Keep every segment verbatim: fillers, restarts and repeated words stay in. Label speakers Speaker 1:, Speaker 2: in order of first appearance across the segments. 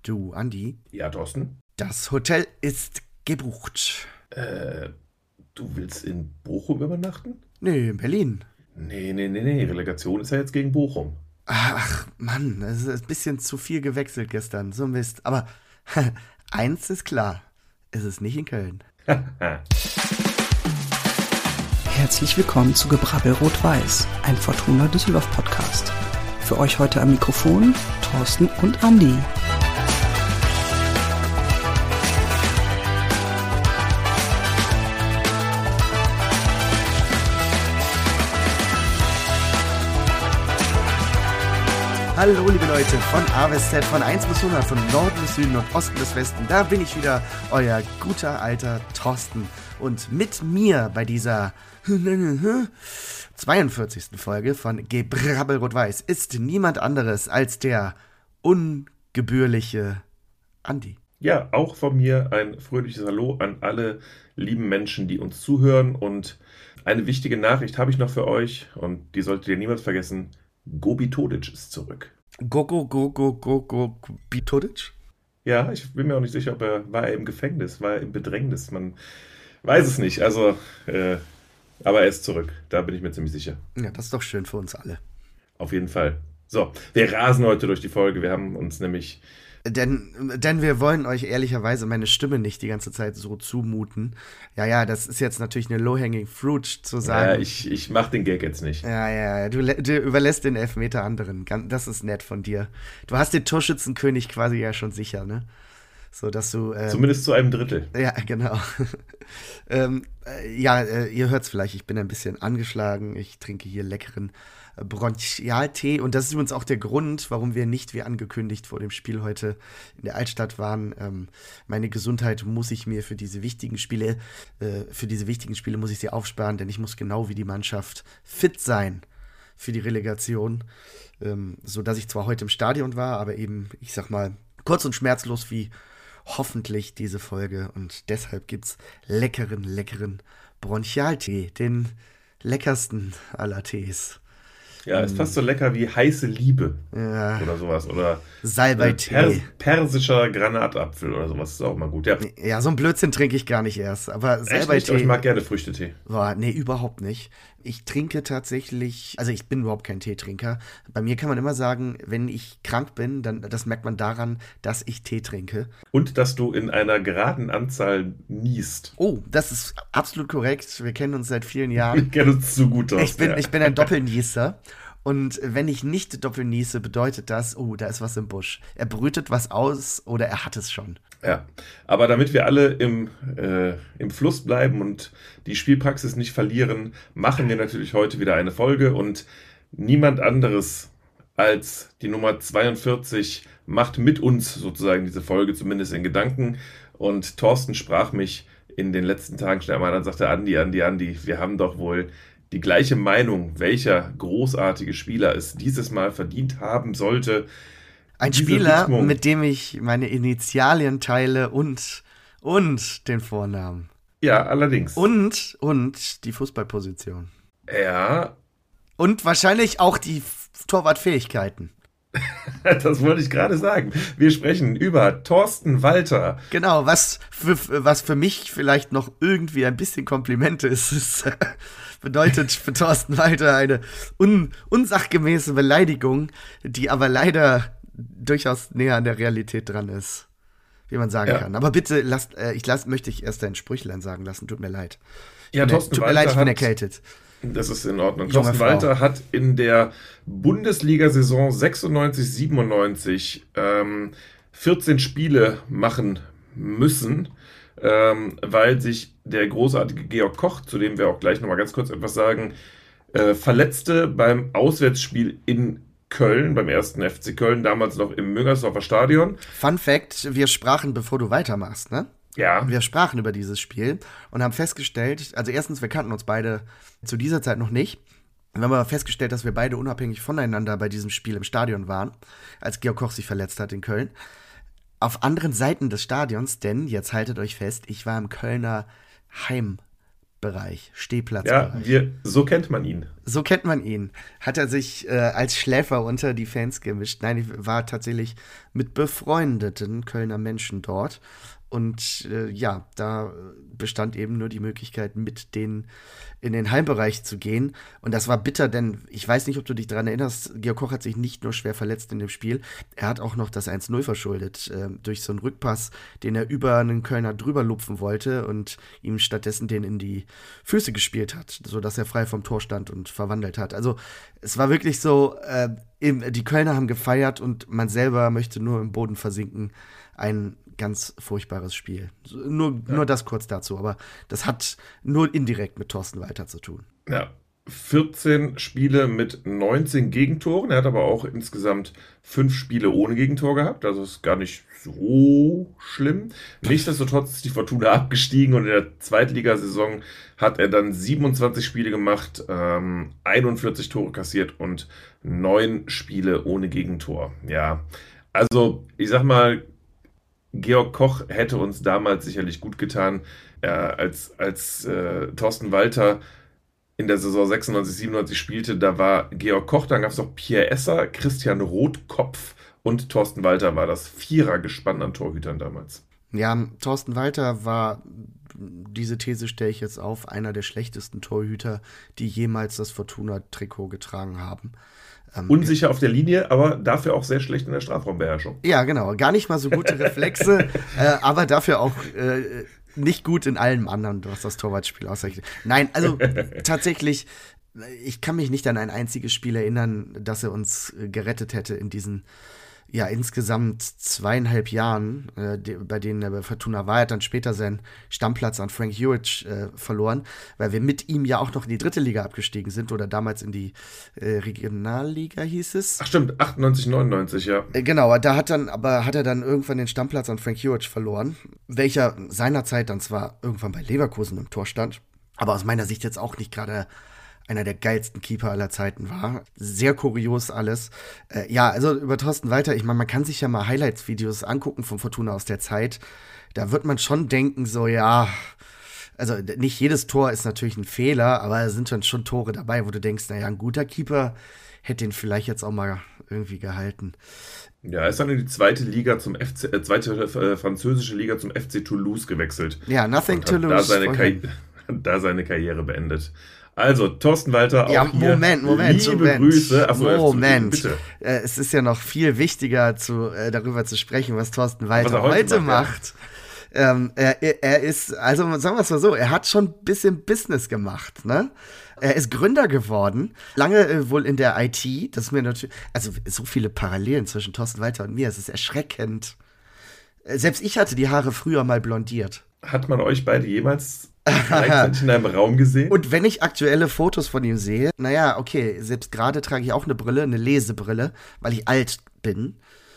Speaker 1: Du, Andi?
Speaker 2: Ja, Thorsten?
Speaker 1: Das Hotel ist gebucht.
Speaker 2: Äh, du willst in Bochum übernachten?
Speaker 1: Nee, in Berlin.
Speaker 2: Nee, nee, nee, nee. Relegation ist ja jetzt gegen Bochum.
Speaker 1: Ach, Mann, es ist ein bisschen zu viel gewechselt gestern. So Mist. Aber eins ist klar, es ist nicht in Köln.
Speaker 3: Herzlich willkommen zu Gebrabbel Rot-Weiß, ein Fortuna Düsseldorf Podcast. Für euch heute am Mikrofon Thorsten und Andi.
Speaker 1: Hallo liebe Leute, von A bis Z, von eins bis hundert, von Norden bis Süden und Osten bis Westen. Da bin ich wieder, euer guter alter Thorsten. Und mit mir bei dieser zweiundvierzigsten Folge von Gebrabbel Rot-Weiß ist niemand anderes als der ungebührliche Andi.
Speaker 2: Ja, auch von mir ein fröhliches Hallo an alle lieben Menschen, die uns zuhören. Und eine wichtige Nachricht habe ich noch für euch und die solltet ihr niemals vergessen. Gobi Todić ist zurück.
Speaker 1: Gogo, go, go, go, go, Gobi Todić?
Speaker 2: Ja, ich bin mir auch nicht sicher, ob er, war er im Gefängnis, war er im Bedrängnis, man weiß es nicht, also, äh, aber er ist zurück, da bin ich mir ziemlich sicher.
Speaker 1: Ja, das ist doch schön für uns alle.
Speaker 2: Auf jeden Fall. So, wir rasen heute durch die Folge, wir haben uns nämlich...
Speaker 1: Denn, denn wir wollen euch ehrlicherweise meine Stimme nicht die ganze Zeit so zumuten. Ja, ja, das ist jetzt natürlich eine low-hanging fruit zu sagen.
Speaker 2: Ja, ich, ich mach den Gag jetzt nicht.
Speaker 1: Ja, ja, du, du überlässt den Elfmeter anderen. Das ist nett von dir. Du hast den Torschützenkönig quasi ja schon sicher, ne? So, dass du... Ähm,
Speaker 2: Zumindest zu einem Drittel.
Speaker 1: Ja, genau. ähm, äh, ja, äh, ihr hört's vielleicht, ich bin ein bisschen angeschlagen. Ich trinke hier leckeren Bronchialtee. Und das ist übrigens auch der Grund, warum wir nicht wie angekündigt vor dem Spiel heute in der Altstadt waren. Ähm, meine Gesundheit muss ich mir für diese wichtigen Spiele, äh, für diese wichtigen Spiele muss ich sie aufsparen, denn ich muss genau wie die Mannschaft fit sein für die Relegation. Ähm, so dass ich zwar heute im Stadion war, aber eben, ich sag mal, kurz und schmerzlos wie hoffentlich diese Folge. Und deshalb gibt's leckeren, leckeren Bronchialtee, den leckersten aller Tees.
Speaker 2: Ja, ist fast so lecker wie heiße Liebe
Speaker 1: Ja.
Speaker 2: oder sowas. Oder
Speaker 1: Salbeitee.
Speaker 2: Pers- persischer Granatapfel oder sowas. Ist auch mal gut. Ja,
Speaker 1: Ja, so ein Blödsinn trinke ich gar nicht erst. Aber
Speaker 2: echt nicht,
Speaker 1: Salbeitee.
Speaker 2: aber ich mag gerne Früchtetee.
Speaker 1: Boah, nee, überhaupt nicht. Ich trinke tatsächlich, also ich bin überhaupt kein Teetrinker. Bei mir kann man immer sagen, wenn ich krank bin, dann das merkt man daran, dass ich Tee trinke.
Speaker 2: Und dass du in einer geraden Anzahl niest.
Speaker 1: Oh, das ist absolut korrekt. Wir kennen uns seit vielen
Speaker 2: Wir
Speaker 1: Jahren.
Speaker 2: kennen uns zu gut aus.
Speaker 1: Ich bin,
Speaker 2: ja.
Speaker 1: ich bin ein Doppelnießer. Und wenn ich nicht doppelniese, bedeutet das, oh, da ist was im Busch. Er brütet was aus oder er hat es schon.
Speaker 2: Ja, aber damit wir alle im, äh, im Fluss bleiben und die Spielpraxis nicht verlieren, machen wir natürlich heute wieder eine Folge und niemand anderes als die Nummer zweiundvierzig macht mit uns sozusagen diese Folge, zumindest in Gedanken. Und Thorsten sprach mich in den letzten Tagen schnell mal an und sagte, Andi, Andi, Andi, wir haben doch wohl die gleiche Meinung, welcher großartige Spieler es dieses Mal verdient haben sollte.
Speaker 1: Ein
Speaker 2: Diese
Speaker 1: Spieler,
Speaker 2: Widmung.
Speaker 1: mit dem ich meine Initialien teile und, und den Vornamen.
Speaker 2: Ja, allerdings.
Speaker 1: Und, und die Fußballposition.
Speaker 2: Ja,
Speaker 1: Und wahrscheinlich auch die F- Torwartfähigkeiten.
Speaker 2: das wollte ich gerade sagen. Wir sprechen über Thorsten Walter.
Speaker 1: Genau, was für, was für mich vielleicht noch irgendwie ein bisschen Kompliment ist, ist äh, bedeutet für Thorsten Walter eine un, unsachgemäße Beleidigung, die aber leider durchaus näher an der Realität dran ist, wie man sagen
Speaker 2: Ja.
Speaker 1: kann. Aber bitte, lasst, äh, ich lass, möchte ich erst ein Sprüchlein sagen lassen, tut mir leid.
Speaker 2: Ja,
Speaker 1: Tut
Speaker 2: Thorsten
Speaker 1: mir
Speaker 2: Walter
Speaker 1: leid, ich bin
Speaker 2: hat-
Speaker 1: erkältet.
Speaker 2: Das ist in Ordnung.
Speaker 1: Junge
Speaker 2: Thorsten
Speaker 1: Frau.
Speaker 2: Walter hat in der Bundesliga-Saison sechsundneunzig siebenundneunzig ähm, vierzehn Spiele machen müssen, ähm, weil sich der großartige Georg Koch, zu dem wir auch gleich nochmal ganz kurz etwas sagen, äh, verletzte beim Auswärtsspiel in Köln, beim ersten F C Köln, damals noch im Müngersdorfer Stadion.
Speaker 1: Fun Fact, wir sprachen, bevor du weitermachst, ne?
Speaker 2: Ja,
Speaker 1: Wir sprachen über dieses Spiel und haben festgestellt, also erstens, wir kannten uns beide zu dieser Zeit noch nicht. Wir haben aber festgestellt, dass wir beide unabhängig voneinander bei diesem Spiel im Stadion waren, als Georg Koch sich verletzt hat in Köln. Auf anderen Seiten des Stadions, denn, jetzt haltet euch fest, ich war im Kölner Bereich, Stehplatzbereich.
Speaker 2: Ja, wir, so kennt man ihn.
Speaker 1: So kennt man ihn. Hat er sich äh, als Schläfer unter die Fans gemischt. Nein, ich war tatsächlich mit befreundeten Kölner Menschen dort. Und äh, ja, da bestand eben nur die Möglichkeit, mit denen in den Heimbereich zu gehen. Und das war bitter, denn ich weiß nicht, ob du dich daran erinnerst, Georg Koch hat sich nicht nur schwer verletzt in dem Spiel, er hat auch noch das eins null verschuldet, äh, durch so einen Rückpass, den er über einen Kölner drüber lupfen wollte und ihm stattdessen den in die Füße gespielt hat, sodass er frei vom Tor stand und verwandelt hat. Also es war wirklich so, äh, im, die Kölner haben gefeiert und man selber möchte nur im Boden versinken. Ein ganz furchtbares Spiel. Nur, ja. nur das kurz dazu, aber das hat nur indirekt mit Thorsten Walter zu tun.
Speaker 2: Ja, vierzehn Spiele mit neunzehn Gegentoren. Er hat aber auch insgesamt fünf Spiele ohne Gegentor gehabt. Also ist gar nicht so schlimm. Nichtsdestotrotz ist die Fortuna abgestiegen und in der Zweitligasaison hat er dann siebenundzwanzig Spiele gemacht, ähm, einundvierzig Tore kassiert und neun Spiele ohne Gegentor. Ja, also ich sag mal, Georg Koch hätte uns damals sicherlich gut getan, äh, als, als äh, Thorsten Walter in der Saison sechsundneunzig, siebenundneunzig spielte, da war Georg Koch, dann gab es noch Pierre Esser, Christian Rotkopf und Thorsten Walter war das Vierergespann an Torhütern damals.
Speaker 1: Ja, Thorsten Walter war, diese These stelle ich jetzt auf, einer der schlechtesten Torhüter, die jemals das Fortuna-Trikot getragen haben.
Speaker 2: Ähm, Unsicher auf der Linie, aber dafür auch sehr schlecht in der Strafraumbeherrschung.
Speaker 1: Ja, genau. Gar nicht mal so gute Reflexe, äh, aber dafür auch äh, nicht gut in allem anderen, was das Torwartspiel auszeichnet. Nein, also tatsächlich, ich kann mich nicht an ein einziges Spiel erinnern, das er uns äh, gerettet hätte in diesen ja, insgesamt zweieinhalb Jahren, äh, die, bei denen er bei Fortuna war, er hat dann später seinen Stammplatz an Frank Hewitt äh, verloren, weil wir mit ihm ja auch noch in die dritte Liga abgestiegen sind oder damals in die äh, Regionalliga hieß es.
Speaker 2: Ach stimmt, achtundneunzig, neunundneunzig, ja.
Speaker 1: Äh, genau, da hat dann, aber hat er dann irgendwann den Stammplatz an Frank Hewitt verloren, welcher seinerzeit dann zwar irgendwann bei Leverkusen im Tor stand, aber aus meiner Sicht jetzt auch nicht gerade einer der geilsten Keeper aller Zeiten war. Sehr kurios alles. Äh, ja, also über Thorsten Walter, ich meine, man kann sich ja mal Highlights-Videos angucken von Fortuna aus der Zeit. Da wird man schon denken, so ja, also nicht jedes Tor ist natürlich ein Fehler, aber es sind dann schon Tore dabei, wo du denkst, naja, ein guter Keeper hätte ihn vielleicht jetzt auch mal irgendwie gehalten.
Speaker 2: Ja, er ist dann in die zweite Liga zum F C, äh, zweite äh, französische Liga zum F C Toulouse gewechselt.
Speaker 1: Ja, nothing to lose.
Speaker 2: Da seine, Karri- da seine Karriere beendet. Also, Thorsten Walter, auch
Speaker 1: ja,
Speaker 2: hier.
Speaker 1: Moment, Moment,
Speaker 2: liebe
Speaker 1: Moment.
Speaker 2: Grüße. Achso,
Speaker 1: Moment.
Speaker 2: Bitte.
Speaker 1: Äh, es ist ja noch viel wichtiger, zu, äh, darüber zu sprechen, was Thorsten Walter
Speaker 2: was heute,
Speaker 1: heute
Speaker 2: macht.
Speaker 1: macht. Ja. Ähm, er, er ist, also sagen wir es mal so, er hat schon ein bisschen Business gemacht, ne? Er ist Gründer geworden, lange äh, wohl in der I T. Das ist mir natürlich, also so viele Parallelen zwischen Thorsten Walter und mir, es ist erschreckend. Äh, selbst ich hatte die Haare früher mal blondiert.
Speaker 2: Hat man euch beide jemals gleichzeitig in einem Raum gesehen?
Speaker 1: Und wenn ich aktuelle Fotos von ihm sehe, naja, okay, selbst gerade trage ich auch eine Brille, eine Lesebrille, weil ich alt bin.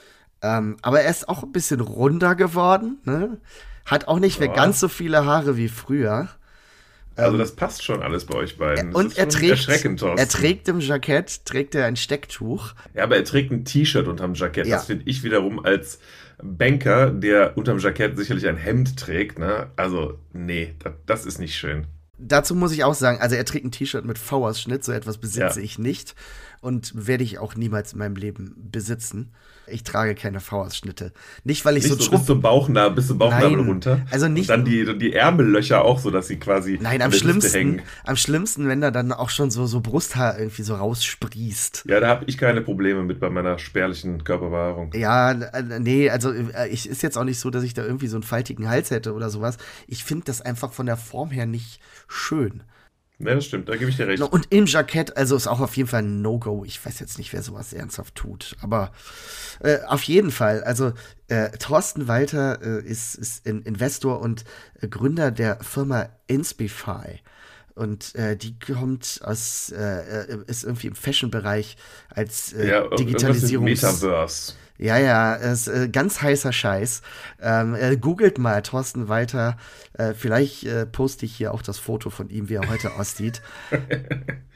Speaker 1: Ähm, aber er ist auch ein bisschen runder geworden, ne? Hat auch nicht mehr
Speaker 2: ja.
Speaker 1: ganz so viele Haare wie früher.
Speaker 2: Also das passt schon alles bei euch beiden. Das
Speaker 1: und
Speaker 2: ist
Speaker 1: er trägt,
Speaker 2: erschreckend, Thorsten.
Speaker 1: er trägt im Jackett, trägt er ein Stecktuch.
Speaker 2: Ja, aber er trägt ein T-Shirt unterm Jackett.
Speaker 1: Ja.
Speaker 2: Das finde ich wiederum als Banker, der unterm Jackett sicherlich ein Hemd trägt, ne? Also, nee, das, das ist nicht schön.
Speaker 1: Dazu muss ich auch sagen, also er trägt ein T-Shirt mit V-Ausschnitt, so etwas besitze
Speaker 2: Ja.
Speaker 1: ich nicht und werde ich auch niemals in meinem Leben besitzen. Ich trage keine V-Ausschnitte. Nicht, weil ich
Speaker 2: Nicht
Speaker 1: so,
Speaker 2: so bis zum Bauchnabel, bis zum Bauchnabel
Speaker 1: Nein,
Speaker 2: runter.
Speaker 1: also nicht-
Speaker 2: Und dann die, die Ärmellöcher auch so, dass sie quasi
Speaker 1: Nein,
Speaker 2: an
Speaker 1: am
Speaker 2: der Hüfte
Speaker 1: schlimmsten,
Speaker 2: hängen.
Speaker 1: am schlimmsten, wenn da dann auch schon so, so Brusthaar irgendwie so raussprießt.
Speaker 2: Ja, da habe ich keine Probleme mit bei meiner spärlichen Körperbehaarung.
Speaker 1: Ja, äh, nee, also äh, ich ist jetzt auch nicht so, dass ich da irgendwie so einen faltigen Hals hätte oder sowas. Ich finde das einfach von der Form her nicht schön.
Speaker 2: Ne, das stimmt, da gebe ich dir recht.
Speaker 1: Und im Jackett, also ist auch auf jeden Fall ein No-Go. Ich weiß jetzt nicht, wer sowas ernsthaft tut. Aber äh, auf jeden Fall, also äh, Thorsten Walter äh, ist, ist ein Investor und äh, Gründer der Firma Inspify. Und äh, die kommt aus, äh, ist irgendwie im Fashion-Bereich als äh,
Speaker 2: ja,
Speaker 1: Digitalisierungs...
Speaker 2: Metaverse.
Speaker 1: Ja, ja, ist äh, ganz heißer Scheiß. Ähm, äh, googelt mal Thorsten Walter. Äh, vielleicht äh, poste ich hier auch das Foto von ihm, wie er heute aussieht.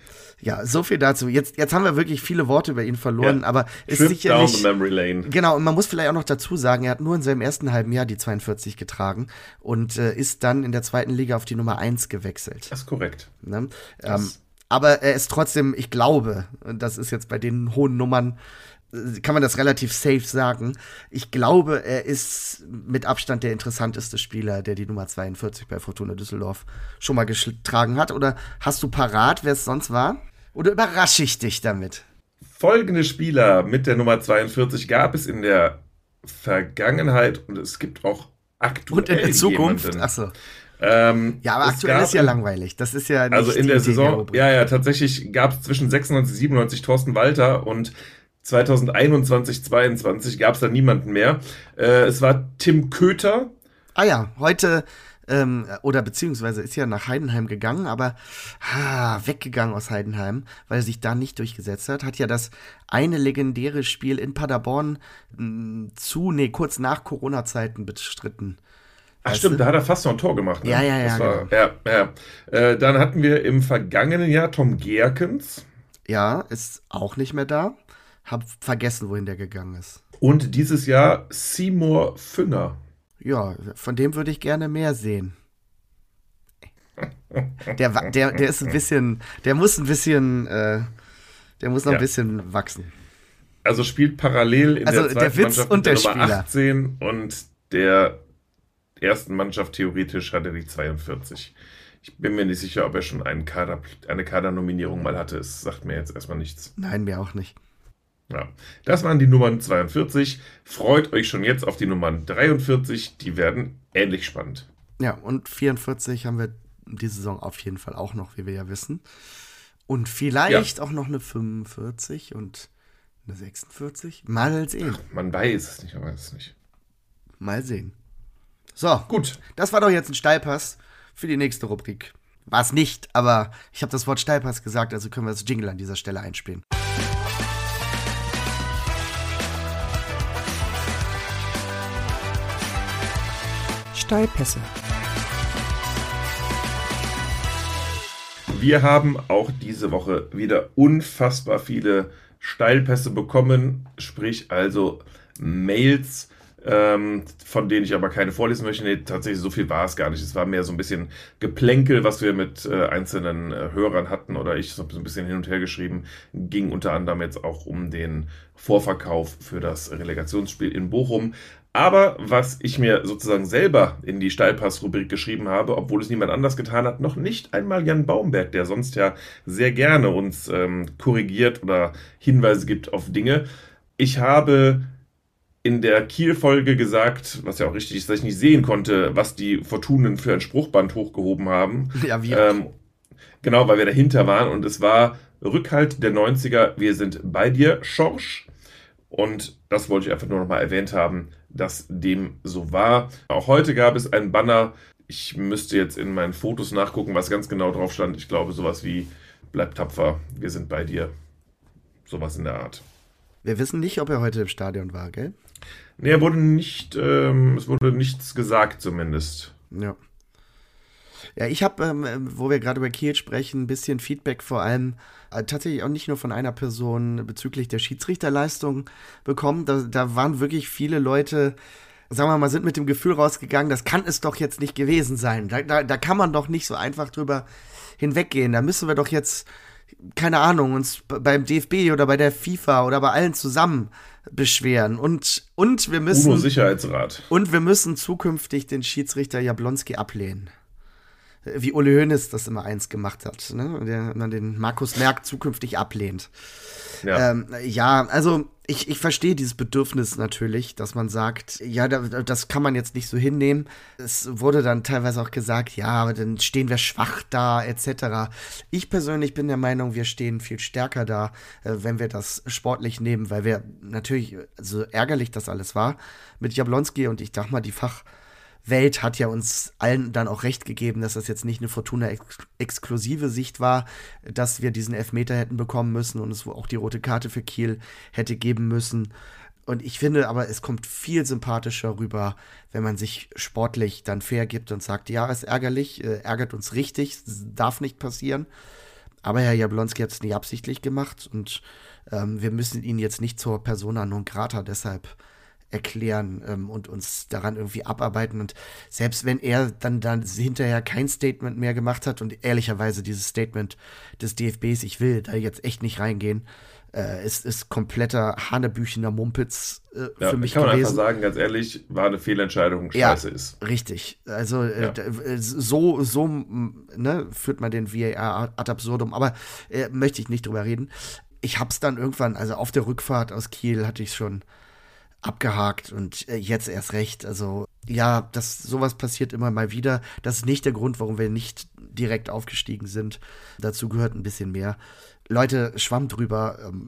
Speaker 1: Ja, so viel dazu. Jetzt, jetzt haben wir wirklich viele Worte über ihn verloren,
Speaker 2: Ja.
Speaker 1: aber ist
Speaker 2: Trip
Speaker 1: sicherlich.
Speaker 2: down the memory lane.
Speaker 1: Genau, und man muss vielleicht auch noch dazu sagen, er hat nur in seinem ersten halben Jahr die zweiundvierzig getragen und äh, ist dann in der zweiten Liga auf die Nummer eins gewechselt.
Speaker 2: Das ist korrekt.
Speaker 1: Ne?
Speaker 2: Das-
Speaker 1: Ähm, aber er ist trotzdem, ich glaube, und das ist jetzt bei den hohen Nummern, äh, kann man das relativ safe sagen, ich glaube, er ist mit Abstand der interessanteste Spieler, der die Nummer zweiundvierzig bei Fortuna Düsseldorf schon mal getragen hat. Oder hast du parat, wer es sonst war? Oder überrasche ich dich damit?
Speaker 2: Folgende Spieler mit der Nummer zweiundvierzig gab es in der Vergangenheit und es gibt auch aktuell
Speaker 1: Und in der Zukunft?
Speaker 2: jemanden.
Speaker 1: Achso.
Speaker 2: Ähm,
Speaker 1: Ja, aber
Speaker 2: es
Speaker 1: aktuell
Speaker 2: gab
Speaker 1: ist ja
Speaker 2: in-
Speaker 1: langweilig. Das ist ja nicht
Speaker 2: Also in
Speaker 1: die
Speaker 2: der
Speaker 1: Idee
Speaker 2: Saison,
Speaker 1: Rubrik.
Speaker 2: ja, ja, tatsächlich gab es zwischen sechsundneunzig, siebenundneunzig Thorsten Walter und zweitausendeinundzwanzig, zweiundzwanzig gab es da niemanden mehr. Äh, es war Tim Köter.
Speaker 1: Ah ja, heute, ähm, oder beziehungsweise ist ja nach Heidenheim gegangen, aber ah, weggegangen aus Heidenheim, weil er sich da nicht durchgesetzt hat. Hat ja das eine legendäre Spiel in Paderborn mh, zu, nee, kurz nach Corona-Zeiten bestritten.
Speaker 2: Ach
Speaker 1: Weißt
Speaker 2: stimmt,
Speaker 1: du?
Speaker 2: da hat er fast noch ein Tor gemacht. Ne?
Speaker 1: Ja, ja, ja,
Speaker 2: Das war,
Speaker 1: genau.
Speaker 2: ja, ja. Äh, dann hatten wir im vergangenen Jahr Tom Gerkens.
Speaker 1: Ja, ist auch nicht mehr da. Hab vergessen, wohin der gegangen ist.
Speaker 2: Und dieses Jahr Seymour Fünger.
Speaker 1: Ja, von dem würde ich gerne mehr sehen. Der, wa- der, der ist ein bisschen, der muss ein bisschen, äh, der muss noch
Speaker 2: Ja.
Speaker 1: ein bisschen wachsen.
Speaker 2: Also spielt parallel in
Speaker 1: Also
Speaker 2: der
Speaker 1: der
Speaker 2: zweiten
Speaker 1: Witz
Speaker 2: Mannschaft
Speaker 1: und
Speaker 2: mit der,
Speaker 1: der
Speaker 2: Nummer
Speaker 1: Spieler.
Speaker 2: achtzehn und der ersten Mannschaft theoretisch hat er die zweiundvierzig. Ich bin mir nicht sicher, ob er schon einen Kader, eine Kadernominierung mal hatte. Es sagt mir jetzt erstmal nichts.
Speaker 1: Nein, mir auch nicht.
Speaker 2: Ja, das waren die Nummern zweiundvierzig. Freut euch schon jetzt auf die Nummern dreiundvierzig. Die werden ähnlich spannend.
Speaker 1: Ja, und vierundvierzig haben wir die Saison auf jeden Fall auch noch, wie wir ja wissen. Und vielleicht auch noch eine fünfundvierzig und eine sechsundvierzig. Mal sehen.
Speaker 2: Man weiß es nicht, man weiß es nicht.
Speaker 1: Mal sehen. So,
Speaker 2: Gut,
Speaker 1: das war doch jetzt ein Steilpass für die nächste Rubrik. War es nicht, aber ich habe das Wort Steilpass gesagt, also können wir das Jingle an dieser Stelle einspielen.
Speaker 3: Steilpässe.
Speaker 2: wir haben auch diese Woche wieder unfassbar viele Steilpässe bekommen, sprich also Mails, ähm, von denen ich aber keine vorlesen möchte. Nee, tatsächlich so viel war es gar nicht. Es war mehr so ein bisschen Geplänkel, was wir mit äh, einzelnen äh, Hörern hatten oder ich so ein bisschen hin und her geschrieben. Ging unter anderem jetzt auch um den Vorverkauf für das Relegationsspiel in Bochum. Aber was ich mir sozusagen selber in die Steilpass-Rubrik geschrieben habe, obwohl es niemand anders getan hat, noch nicht einmal Jan Baumberg, der sonst ja sehr gerne uns ähm, korrigiert oder Hinweise gibt auf Dinge. Ich habe in der Kiel-Folge gesagt, was ja auch richtig ist, dass ich nicht sehen konnte, was die Fortunen für ein Spruchband hochgehoben haben.
Speaker 1: Ja, wir.
Speaker 2: Ähm, genau, weil wir dahinter waren und es war Rückhalt der neunziger, wir sind bei dir, Schorsch. Und das wollte ich einfach nur noch mal erwähnt haben, dass dem so war. Auch heute gab es einen Banner. Ich müsste jetzt in meinen Fotos nachgucken, was ganz genau drauf stand. Ich glaube, sowas wie bleib tapfer, wir sind bei dir. Sowas in der Art.
Speaker 1: Wir wissen nicht, ob er heute im Stadion war, gell?
Speaker 2: Nee, er wurde nicht, ähm, es wurde nichts gesagt zumindest.
Speaker 1: Ja. Ja, ich habe, ähm, wo wir gerade über Kiel sprechen, ein bisschen Feedback vor allem äh, tatsächlich auch nicht nur von einer Person bezüglich der Schiedsrichterleistung bekommen. Da, da waren wirklich viele Leute, sagen wir mal, sind mit dem Gefühl rausgegangen, das kann es doch jetzt nicht gewesen sein. Da, da, da kann man doch nicht so einfach drüber hinweggehen. Da müssen wir doch jetzt, keine Ahnung, uns b- beim D F B oder bei der FIFA oder bei allen zusammen beschweren. Und, und wir müssen.
Speaker 2: UNO-Sicherheitsrat.
Speaker 1: Und wir müssen zukünftig den Schiedsrichter Jablonski ablehnen. Wie Uli Hoeneß das immer eins gemacht hat, ne? Der man den Markus Merck zukünftig ablehnt.
Speaker 2: Ja.
Speaker 1: Ähm, ja, also ich, ich verstehe dieses Bedürfnis natürlich, dass man sagt, ja, da, das kann man jetzt nicht so hinnehmen. Es wurde dann teilweise auch gesagt, ja, aber dann stehen wir schwach da, et cetera. Ich persönlich bin der Meinung, wir stehen viel stärker da, äh, wenn wir das sportlich nehmen, weil wir natürlich, so ärgerlich das alles war, mit Jablonski und ich dachte mal, die Fach Welt hat ja uns allen dann auch recht gegeben, dass das jetzt nicht eine Fortuna-exklusive Sicht war, dass wir diesen Elfmeter hätten bekommen müssen und es auch die rote Karte für Kiel hätte geben müssen. Und ich finde aber, es kommt viel sympathischer rüber, wenn man sich sportlich dann fair gibt und sagt, ja, ist ärgerlich, äh, ärgert uns richtig, darf nicht passieren. Aber Herr Jablonski hat es nicht absichtlich gemacht und ähm, wir müssen ihn jetzt nicht zur Persona non grata deshalb erklären ähm, und uns daran irgendwie abarbeiten. Und selbst wenn er dann, dann hinterher kein Statement mehr gemacht hat und ehrlicherweise dieses Statement des D F Bs, ich will da jetzt echt nicht reingehen, äh, ist, ist kompletter hanebüchener Mumpitz äh,
Speaker 2: ja,
Speaker 1: für mich
Speaker 2: kann man
Speaker 1: gewesen.
Speaker 2: einfach sagen, ganz ehrlich, war eine Fehlentscheidung, scheiße
Speaker 1: ja,
Speaker 2: ist.
Speaker 1: Richtig. Also äh,
Speaker 2: Ja.
Speaker 1: d- so, so ne, führt man den V A R ad absurdum, aber äh, möchte ich nicht drüber reden. Ich hab's dann irgendwann, also auf der Rückfahrt aus Kiel hatte ich es schon abgehakt und äh, jetzt erst recht. Also ja, das sowas passiert immer mal wieder. Das ist nicht der Grund, warum wir nicht direkt aufgestiegen sind. Dazu gehört ein bisschen mehr. Leute, schwamm drüber. Ähm,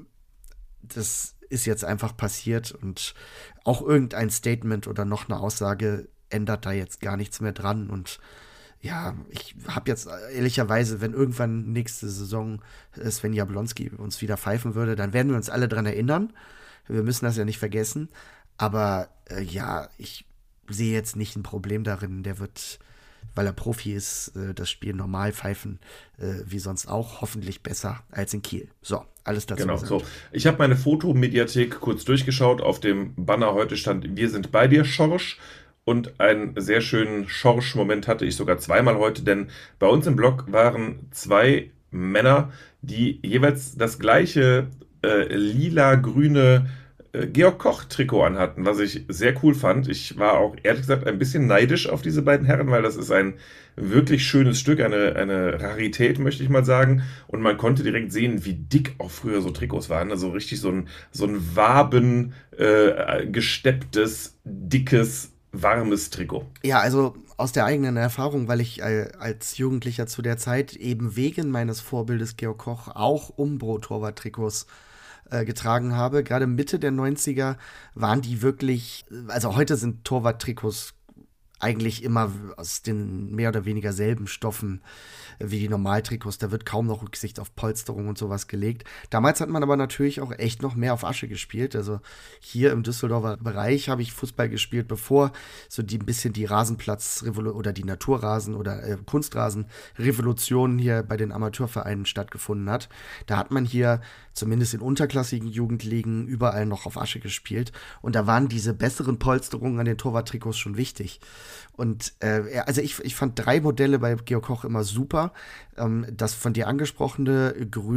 Speaker 1: das ist jetzt einfach passiert und auch irgendein Statement oder noch eine Aussage ändert da jetzt gar nichts mehr dran. Und ja, ich habe jetzt ehrlicherweise, wenn irgendwann nächste Saison Sven Jablonski uns wieder pfeifen würde, dann werden wir uns alle dran erinnern. Wir müssen das ja nicht vergessen. Aber äh, ja, ich sehe jetzt nicht ein Problem darin. Der wird, weil er Profi ist, äh, das Spiel normal pfeifen, äh, wie sonst auch. Hoffentlich besser als in Kiel. So, alles dazu
Speaker 2: Genau,
Speaker 1: gesagt.
Speaker 2: so. Ich habe meine Fotomediathek kurz durchgeschaut. Auf dem Banner heute stand, wir sind bei dir, Schorsch. Und einen sehr schönen Schorsch-Moment hatte ich sogar zweimal heute, denn bei uns im Blog waren zwei Männer, die jeweils das gleiche äh, lila-grüne äh, Georg Koch-Trikot anhatten, was ich sehr cool fand. Ich war auch ehrlich gesagt ein bisschen neidisch auf diese beiden Herren, weil das ist ein wirklich schönes Stück, eine, eine Rarität, möchte ich mal sagen. Und man konnte direkt sehen, wie dick auch früher so Trikots waren. Also richtig so ein, so ein Waben äh, gestepptes, dickes, warmes Trikot.
Speaker 1: Ja, also aus der eigenen Erfahrung, weil ich äh, als Jugendlicher zu der Zeit eben wegen meines Vorbildes Georg Koch auch Umbro-Torwart-Trikots äh, getragen habe. Gerade Mitte der neunziger waren die wirklich, also heute sind Torwart-Trikots eigentlich immer aus den mehr oder weniger selben Stoffen wie die Normaltrikots. Da wird kaum noch Rücksicht auf Polsterung und sowas gelegt. Damals hat man aber natürlich auch echt noch mehr auf Asche gespielt. Also hier im Düsseldorfer Bereich habe ich Fußball gespielt, bevor so die ein bisschen die Rasenplatz- oder die Naturrasen- oder äh, Kunstrasen-Revolution hier bei den Amateurvereinen stattgefunden hat. Da hat man hier zumindest in unterklassigen Jugendligen überall noch auf Asche gespielt. Und da waren diese besseren Polsterungen an den Torwarttrikots schon wichtig. Und äh, also ich, ich fand drei Modelle bei Georg Koch immer super. Ähm, das von dir angesprochene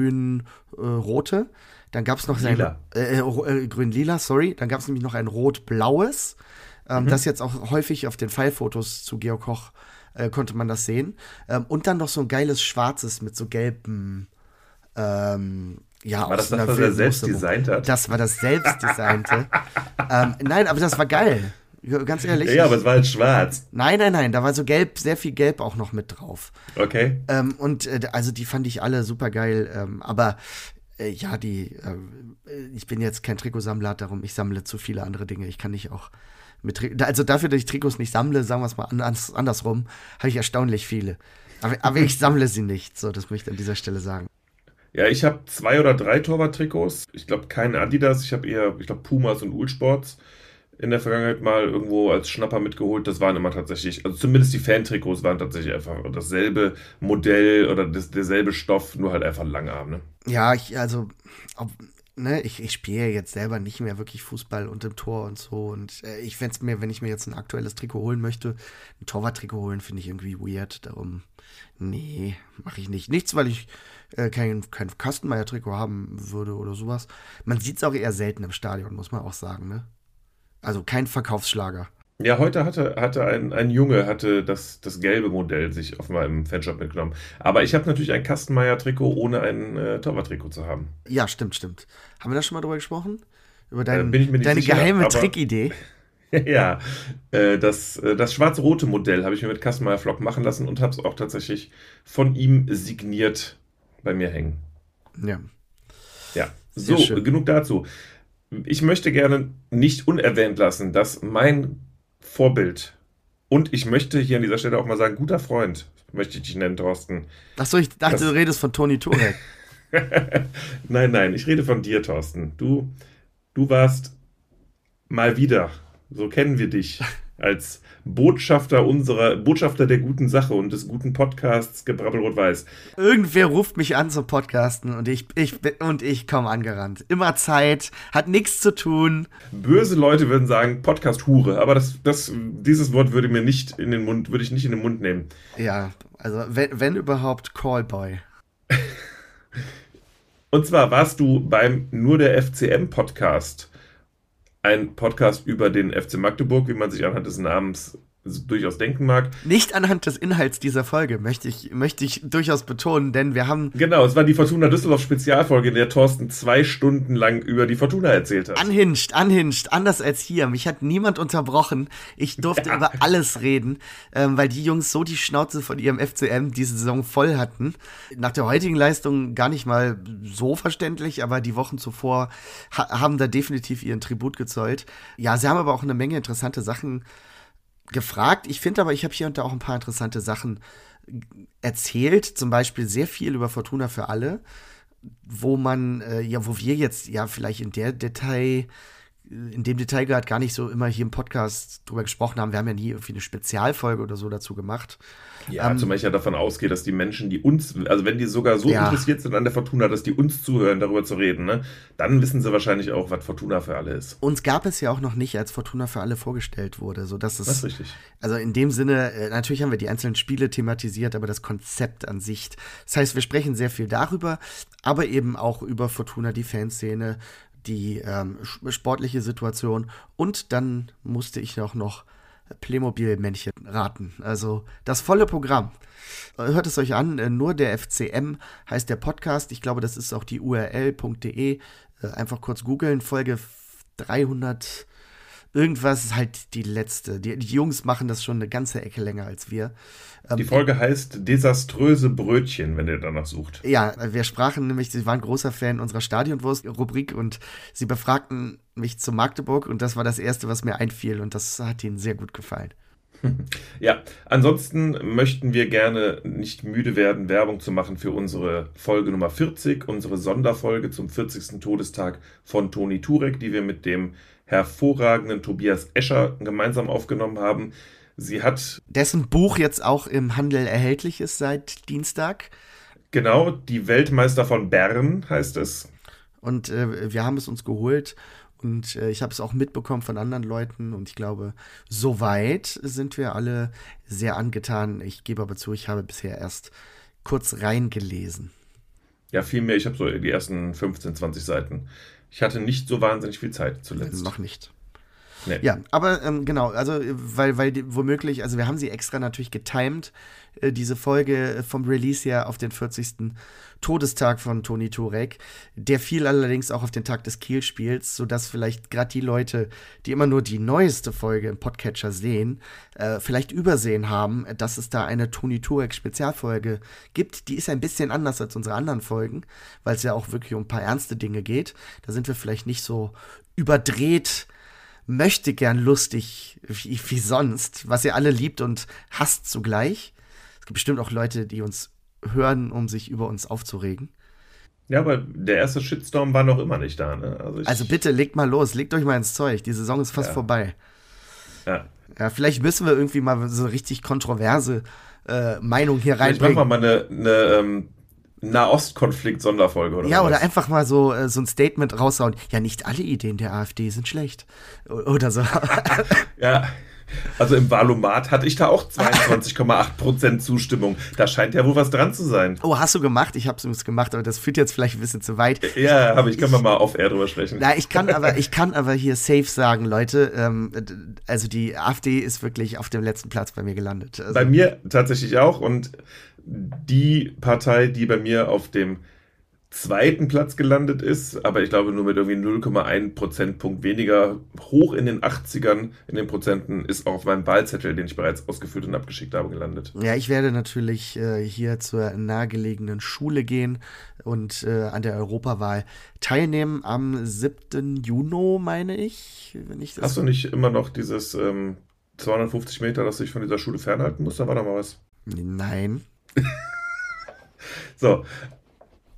Speaker 1: grün-rote. Äh, Dann gab es noch sein äh, äh, grün-lila, sorry. Dann gab es nämlich noch ein rot-blaues. Ähm, mhm. Das jetzt auch häufig auf den Fallfotos zu Georg Koch äh, konnte man das sehen. Ähm, und dann noch so ein geiles schwarzes mit so gelben ähm, ja,
Speaker 2: war das das, was er selbst designt hat?
Speaker 1: Das war das selbstdesignte. ähm, nein, aber das war geil. Ganz ehrlich.
Speaker 2: Ja, aber es war halt schwarz.
Speaker 1: Nein, nein, nein, da war so gelb, sehr viel Gelb auch noch mit drauf.
Speaker 2: Okay.
Speaker 1: Ähm, und äh, also die fand ich alle super geil. Ähm, aber äh, ja, die, äh, ich bin jetzt kein Trikotsammler, darum ich sammle zu viele andere Dinge. Ich kann nicht auch mit Tri- also dafür, dass ich Trikots nicht sammle, sagen wir es mal anders, andersrum, habe ich erstaunlich viele. Aber, aber ich sammle sie nicht. So, das möchte ich an dieser Stelle sagen.
Speaker 2: Ja, ich habe zwei oder drei Torwart-Trikots. Ich glaube, keine Adidas. Ich habe eher, ich glaube, Pumas und Ulsports in der Vergangenheit mal irgendwo als Schnapper mitgeholt. Das waren immer tatsächlich, also zumindest die Fan-Trikots waren tatsächlich einfach dasselbe Modell oder das, derselbe Stoff, nur halt einfach Langarm, ne?
Speaker 1: Ja, ich, also, ob, ne, ich, ich spiele jetzt selber nicht mehr wirklich Fußball und im Tor und so. Und äh, ich fände es mir, wenn ich mir jetzt ein aktuelles Trikot holen möchte, ein Torwart-Trikot holen, finde ich irgendwie weird. Darum, nee, mache ich nicht. Nichts, weil ich äh, kein, kein Kastenmeier-Trikot haben würde oder sowas. Man sieht es auch eher selten im Stadion, muss man auch sagen, ne? Also kein Verkaufsschlager.
Speaker 2: Ja, heute hatte, hatte ein, ein Junge hatte das, das gelbe Modell sich auf meinem Fanshop mitgenommen. Aber ich habe natürlich ein Kastenmeier-Trikot, ohne ein äh, Torwart-Trikot zu haben.
Speaker 1: Ja, stimmt, stimmt. Haben wir da schon mal drüber gesprochen? Über dein,
Speaker 2: äh, bin ich mir nicht
Speaker 1: deine
Speaker 2: sicher,
Speaker 1: geheime
Speaker 2: aber,
Speaker 1: Trickidee?
Speaker 2: Ja, äh, das, äh, das schwarz-rote Modell habe ich mir mit Kastenmeier-Flock machen lassen und habe es auch tatsächlich von ihm signiert bei mir hängen.
Speaker 1: Ja.
Speaker 2: Ja, so, genug dazu. Ich möchte gerne nicht unerwähnt lassen, dass mein Vorbild und ich möchte hier an dieser Stelle auch mal sagen, guter Freund, möchte ich dich nennen, Thorsten.
Speaker 1: Achso, ich dachte,
Speaker 2: das,
Speaker 1: du redest von Toni Turek.
Speaker 2: Nein, nein, ich rede von dir, Thorsten. Du, du warst mal wieder, so kennen wir dich, als Botschafter unserer, Botschafter der guten Sache und des guten Podcasts Gebrabbel Rot-Weiß.
Speaker 1: Irgendwer ruft mich an zum Podcasten und ich, ich, und ich komme angerannt. Immer Zeit, hat nichts zu tun.
Speaker 2: Böse Leute würden sagen Podcast-Hure, aber das, das, dieses Wort würde mir nicht in den Mund, würde ich nicht in den Mund nehmen.
Speaker 1: Ja, also wenn, wenn überhaupt Callboy.
Speaker 2: Und zwar warst du beim Nur der F C M-Podcast, ein Podcast über den F C Magdeburg, wie man sich anhand des Namens durchaus denken mag.
Speaker 1: Nicht anhand des Inhalts dieser Folge, möchte ich, möchte ich durchaus betonen, denn wir haben...
Speaker 2: Genau, es war die Fortuna Düsseldorf Spezialfolge, in der Thorsten zwei Stunden lang über die Fortuna erzählt hat.
Speaker 1: Unhinged, unhinged, anders als hier. Mich hat niemand unterbrochen. Ich durfte ja. über alles reden, ähm, weil die Jungs so die Schnauze von ihrem F C M diese Saison voll hatten. Nach der heutigen Leistung gar nicht mal so verständlich, aber die Wochen zuvor ha- haben da definitiv ihren Tribut gezollt. Ja, sie haben aber auch eine Menge interessante Sachen gefragt. Ich finde aber, ich habe hier und da auch ein paar interessante Sachen erzählt, zum Beispiel sehr viel über Fortuna für alle, wo man, äh, ja, wo wir jetzt ja vielleicht in der Detail, in dem Detailgrad gar nicht so immer hier im Podcast drüber gesprochen haben. Wir haben ja nie irgendwie eine Spezialfolge oder so dazu gemacht.
Speaker 2: Ja,
Speaker 1: ähm,
Speaker 2: zumal ich ja davon ausgehe, dass die Menschen, die uns, also wenn die sogar so
Speaker 1: ja.
Speaker 2: interessiert sind an der Fortuna, dass die uns zuhören, darüber zu reden, ne, dann wissen sie wahrscheinlich auch, was Fortuna für alle ist.
Speaker 1: Uns gab es ja auch noch nicht, als Fortuna für alle vorgestellt wurde, so dass es,
Speaker 2: das ist richtig.
Speaker 1: Also in dem Sinne, äh, natürlich haben wir die einzelnen Spiele thematisiert, aber das Konzept an sich. Das heißt, wir sprechen sehr viel darüber, aber eben auch über Fortuna, die Fanszene, die ähm, sportliche Situation, und dann musste ich auch noch Playmobil-Männchen raten. Also das volle Programm. Hört es euch an, nur der F C M heißt der Podcast. Ich glaube, das ist auch die U R L punkt de. Einfach kurz googeln, Folge dreihundert irgendwas ist halt die letzte. Die, die Jungs machen das schon eine ganze Ecke länger als wir.
Speaker 2: Die Folge heißt Desaströse Brötchen, wenn ihr danach sucht.
Speaker 1: Ja, wir sprachen nämlich, sie waren großer Fan unserer Stadionwurst-Rubrik und sie befragten mich zu Magdeburg und das war das Erste, was mir einfiel und das hat ihnen sehr gut gefallen.
Speaker 2: Ja, ansonsten möchten wir gerne nicht müde werden, Werbung zu machen für unsere Folge Nummer vierzig, unsere Sonderfolge zum vierzigsten Todestag von Toni Turek, die wir mit dem hervorragenden Tobias Escher gemeinsam aufgenommen haben. Sie hat...
Speaker 1: Dessen Buch jetzt auch im Handel erhältlich ist seit Dienstag.
Speaker 2: Genau, die Weltmeister von Bern heißt es.
Speaker 1: Und äh, wir haben es uns geholt und äh, ich habe es auch mitbekommen von anderen Leuten und ich glaube, soweit sind wir alle sehr angetan. Ich gebe aber zu, ich habe bisher erst kurz reingelesen.
Speaker 2: Ja, viel mehr. Ich habe so die ersten fünfzehn, zwanzig Seiten. Ich hatte nicht so wahnsinnig viel Zeit zuletzt.
Speaker 1: Noch nicht.
Speaker 2: Nee.
Speaker 1: Ja, aber ähm, genau, also weil, weil die, womöglich, also wir haben sie extra natürlich getimed, äh, diese Folge vom Release ja auf den vierzigsten Todestag von Toni Turek. Der fiel allerdings auch auf den Tag des Kielspiels, sodass vielleicht gerade die Leute, die immer nur die neueste Folge im Podcatcher sehen, äh, vielleicht übersehen haben, dass es da eine Toni Turek Spezialfolge gibt. Die ist ein bisschen anders als unsere anderen Folgen, weil es ja auch wirklich um ein paar ernste Dinge geht. Da sind wir vielleicht nicht so überdreht, möchte gern lustig wie, wie sonst, was ihr alle liebt und hasst zugleich. Es gibt bestimmt auch Leute, die uns hören, um sich über uns aufzuregen.
Speaker 2: Ja, aber der erste Shitstorm war noch immer nicht da, ne? Also, ich,
Speaker 1: also bitte, legt mal los, legt euch mal ins Zeug. Die Saison ist fast
Speaker 2: ja.
Speaker 1: vorbei.
Speaker 2: Ja.
Speaker 1: Ja, vielleicht müssen wir irgendwie mal so eine richtig kontroverse äh, Meinung hier reinbringen.
Speaker 2: Vielleicht machen wir mal eine, eine ähm, Nahostkonflikt-Sonderfolge oder
Speaker 1: Ja,
Speaker 2: sowas.
Speaker 1: oder einfach mal so, äh, so ein Statement raushauen. Ja, nicht alle Ideen der AfD sind schlecht. O- oder so.
Speaker 2: Ja, also im Wahlomat hatte ich da auch zweiundzwanzig Komma acht Prozent Zustimmung. Da scheint ja wohl was dran zu sein.
Speaker 1: Oh, hast du gemacht? Ich hab's übrigens gemacht, aber das führt jetzt vielleicht ein bisschen zu weit.
Speaker 2: Ja, aber ich kann mal auf Air drüber sprechen.
Speaker 1: Na, ich kann aber, ich kann aber hier safe sagen, Leute, ähm, also die AfD ist wirklich auf dem letzten Platz bei mir gelandet. Also,
Speaker 2: bei mir tatsächlich auch, und die Partei, die bei mir auf dem zweiten Platz gelandet ist, aber ich glaube nur mit irgendwie null Komma eins Prozentpunkt weniger, hoch in den achtzigern in den Prozenten, ist auch auf meinem Wahlzettel, den ich bereits ausgefüllt und abgeschickt habe, gelandet.
Speaker 1: Ja, ich werde natürlich äh, hier zur nahegelegenen Schule gehen und äh, an der Europawahl teilnehmen am siebten Juni, meine ich. Wenn ich das
Speaker 2: Hast du nicht immer noch dieses ähm, zweihundertfünfzig Meter, dass du dich von dieser Schule fernhalten musst? Da war doch mal was.
Speaker 1: Nein.
Speaker 2: So,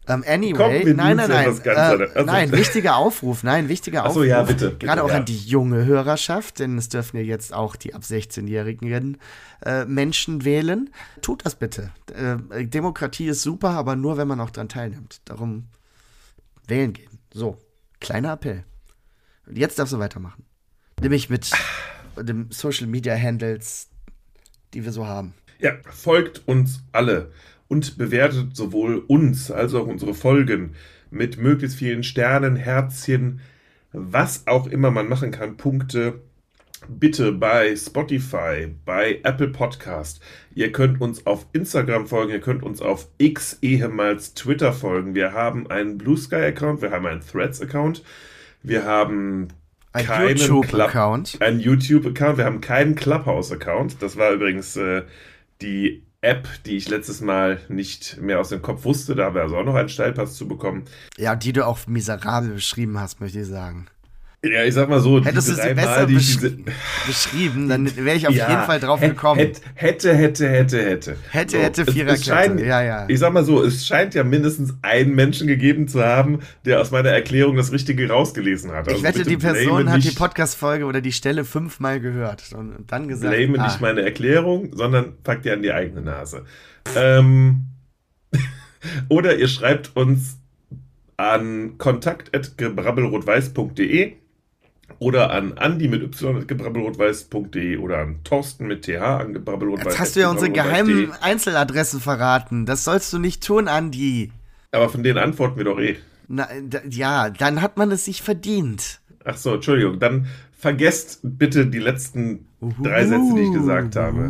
Speaker 1: Um, anyway,
Speaker 2: Komm,
Speaker 1: nein, nein, nein.
Speaker 2: Was ganz
Speaker 1: Äh,
Speaker 2: also.
Speaker 1: Nein, wichtiger Aufruf, nein, wichtiger Aufruf.
Speaker 2: Achso, ja, bitte. bitte
Speaker 1: Gerade auch
Speaker 2: ja.
Speaker 1: an die junge Hörerschaft, denn es dürfen ja jetzt auch die ab sechzehnjährigen äh, Menschen wählen. Tut das bitte. Äh, Demokratie ist super, aber nur, wenn man auch dran teilnimmt. Darum wählen gehen. So, kleiner Appell. Und jetzt darfst du weitermachen. Nämlich mit den Social Media Handles, die wir so haben.
Speaker 2: Ja, folgt uns alle und bewertet sowohl uns als auch unsere Folgen mit möglichst vielen Sternen, Herzchen, was auch immer man machen kann, Punkte. Bitte bei Spotify, bei Apple Podcast. Ihr könnt uns auf Instagram folgen, ihr könnt uns auf X, ehemals Twitter folgen. Wir haben einen Blue Sky Account, wir haben einen Threads Account, wir haben
Speaker 1: Ein
Speaker 2: keinen
Speaker 1: YouTube-Account.
Speaker 2: Ein YouTube-Account, wir haben keinen Clubhouse-Account. Das war übrigens äh, die App, die ich letztes Mal nicht mehr aus dem Kopf wusste. Da haben wir also auch noch einen Steilpass zu bekommen.
Speaker 1: Ja, die du auch miserabel beschrieben hast, möchte ich sagen.
Speaker 2: Ja, ich sag mal so,
Speaker 1: hättest du sie besser
Speaker 2: Mal, die
Speaker 1: besch-
Speaker 2: diese,
Speaker 1: beschrieben, dann wäre ich auf
Speaker 2: ja,
Speaker 1: jeden Fall drauf gekommen.
Speaker 2: Hätte, hätte, hätte, hätte. Hätte,
Speaker 1: hätte,
Speaker 2: so,
Speaker 1: hätte
Speaker 2: es,
Speaker 1: Viererkette,
Speaker 2: es scheint,
Speaker 1: ja, ja.
Speaker 2: Ich sag mal so, es scheint ja mindestens einen Menschen gegeben zu haben, der aus meiner Erklärung das Richtige rausgelesen hat. Also
Speaker 1: ich wette,
Speaker 2: bitte
Speaker 1: die Person
Speaker 2: blame
Speaker 1: hat
Speaker 2: nicht,
Speaker 1: die Podcast-Folge oder die Stelle fünfmal gehört und, und dann gesagt,
Speaker 2: blame
Speaker 1: ah.
Speaker 2: nicht meine Erklärung, sondern packt ihr an die eigene Nase. Ähm, oder ihr schreibt uns an kontakt at gebrabbelrotweiß punkt de oder an andi mit y at gebrabbelrotweiß punkt de oder an Thorsten mit th an gebrabbelrotweiß.
Speaker 1: Jetzt hast du ja unsere geheimen Einzeladressen verraten. Das sollst du nicht tun, Andi.
Speaker 2: Aber von denen antworten wir doch eh.
Speaker 1: Na, da, ja, dann hat man es sich verdient.
Speaker 2: Ach so, Entschuldigung. Dann vergesst bitte die letzten drei Sätze, die ich gesagt habe.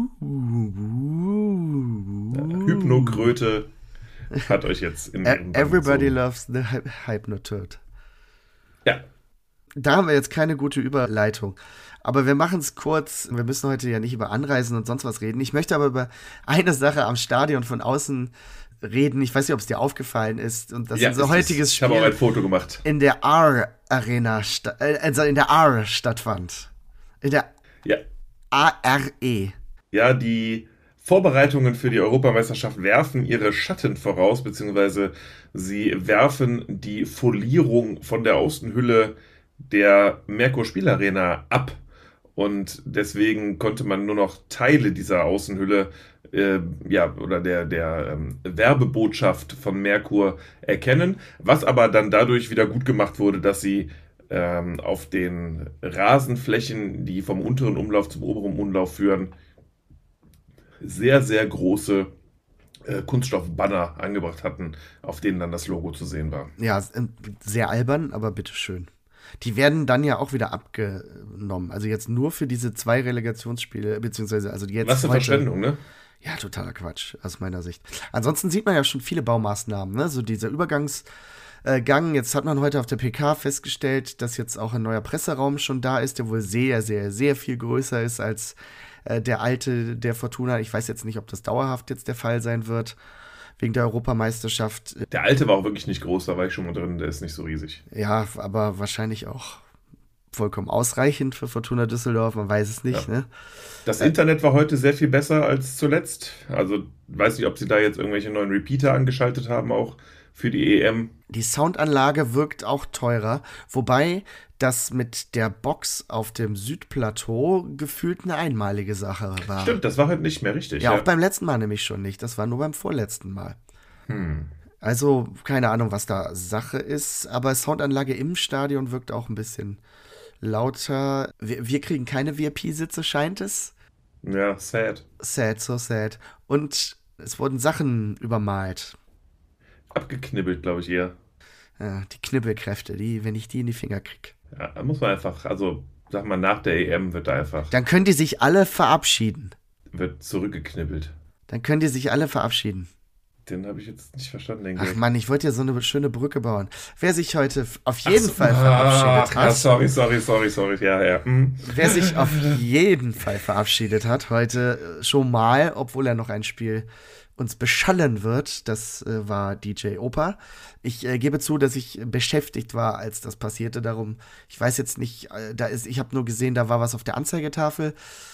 Speaker 2: Hypnokröte hat euch jetzt in
Speaker 1: e- Everybody loves the Hy- Hypnotoad.
Speaker 2: Ja.
Speaker 1: Da haben wir jetzt keine gute Überleitung. Aber wir machen es kurz. Wir müssen heute ja nicht über Anreisen und sonst was reden. Ich möchte aber über eine Sache am Stadion von außen reden. Ich weiß nicht, ob es dir aufgefallen ist. Und das
Speaker 2: ja,
Speaker 1: ist unser heutiges
Speaker 2: ist,
Speaker 1: Spiel.
Speaker 2: Ich habe auch ein Foto gemacht.
Speaker 1: In der R-Arena, sta- äh, also in der R stattfand. In der
Speaker 2: ja.
Speaker 1: A R E.
Speaker 2: Ja, die Vorbereitungen für die Europameisterschaft werfen ihre Schatten voraus, beziehungsweise sie werfen die Folierung von der Außenhülle der Merkur Spielarena ab. Und deswegen konnte man nur noch Teile dieser Außenhülle äh, ja, oder der, der ähm, Werbebotschaft von Merkur erkennen, was aber dann dadurch wieder gut gemacht wurde, dass sie ähm, auf den Rasenflächen, die vom unteren Umlauf zum oberen Umlauf führen, sehr, sehr große äh, Kunststoffbanner angebracht hatten, auf denen dann das Logo zu sehen war.
Speaker 1: Ja, sehr albern, aber bitteschön. Die werden dann ja auch wieder abgenommen. Also jetzt nur für diese zwei Relegationsspiele, beziehungsweise also jetzt.
Speaker 2: Was für
Speaker 1: heute,
Speaker 2: Verschwendung, ne?
Speaker 1: Ja, totaler Quatsch, aus meiner Sicht. Ansonsten sieht man ja schon viele Baumaßnahmen, ne? So dieser Übergangsgang. Jetzt hat man heute auf der P K festgestellt, dass jetzt auch ein neuer Presseraum schon da ist, der wohl sehr, sehr, sehr viel größer ist als äh, der alte der Fortuna. Ich weiß jetzt nicht, ob das dauerhaft jetzt der Fall sein wird. Wegen der Europameisterschaft.
Speaker 2: Der alte war auch wirklich nicht groß, da war ich schon mal drin, der ist nicht so riesig.
Speaker 1: Ja, aber wahrscheinlich auch vollkommen ausreichend für Fortuna Düsseldorf, man weiß es nicht. Ja. Ne?
Speaker 2: Das äh, Internet war heute sehr viel besser als zuletzt. Also weiß nicht, ob sie da jetzt irgendwelche neuen Repeater angeschaltet haben, auch für die E M.
Speaker 1: Die Soundanlage wirkt auch teurer, wobei das mit der Box auf dem Südplateau gefühlt eine einmalige Sache war.
Speaker 2: Stimmt, das war heute nicht mehr richtig.
Speaker 1: Ja,
Speaker 2: ja.
Speaker 1: auch beim letzten Mal nämlich schon nicht. Das war nur beim vorletzten Mal.
Speaker 2: Hm.
Speaker 1: Also, keine Ahnung, was da Sache ist, aber Soundanlage im Stadion wirkt auch ein bisschen lauter. Wir, wir kriegen keine V I P-Sitze, scheint es.
Speaker 2: Ja, sad.
Speaker 1: Sad, so sad. Und es wurden Sachen übermalt.
Speaker 2: Abgeknibbelt, glaube ich eher.
Speaker 1: Ja, die Knibbelkräfte, die, wenn ich die in die Finger kriege.
Speaker 2: Ja, da muss man einfach, also, sag mal, nach der E M wird da einfach.
Speaker 1: Dann können die sich alle verabschieden.
Speaker 2: Wird zurückgeknibbelt.
Speaker 1: Dann können die sich alle verabschieden.
Speaker 2: Den habe ich jetzt nicht verstanden, denke
Speaker 1: Ach
Speaker 2: ich.
Speaker 1: Mann, ich wollte ja so eine schöne Brücke bauen. Wer sich heute auf jeden
Speaker 2: so,
Speaker 1: Fall verabschiedet
Speaker 2: ach,
Speaker 1: hat.
Speaker 2: Ja, sorry, sorry, sorry, sorry. Ja, ja. Hm.
Speaker 1: Wer sich auf jeden Fall verabschiedet hat, heute schon mal, obwohl er noch ein Spiel uns beschallen wird, das äh, war D J Opa. Ich äh, gebe zu, dass ich beschäftigt war, als das passierte. Darum, ich weiß jetzt nicht, äh, da ist, ich habe nur gesehen, da war was auf der Anzeigetafel.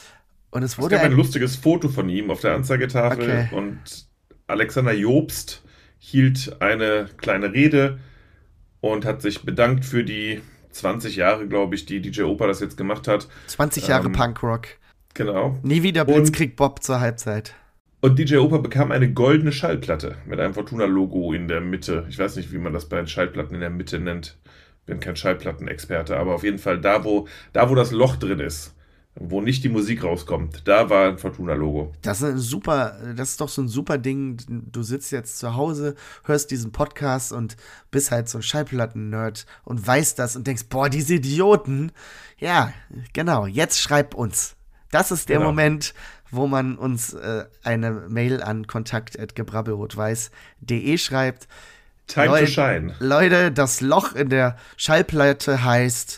Speaker 1: Und es wurde
Speaker 2: es gab
Speaker 1: ein,
Speaker 2: ein lustiges Foto von ihm auf der Anzeigetafel
Speaker 1: Okay.
Speaker 2: und Alexander Jobst hielt eine kleine Rede und hat sich bedankt für die zwanzig Jahre, glaube ich, die D J Opa das jetzt gemacht hat.
Speaker 1: zwanzig Jahre
Speaker 2: ähm,
Speaker 1: Punkrock.
Speaker 2: Genau.
Speaker 1: Nie wieder Blitzkrieg Bob zur Halbzeit.
Speaker 2: Und D J Opa bekam eine goldene Schallplatte mit einem Fortuna-Logo in der Mitte. Ich weiß nicht, wie man das bei den Schallplatten in der Mitte nennt. Bin kein Schallplattenexperte, aber auf jeden Fall da, wo, da, wo das Loch drin ist, wo nicht die Musik rauskommt, da war ein Fortuna-Logo.
Speaker 1: Das ist ein super, das ist doch so ein super Ding. Du sitzt jetzt zu Hause, hörst diesen Podcast und bist halt so ein Schallplatten-Nerd und weißt das und denkst, boah, diese Idioten. Ja, genau, jetzt schreib uns. Das ist der
Speaker 2: Genau.
Speaker 1: Moment, wo man uns äh, eine Mail an kontakt at gebrabbelrotweiß punkt de schreibt.
Speaker 2: Time
Speaker 1: Leute,
Speaker 2: to shine.
Speaker 1: Leute, das Loch in der Schallplatte heißt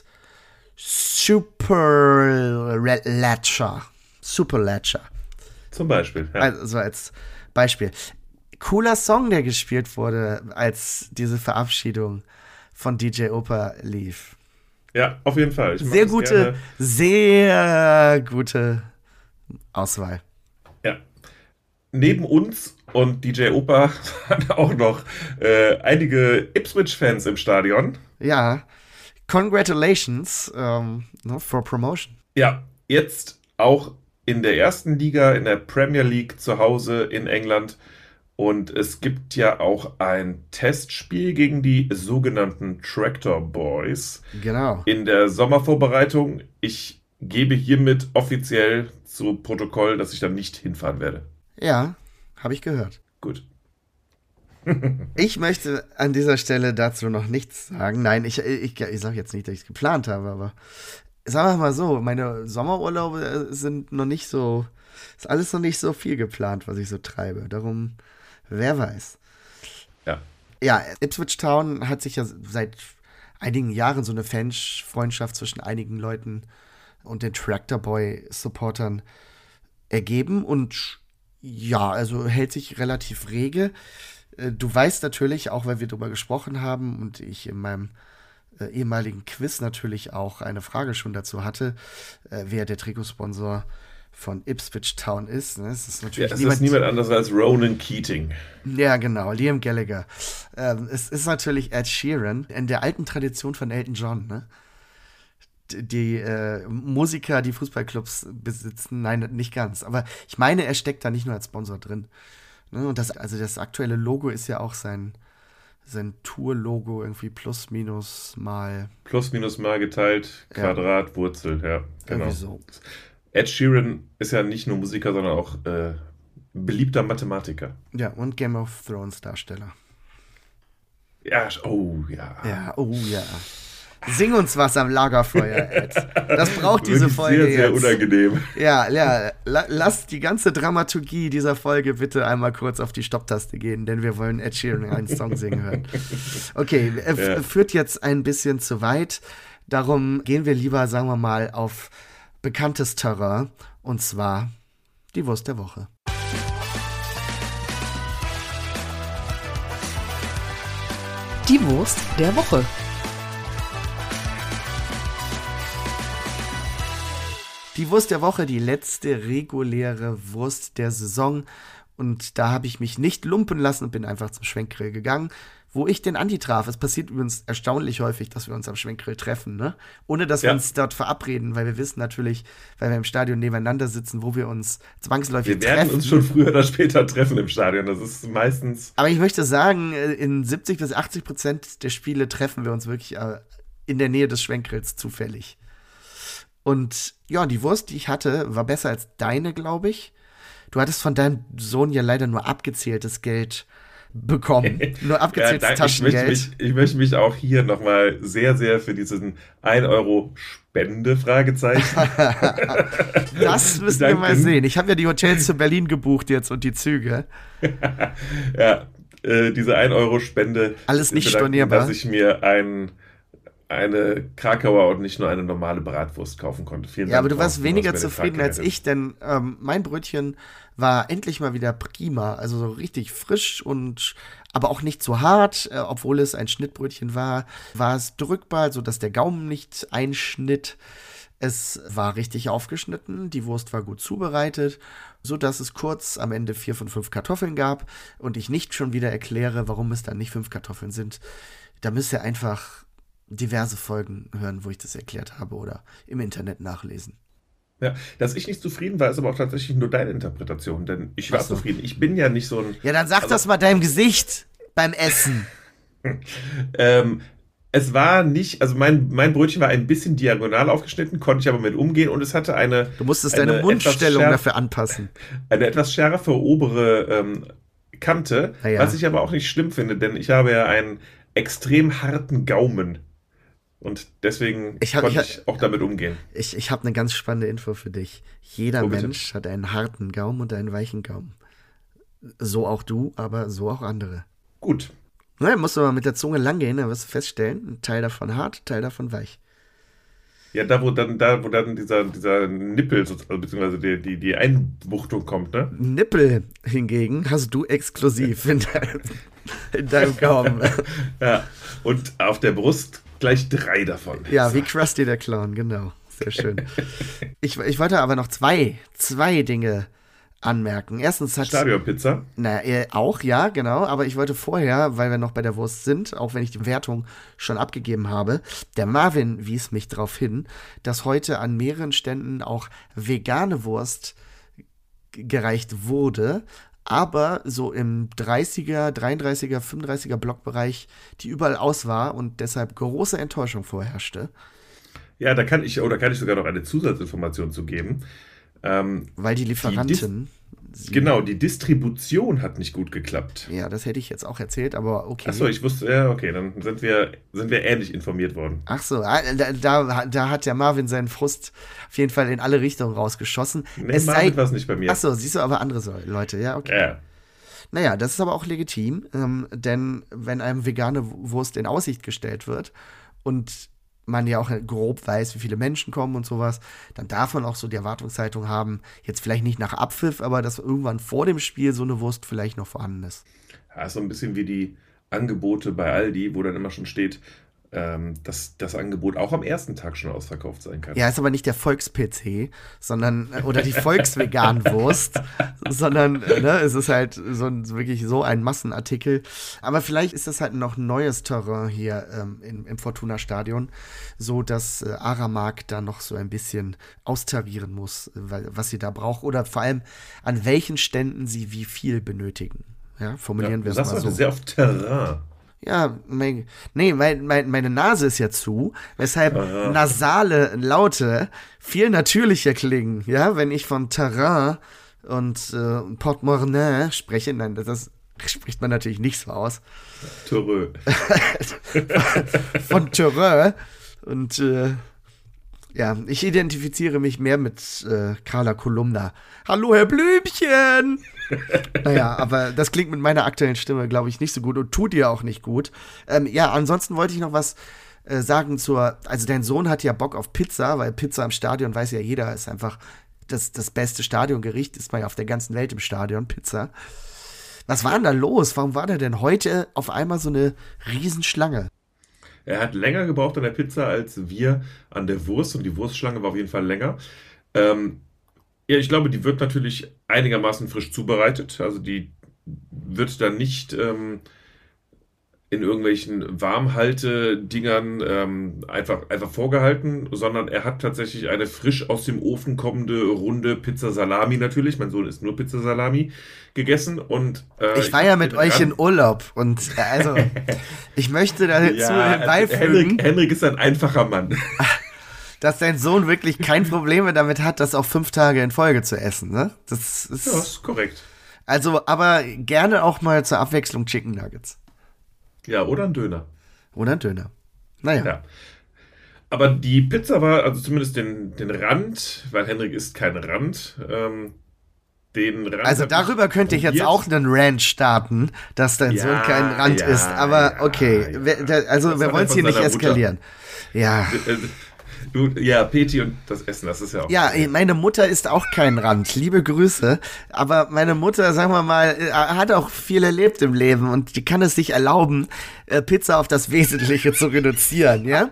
Speaker 1: Superlatcher. Superlatcher.
Speaker 2: Zum Beispiel. Ja.
Speaker 1: Also als Beispiel. Cooler Song, der gespielt wurde, als diese Verabschiedung von D J Opa lief.
Speaker 2: Ja, auf jeden Fall. Ich mag
Speaker 1: Sehr
Speaker 2: das
Speaker 1: gute,
Speaker 2: gerne.
Speaker 1: sehr gute Auswahl.
Speaker 2: Ja. Neben uns und D J Opa waren auch noch äh, einige Ipswich-Fans im Stadion.
Speaker 1: Ja, congratulations um, no, for promotion.
Speaker 2: Ja, jetzt auch in der ersten Liga, in der Premier League zu Hause in England. Und es gibt ja auch ein Testspiel gegen die sogenannten Tractor Boys
Speaker 1: Genau.
Speaker 2: in der Sommervorbereitung. Ich gebe hiermit offiziell zu Protokoll, dass ich dann nicht hinfahren werde.
Speaker 1: Ja, habe ich gehört.
Speaker 2: Gut.
Speaker 1: Ich möchte an dieser Stelle dazu noch nichts sagen. Nein, ich, ich, ich sage jetzt nicht, dass ich es geplant habe, aber sagen wir mal so, meine Sommerurlaube sind noch nicht so, ist alles noch nicht so viel geplant, was ich so treibe. Darum, wer weiß.
Speaker 2: Ja.
Speaker 1: Ja, Ipswich Town hat sich ja seit einigen Jahren so eine Fanfreundschaft zwischen einigen Leuten und den Tractor Boy Supportern ergeben und ja, also hält sich relativ rege. Du weißt natürlich, auch weil wir darüber gesprochen haben und ich in meinem äh, ehemaligen Quiz natürlich auch eine Frage schon dazu hatte, äh, wer der Trikotsponsor von Ipswich Town ist. Ne? Es ist natürlich
Speaker 2: Ja, es
Speaker 1: niemand,
Speaker 2: ist niemand anders als Ronan Keating.
Speaker 1: Ja, genau, Liam Gallagher. Ähm, es ist natürlich Ed Sheeran, in der alten Tradition von Elton John, ne? Die äh, Musiker, die Fußballclubs besitzen, nein, nicht ganz. Aber ich meine, er steckt da nicht nur als Sponsor drin. Ne? Und das, also das aktuelle Logo ist ja auch sein, sein Tour-Logo, irgendwie plus, minus, mal.
Speaker 2: Plus, minus, mal geteilt, Quadrat, ja. Wurzel, ja, genau.
Speaker 1: Irgendwie so.
Speaker 2: Ed Sheeran ist ja nicht nur Musiker, sondern auch äh, beliebter Mathematiker.
Speaker 1: Ja, und Game of Thrones Darsteller.
Speaker 2: Ja, oh ja.
Speaker 1: Ja, oh ja. Sing uns was am Lagerfeuer, Ed. Das braucht diese Folge
Speaker 2: sehr, sehr
Speaker 1: jetzt.
Speaker 2: Sehr unangenehm.
Speaker 1: Ja, ja, la, lass die ganze Dramaturgie dieser Folge bitte einmal kurz auf die Stopptaste gehen, denn wir wollen Ed Sheeran einen Song singen hören. Okay, äh, ja. Führt jetzt ein bisschen zu weit. Darum gehen wir lieber, sagen wir mal, auf bekanntes Terrain, und zwar die Wurst der Woche.
Speaker 3: Die Wurst der Woche.
Speaker 1: Die Wurst der Woche, die letzte reguläre Wurst der Saison. Und da habe ich mich nicht lumpen lassen und bin einfach zum Schwenkgrill gegangen, wo ich den Andi traf. Es passiert übrigens erstaunlich häufig, dass wir uns am Schwenkgrill treffen, ne? Ohne, dass ja. wir uns dort verabreden, weil wir wissen natürlich, weil wir im Stadion nebeneinander sitzen, wo wir uns zwangsläufig treffen.
Speaker 2: Wir werden uns schon früher oder später treffen im Stadion, das ist meistens...
Speaker 1: Aber ich möchte sagen, in siebzig bis achtzig Prozent der Spiele treffen wir uns wirklich in der Nähe des Schwenkgrills zufällig. Und ja, die Wurst, die ich hatte, war besser als deine, glaube ich. Du hattest von deinem Sohn ja leider nur abgezähltes Geld bekommen. Nur abgezähltes ja, Taschengeld.
Speaker 2: Ich möchte, mich, ich möchte mich auch hier nochmal sehr, sehr für diesen ein Euro Spende, Fragezeichen.
Speaker 1: Das müssen wir mal sehen. Ich habe ja die Hotels zu Berlin gebucht jetzt und die Züge.
Speaker 2: Ja, äh, diese ein Euro Spende.
Speaker 1: Alles nicht stornierbar.
Speaker 2: Dass ich mir ein... eine Krakauer und nicht nur eine normale Bratwurst kaufen konnte. Vielen
Speaker 1: ja,
Speaker 2: Dank,
Speaker 1: aber du warst
Speaker 2: drauf,
Speaker 1: weniger zufrieden als ich, denn ähm, mein Brötchen war endlich mal wieder prima, also so richtig frisch und aber auch nicht so hart, äh, obwohl es ein Schnittbrötchen war, war es drückbar, sodass der Gaumen nicht einschnitt. Es war richtig aufgeschnitten, die Wurst war gut zubereitet, sodass es kurz am Ende vier von fünf Kartoffeln gab und ich nicht schon wieder erkläre, warum es dann nicht fünf Kartoffeln sind. Da müsst ihr einfach diverse Folgen hören, wo ich das erklärt habe oder im Internet nachlesen.
Speaker 2: Ja, dass ich nicht zufrieden war, ist aber auch tatsächlich nur deine Interpretation, denn ich war
Speaker 1: so.
Speaker 2: zufrieden. Ich bin ja nicht so ein...
Speaker 1: Ja, dann sag
Speaker 2: also,
Speaker 1: das mal deinem Gesicht beim Essen.
Speaker 2: ähm, es war nicht, also mein, mein Brötchen war ein bisschen diagonal aufgeschnitten, konnte ich aber mit umgehen und es hatte eine...
Speaker 1: Du musstest
Speaker 2: eine
Speaker 1: deine Mundstellung
Speaker 2: schärf,
Speaker 1: dafür anpassen.
Speaker 2: Eine etwas schärfe obere ähm, Kante,
Speaker 1: ja.
Speaker 2: was ich aber auch nicht schlimm finde, denn ich habe ja einen extrem harten Gaumen. Und deswegen
Speaker 1: ich hab,
Speaker 2: konnte
Speaker 1: ich,
Speaker 2: ich auch damit umgehen.
Speaker 1: Ich, ich habe eine ganz spannende Info für dich. Jeder
Speaker 2: oh,
Speaker 1: Mensch hat einen harten Gaumen und einen weichen Gaumen. So auch du, aber so auch andere.
Speaker 2: Gut.
Speaker 1: Na, musst du mal mit der Zunge lang gehen, dann wirst du feststellen, ein Teil davon hart, ein Teil davon weich.
Speaker 2: Ja, da wo dann, da, wo dann dieser, dieser Nippel, also beziehungsweise die, die, die Einbuchtung kommt, ne?
Speaker 1: Nippel hingegen hast du exklusiv in, dein, in deinem Gaumen.
Speaker 2: Ja, und auf der Brust gleich drei davon.
Speaker 1: Ja, wie Krusty der Clown, genau. Sehr schön. ich, ich wollte aber noch zwei, zwei Dinge anmerken. Erstens hat
Speaker 2: Stadionpizza.
Speaker 1: Na, äh, auch, ja, genau. Aber ich wollte vorher, weil wir noch bei der Wurst sind, auch wenn ich die Wertung schon abgegeben habe, der Marvin wies mich darauf hin, dass heute an mehreren Ständen auch vegane Wurst gereicht wurde, aber so im dreißiger, dreiunddreißiger, fünfunddreißiger Blockbereich, die überall aus war und deshalb große Enttäuschung vorherrschte.
Speaker 2: Ja, da kann ich, oder kann ich sogar noch eine Zusatzinformation zu geben. Ähm,
Speaker 1: Weil die Lieferantin...
Speaker 2: Die genau, die Distribution hat nicht gut geklappt.
Speaker 1: Ja, das hätte ich jetzt auch erzählt, aber okay.
Speaker 2: Achso, ich wusste, ja, okay, dann sind wir, sind wir ähnlich informiert worden.
Speaker 1: Ach so, da, da, da hat der Marvin seinen Frust auf jeden Fall in alle Richtungen rausgeschossen.
Speaker 2: Nee,
Speaker 1: es
Speaker 2: Marvin war es nicht bei mir.
Speaker 1: Achso, siehst du aber andere Leute, ja, okay.
Speaker 2: Ja.
Speaker 1: Naja, das ist aber auch legitim, ähm, denn wenn einem vegane Wurst in Aussicht gestellt wird und man ja auch grob weiß, wie viele Menschen kommen und sowas, dann darf man auch so die Erwartungshaltung haben, jetzt vielleicht nicht nach Abpfiff, aber dass irgendwann vor dem Spiel so eine Wurst vielleicht noch vorhanden ist.
Speaker 2: Ja, ist so ein bisschen wie die Angebote bei Aldi, wo dann immer schon steht, ähm, dass das Angebot auch am ersten Tag schon ausverkauft sein kann.
Speaker 1: Ja, ist aber nicht der Volks-P C, sondern, oder die Volksvegan-Wurst, sondern, ne, es ist halt so ein, wirklich so ein Massenartikel. Aber vielleicht ist das halt noch neues Terrain hier ähm, im, im Fortuna-Stadion, so dass äh, Aramark da noch so ein bisschen austarieren muss, weil, was sie da braucht oder vor allem an welchen Ständen sie wie viel benötigen. Ja, formulieren
Speaker 2: ja,
Speaker 1: wir es mal so.
Speaker 2: Du sagst heute sehr oft Terrain.
Speaker 1: Ja, mein, nee, mein, mein, meine Nase ist ja zu, weshalb Aha. nasale Laute viel natürlicher klingen, ja, wenn ich von Terrain und äh, Portemonnaie spreche, nein, das, das spricht man natürlich nicht so aus.
Speaker 2: Terrain.
Speaker 1: Von Terrain und äh, ja, ich identifiziere mich mehr mit äh, Carla Kolumna. Hallo, Herr Blümchen! Naja, aber das klingt mit meiner aktuellen Stimme, glaube ich, nicht so gut und tut ihr auch nicht gut. Ähm, ja, ansonsten wollte ich noch was äh, sagen zur, also dein Sohn hat ja Bock auf Pizza, weil Pizza im Stadion, weiß ja jeder, ist einfach das, das beste Stadiongericht, ist man ja auf der ganzen Welt im Stadion, Pizza. Was war denn da los? Warum war da denn heute auf einmal so eine Riesenschlange?
Speaker 2: Er hat länger gebraucht an der Pizza als wir an der Wurst und die Wurstschlange war auf jeden Fall länger. Ähm, ja, ich glaube, die wird natürlich einigermaßen frisch zubereitet. Also die wird dann nicht ähm, in irgendwelchen Warmhalte-Dingern ähm, einfach, einfach vorgehalten, sondern er hat tatsächlich eine frisch aus dem Ofen kommende runde Pizza Salami natürlich. Mein Sohn isst nur Pizza Salami gegessen und äh,
Speaker 1: ich war ich ja mit euch in Urlaub und äh, also ich möchte dazu
Speaker 2: ja,
Speaker 1: beifügen,
Speaker 2: Henrik, Henrik ist ein einfacher Mann.
Speaker 1: Dass dein Sohn wirklich kein Problem damit hat, das auch fünf Tage in Folge zu essen, ne? Das ist,
Speaker 2: ja, das ist korrekt.
Speaker 1: Also, aber gerne auch mal zur Abwechslung Chicken Nuggets.
Speaker 2: Ja, oder ein Döner.
Speaker 1: Oder ein Döner. Naja.
Speaker 2: Ja. Aber die Pizza war, also zumindest den, den Rand, weil Henrik isst keinen Rand, ähm, den Rand.
Speaker 1: Also darüber könnte ich jetzt auch einen Rant starten, dass dein ja, Sohn keinen Rand ja, isst. Aber ja, okay, ja. also das wir wollen es hier nicht eskalieren. Mutter. Ja.
Speaker 2: Du, ja, Peti und das Essen, das ist ja auch...
Speaker 1: Ja, meine Mutter isst auch keinen Rand, liebe Grüße, aber meine Mutter, sagen wir mal, hat auch viel erlebt im Leben und die kann es sich erlauben, Pizza auf das Wesentliche zu reduzieren, ja?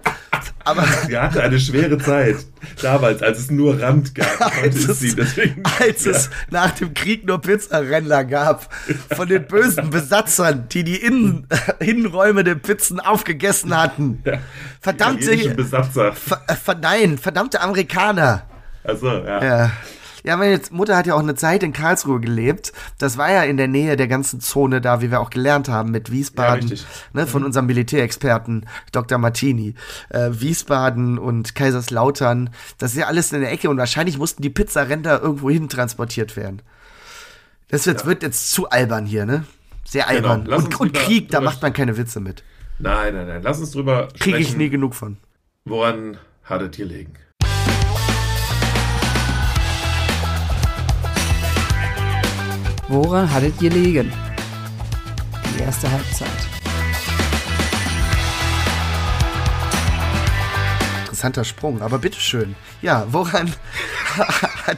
Speaker 1: Aber
Speaker 2: sie hatte eine schwere Zeit damals, als es nur Rand gab.
Speaker 1: als
Speaker 2: ist
Speaker 1: es,
Speaker 2: sie deswegen,
Speaker 1: als
Speaker 2: ja.
Speaker 1: es nach dem Krieg nur Pizzaränder gab von den bösen Besatzern, die die Innen, Innenräume der Pizzen aufgegessen hatten.
Speaker 2: Ja.
Speaker 1: Verdammte
Speaker 2: Italienischen Besatzer.
Speaker 1: Ver, ver, nein, verdammte Amerikaner.
Speaker 2: Also, ja.
Speaker 1: Ja. Ja, meine Mutter hat ja auch eine Zeit in Karlsruhe gelebt. Das war ja in der Nähe der ganzen Zone da, wie wir auch gelernt haben, mit Wiesbaden,
Speaker 2: Ja,
Speaker 1: ne, von
Speaker 2: mhm.
Speaker 1: unserem Militärexperten Doktor Martini. Äh, Wiesbaden und Kaiserslautern, das ist ja alles in der Ecke und wahrscheinlich mussten die Pizzaränder irgendwo hin transportiert werden. Das wird,
Speaker 2: Ja.
Speaker 1: wird jetzt zu albern hier, ne? Sehr
Speaker 2: Genau.
Speaker 1: albern.
Speaker 2: Lass
Speaker 1: Und,
Speaker 2: uns
Speaker 1: und
Speaker 2: lieber
Speaker 1: Krieg, da
Speaker 2: drüber
Speaker 1: macht man keine Witze mit.
Speaker 2: Nein, nein, nein. Lass uns drüber
Speaker 1: Kriege ich
Speaker 2: sprechen.
Speaker 1: nie genug von.
Speaker 2: Woran hattet ihr liegen?
Speaker 3: Woran hattet ihr liegen? Die erste Halbzeit.
Speaker 1: Interessanter Sprung, aber bitteschön. Ja, woran hat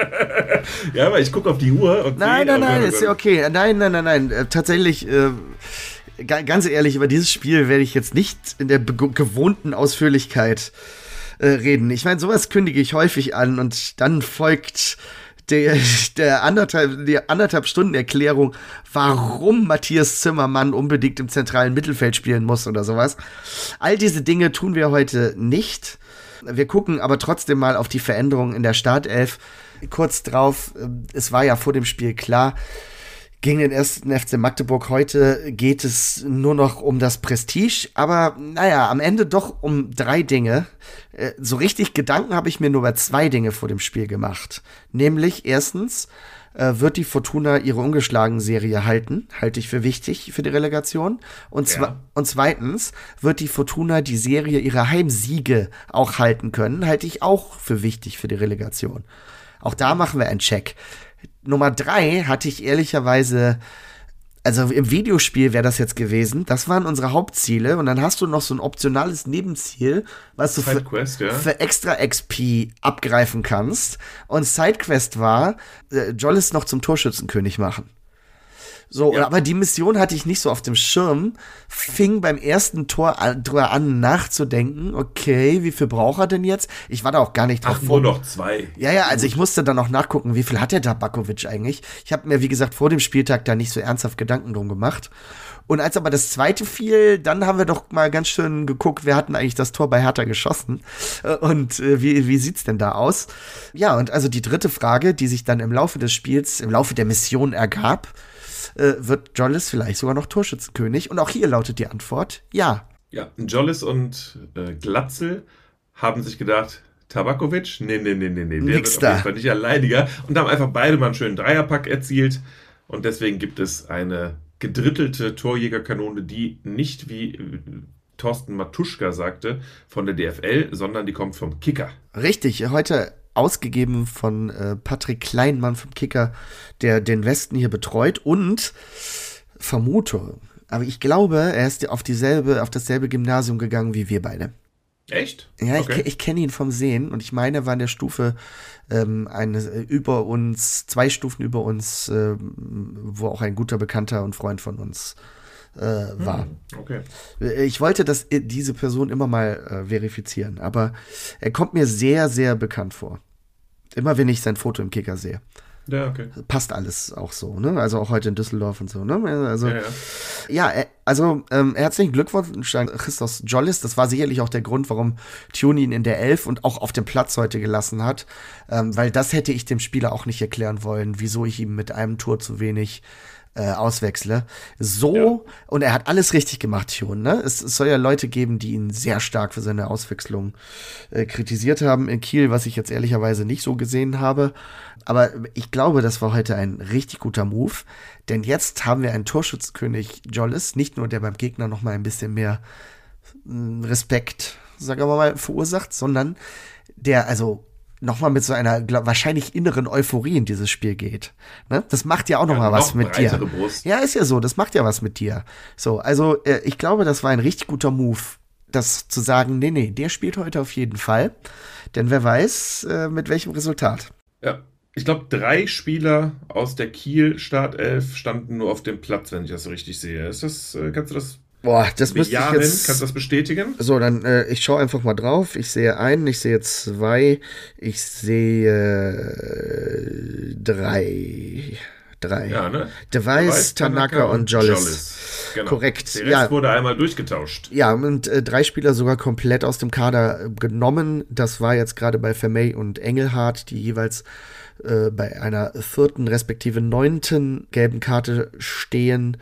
Speaker 2: Ja, aber ich gucke auf die Uhr und
Speaker 1: Nein,
Speaker 2: sehe,
Speaker 1: nein, nein,
Speaker 2: oh Gott,
Speaker 1: ist
Speaker 2: oh
Speaker 1: ja
Speaker 2: Gott.
Speaker 1: okay. Nein, nein, nein, nein. Äh, tatsächlich, äh, ga- ganz ehrlich, über dieses Spiel werde ich jetzt nicht in der be- gewohnten Ausführlichkeit äh, reden. Ich meine, sowas kündige ich häufig an und dann folgt der, der anderthalb, die anderthalb Stunden Erklärung, warum Matthias Zimmermann unbedingt im zentralen Mittelfeld spielen muss oder sowas. All diese Dinge tun wir heute nicht. Wir gucken aber trotzdem mal auf die Veränderungen in der Startelf. Kurz drauf, äh, es war ja vor dem Spiel klar, gegen den ersten F C Magdeburg heute geht es nur noch um das Prestige, aber naja, am Ende doch um drei Dinge. Äh, so richtig Gedanken habe ich mir nur über zwei Dinge vor dem Spiel gemacht. Nämlich erstens, äh, wird die Fortuna ihre ungeschlagen-Serie halten? Halte ich für wichtig für die Relegation. Und, zwe-
Speaker 2: Ja.
Speaker 1: und zweitens, wird die Fortuna die Serie ihrer Heimsiege auch halten können? Halte ich auch für wichtig für die Relegation. Auch da machen wir einen Check. Nummer drei hatte ich ehrlicherweise, also im Videospiel wäre das jetzt gewesen, das waren unsere Hauptziele und dann hast du noch so ein optionales Nebenziel, was du für,
Speaker 2: Sidequest, ja.
Speaker 1: für extra X P abgreifen kannst. Und Sidequest war, äh, Jollis noch zum Torschützenkönig machen. So,
Speaker 2: Ja.
Speaker 1: aber die Mission hatte ich nicht so auf dem Schirm, fing beim ersten Tor an, drüber an nachzudenken, okay, wie viel braucht er denn jetzt? Ich war da auch gar nicht drauf
Speaker 2: Ach, nur noch zwei.
Speaker 1: ja, ja, also ich musste dann auch nachgucken, wie viel hat der Tabakovic eigentlich? Ich habe mir, wie gesagt, vor dem Spieltag da nicht so ernsthaft Gedanken drum gemacht. Und als aber das zweite fiel, dann haben wir doch mal ganz schön geguckt, wer hat denn eigentlich das Tor bei Hertha geschossen? Äh, Und äh, wie, wie sieht's denn da aus? Ja, und also die dritte Frage, die sich dann im Laufe des Spiels, im Laufe der Mission ergab, äh, wird Jollis vielleicht sogar noch Torschützenkönig? Und auch hier lautet die Antwort, ja.
Speaker 2: Ja, Jollis und äh, Glatzel haben sich gedacht, Tabakovic? Nee, nee, nee, nee, nee. Der
Speaker 1: Nix
Speaker 2: wird auf
Speaker 1: da.
Speaker 2: jeden Fall nicht alleiniger. Und haben einfach beide mal einen schönen Dreierpack erzielt. Und deswegen gibt es eine gedrittelte Torjägerkanone, die nicht, wie äh, Thorsten Matuschka sagte, von der D F L, sondern die kommt vom Kicker.
Speaker 1: Richtig, heute ausgegeben von äh, Patrick Kleinmann vom Kicker, der den Westen hier betreut und vermute, aber ich glaube, er ist auf dieselbe, auf dasselbe Gymnasium gegangen wie wir beide.
Speaker 2: Echt?
Speaker 1: Ja,
Speaker 2: Okay.
Speaker 1: ich, ke- ich kenne ihn vom Sehen und ich meine, er war in der Stufe ähm, eine, äh, über uns, zwei Stufen über uns, ähm, wo auch ein guter Bekannter und Freund von uns äh, war.
Speaker 2: Hm, okay.
Speaker 1: Ich wollte das, diese Person immer mal äh, verifizieren, aber er kommt mir sehr, sehr bekannt vor. Immer wenn ich sein Foto im Kicker sehe.
Speaker 2: Ja, okay.
Speaker 1: Passt alles auch so, ne? Also auch heute in Düsseldorf und so, ne? Also,
Speaker 2: Ja, ja.
Speaker 1: ja, äh, also ähm, herzlichen Glückwunsch an Christos Jollis. Das war sicherlich auch der Grund, warum Tune ihn in der Elf und auch auf dem Platz heute gelassen hat. Ähm, weil das hätte ich dem Spieler auch nicht erklären wollen, wieso ich ihm mit einem Tor zu wenig äh, auswechsle. So,
Speaker 2: Ja.
Speaker 1: und er hat alles richtig gemacht, Tune, ne? Es, es soll ja Leute geben, die ihn sehr stark für seine Auswechslung äh, kritisiert haben in Kiel, was ich jetzt ehrlicherweise nicht so gesehen habe. Aber ich glaube, das war heute ein richtig guter Move, denn jetzt haben wir einen Torschützenkönig Jollis, nicht nur der beim Gegner noch mal ein bisschen mehr mh, Respekt, sagen wir mal, verursacht, sondern der also noch mal mit so einer glaub, wahrscheinlich inneren Euphorie in dieses Spiel geht. Ne? Das macht ja auch noch
Speaker 2: Ja,
Speaker 1: mal was
Speaker 2: noch
Speaker 1: mit dir.
Speaker 2: breitere Brust.
Speaker 1: Ja, ist ja so, das macht ja was mit dir. So, also äh, ich glaube, das war ein richtig guter Move, das zu sagen, nee, nee, der spielt heute auf jeden Fall, denn wer weiß, äh, mit welchem Resultat.
Speaker 2: Ja. Ich glaube, drei Spieler aus der Kiel-Startelf standen nur auf dem Platz, wenn ich das so richtig sehe. Ist das, äh, kannst du das
Speaker 1: Boah, das müsste ich jetzt...
Speaker 2: Kannst du das bestätigen?
Speaker 1: So, dann, äh, ich schaue einfach mal drauf. Ich sehe einen, ich sehe zwei, ich sehe äh, drei. Drei.
Speaker 2: Ja, ne?
Speaker 1: Device, Tanaka, Tanaka und Jollis.
Speaker 2: Jollis. Genau.
Speaker 1: Korrekt.
Speaker 2: Der Rest
Speaker 1: ja.
Speaker 2: wurde einmal durchgetauscht.
Speaker 1: Ja, und äh, drei Spieler sogar komplett aus dem Kader genommen. Das war jetzt gerade bei Vermey und Engelhardt, die jeweils äh, bei einer vierten respektive neunten gelben Karte stehen.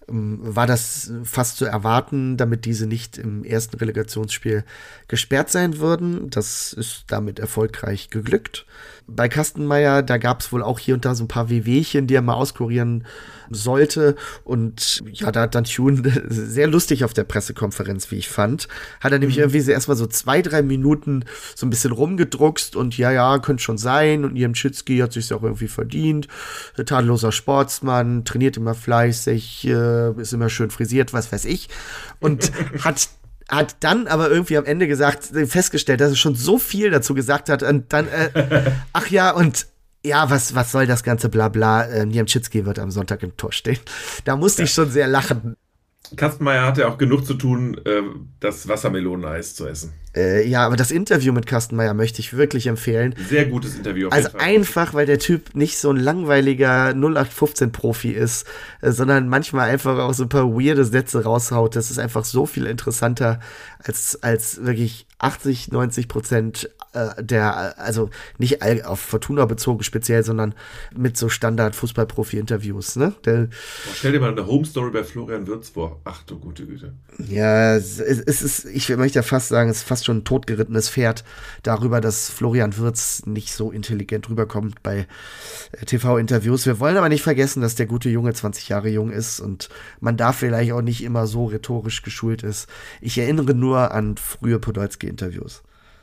Speaker 1: War das fast zu erwarten, damit diese nicht im ersten Relegationsspiel gesperrt sein würden. Das ist damit erfolgreich geglückt. Bei Kastenmeier, da gab es wohl auch hier und da so ein paar Wehwehchen, die er mal auskurieren sollte. Und ja, da hat dann Thune sehr lustig auf der Pressekonferenz, wie ich fand. Hat er nämlich mhm. irgendwie so erstmal so zwei, drei Minuten so ein bisschen rumgedruckst und ja, ja, könnte schon sein. Und Niemczycki hat sich auch irgendwie verdient. Tadelloser Sportsmann, trainiert immer fleißig, äh, ist immer schön frisiert, was weiß ich. Und hat hat dann aber irgendwie am Ende gesagt, festgestellt, dass er schon so viel dazu gesagt hat und dann, äh, ach ja, und ja, was, was soll das ganze Blabla, äh, Niemczycki wird am Sonntag im Tor stehen. Da musste ja. ich schon sehr lachen.
Speaker 2: Kastenmeier hatte auch genug zu tun, äh, das Wassermeloneneis zu essen.
Speaker 1: Äh, ja, aber das Interview mit Kastenmeier möchte ich wirklich empfehlen.
Speaker 2: Sehr gutes Interview. Auf
Speaker 1: also
Speaker 2: jeden Fall.
Speaker 1: Einfach, weil der Typ nicht so ein langweiliger null acht fünfzehn Profi ist, äh, sondern manchmal einfach auch so ein paar weirde Sätze raushaut. Das ist einfach so viel interessanter als, als wirklich achtzig, neunzig Prozent äh, der, also nicht all, auf Fortuna bezogen speziell, sondern mit so Standard-Fußball-Profi-Interviews, ne? Der,
Speaker 2: Boah, stell dir mal eine Home-Story bei Florian Wirtz vor. Ach du gute Güte.
Speaker 1: Ja, es, es ist, ich möchte ja fast sagen, es ist fast schon ein totgerittenes Pferd darüber, dass Florian Wirtz nicht so intelligent rüberkommt bei äh, T V-Interviews. Wir wollen aber nicht vergessen, dass der gute Junge zwanzig Jahre jung ist und man da vielleicht auch nicht immer so rhetorisch geschult ist. Ich erinnere nur an frühe Podolski-Interviews.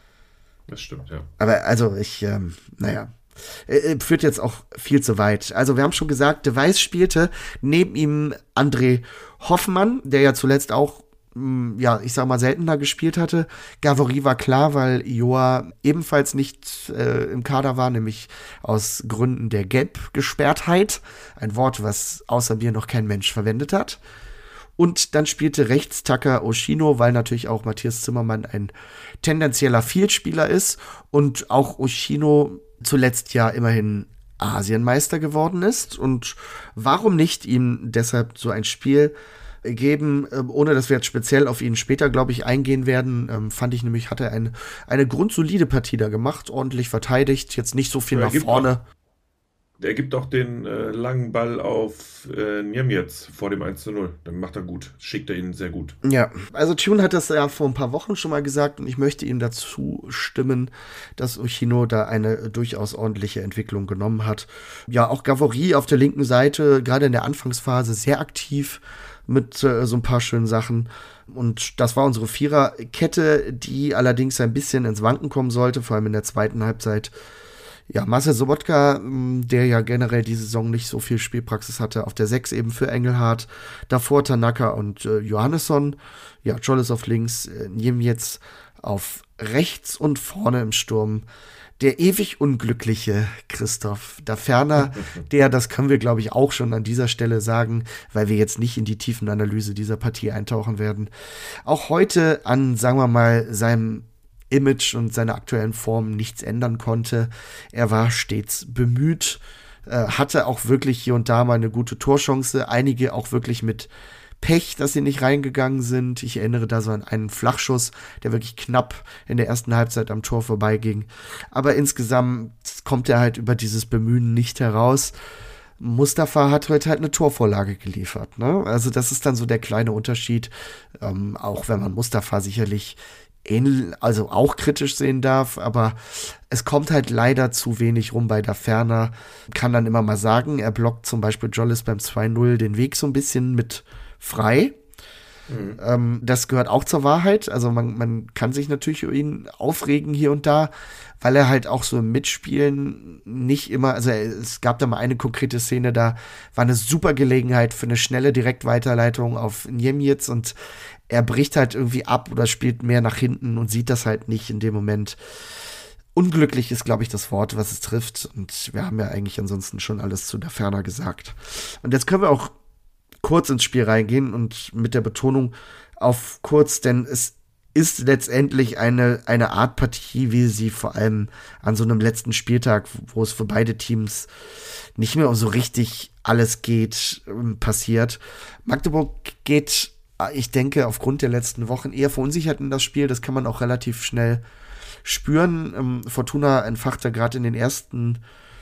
Speaker 2: Das stimmt, ja.
Speaker 1: Aber also ich, ähm, naja, äh, führt jetzt auch viel zu weit. Also wir haben schon gesagt, De Weiß spielte, neben ihm André Hoffmann, der ja zuletzt auch, mh, ja, ich sag mal, seltener gespielt hatte. Gavory war klar, weil Joa ebenfalls nicht äh, im Kader war, nämlich aus Gründen der Gelbgesperrtheit. Ein Wort, was außer mir noch kein Mensch verwendet hat. Und dann spielte rechts Taka Oshino, weil natürlich auch Matthias Zimmermann ein tendenzieller Vielspieler ist und auch Oshino zuletzt ja immerhin Asienmeister geworden ist. Und warum nicht ihm deshalb so ein Spiel geben, ohne dass wir jetzt speziell auf ihn später, glaube ich, eingehen werden, ähm, fand ich nämlich, hat er eine, eine grundsolide Partie da gemacht, ordentlich verteidigt, jetzt nicht so viel
Speaker 2: ja,
Speaker 1: nach vorne.
Speaker 2: Auch, der gibt doch den äh, langen Ball auf äh, Niemец vor dem eins zu null. Dann macht er gut. Schickt er ihn sehr gut.
Speaker 1: Ja, also Thune hat das ja vor ein paar Wochen schon mal gesagt und ich möchte ihm dazu stimmen, dass Oshino da eine durchaus ordentliche Entwicklung genommen hat. Ja, auch Gavory auf der linken Seite, gerade in der Anfangsphase, sehr aktiv mit äh, so ein paar schönen Sachen. Und das war unsere Viererkette, die allerdings ein bisschen ins Wanken kommen sollte, vor allem in der zweiten Halbzeit. Ja, Marcel Sobotka, der ja generell diese Saison nicht so viel Spielpraxis hatte, auf der sechs eben für Engelhardt. Davor Tanaka und äh, Johannesson. Ja, Jollis auf links, äh, Niemец auf rechts und vorne im Sturm der ewig unglückliche Christoph Daferner, der, das können wir, glaube ich, auch schon an dieser Stelle sagen, weil wir jetzt nicht in die tiefen Analyse dieser Partie eintauchen werden, auch heute an, sagen wir mal, seinem Image und seiner aktuellen Form nichts ändern konnte. Er war stets bemüht, äh, hatte auch wirklich hier und da mal eine gute Torchance, einige auch wirklich mit Pech, dass sie nicht reingegangen sind. Ich erinnere da so an einen Flachschuss, der wirklich knapp in der ersten Halbzeit am Tor vorbeiging. Aber insgesamt kommt er halt über dieses Bemühen nicht heraus. Mustafa hat heute halt eine Torvorlage geliefert, ne? Also das ist dann so der kleine Unterschied, ähm, auch wenn man Mustafa sicherlich ähnlich, also auch kritisch sehen darf, aber es kommt halt leider zu wenig rum bei Daferner. Kann dann immer mal sagen, er blockt zum Beispiel Jollis beim zwei null den Weg so ein bisschen mit frei. Mhm. Ähm, das gehört auch zur Wahrheit. Also man, man kann sich natürlich über ihn aufregen hier und da, weil er halt auch so im Mitspielen nicht immer, also es gab da mal eine konkrete Szene, da war eine super Gelegenheit für eine schnelle Direktweiterleitung auf Niemец und er bricht halt irgendwie ab oder spielt mehr nach hinten und sieht das halt nicht in dem Moment. Unglücklich ist, glaube ich, das Wort, was es trifft. Und wir haben ja eigentlich ansonsten schon alles zu Daferner gesagt. Und jetzt können wir auch kurz ins Spiel reingehen und mit der Betonung auf kurz, denn es ist letztendlich eine, eine Art Partie, wie sie vor allem an so einem letzten Spieltag, wo es für beide Teams nicht mehr um so richtig alles geht, passiert. Magdeburg geht, ich denke, aufgrund der letzten Wochen eher verunsichert in das Spiel. Das kann man auch relativ schnell spüren. Ähm, Fortuna entfachte gerade in den ersten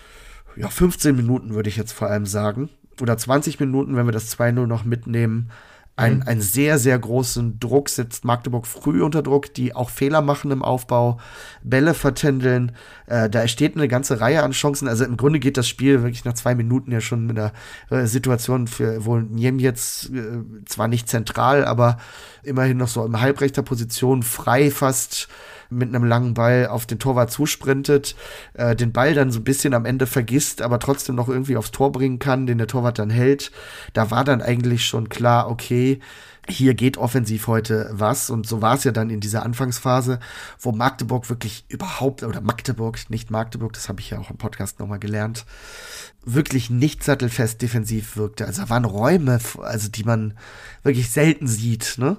Speaker 1: ja, fünfzehn Minuten, würde ich jetzt vor allem sagen. Oder zwanzig Minuten, wenn wir das zwei null noch mitnehmen. Ein, mhm. einen sehr, sehr großen Druck setzt Magdeburg früh unter Druck, die auch Fehler machen im Aufbau, Bälle vertändeln. Äh, da entsteht eine ganze Reihe an Chancen. Also im Grunde geht das Spiel wirklich nach zwei Minuten ja schon mit einer äh, Situation, für, wo Niem jetzt äh, zwar nicht zentral, aber immerhin noch so in halbrechter Position frei fast mit einem langen Ball auf den Torwart zusprintet, äh, den Ball dann so ein bisschen am Ende vergisst, aber trotzdem noch irgendwie aufs Tor bringen kann, den der Torwart dann hält. Da war dann eigentlich schon klar, okay, hier geht offensiv heute was. Und so war es ja dann in dieser Anfangsphase, wo Magdeburg wirklich überhaupt, oder Magdeburg, nicht Magdeburg, das habe ich ja auch im Podcast nochmal gelernt, wirklich nicht sattelfest defensiv wirkte. Also da waren Räume, also die man wirklich selten sieht, ne?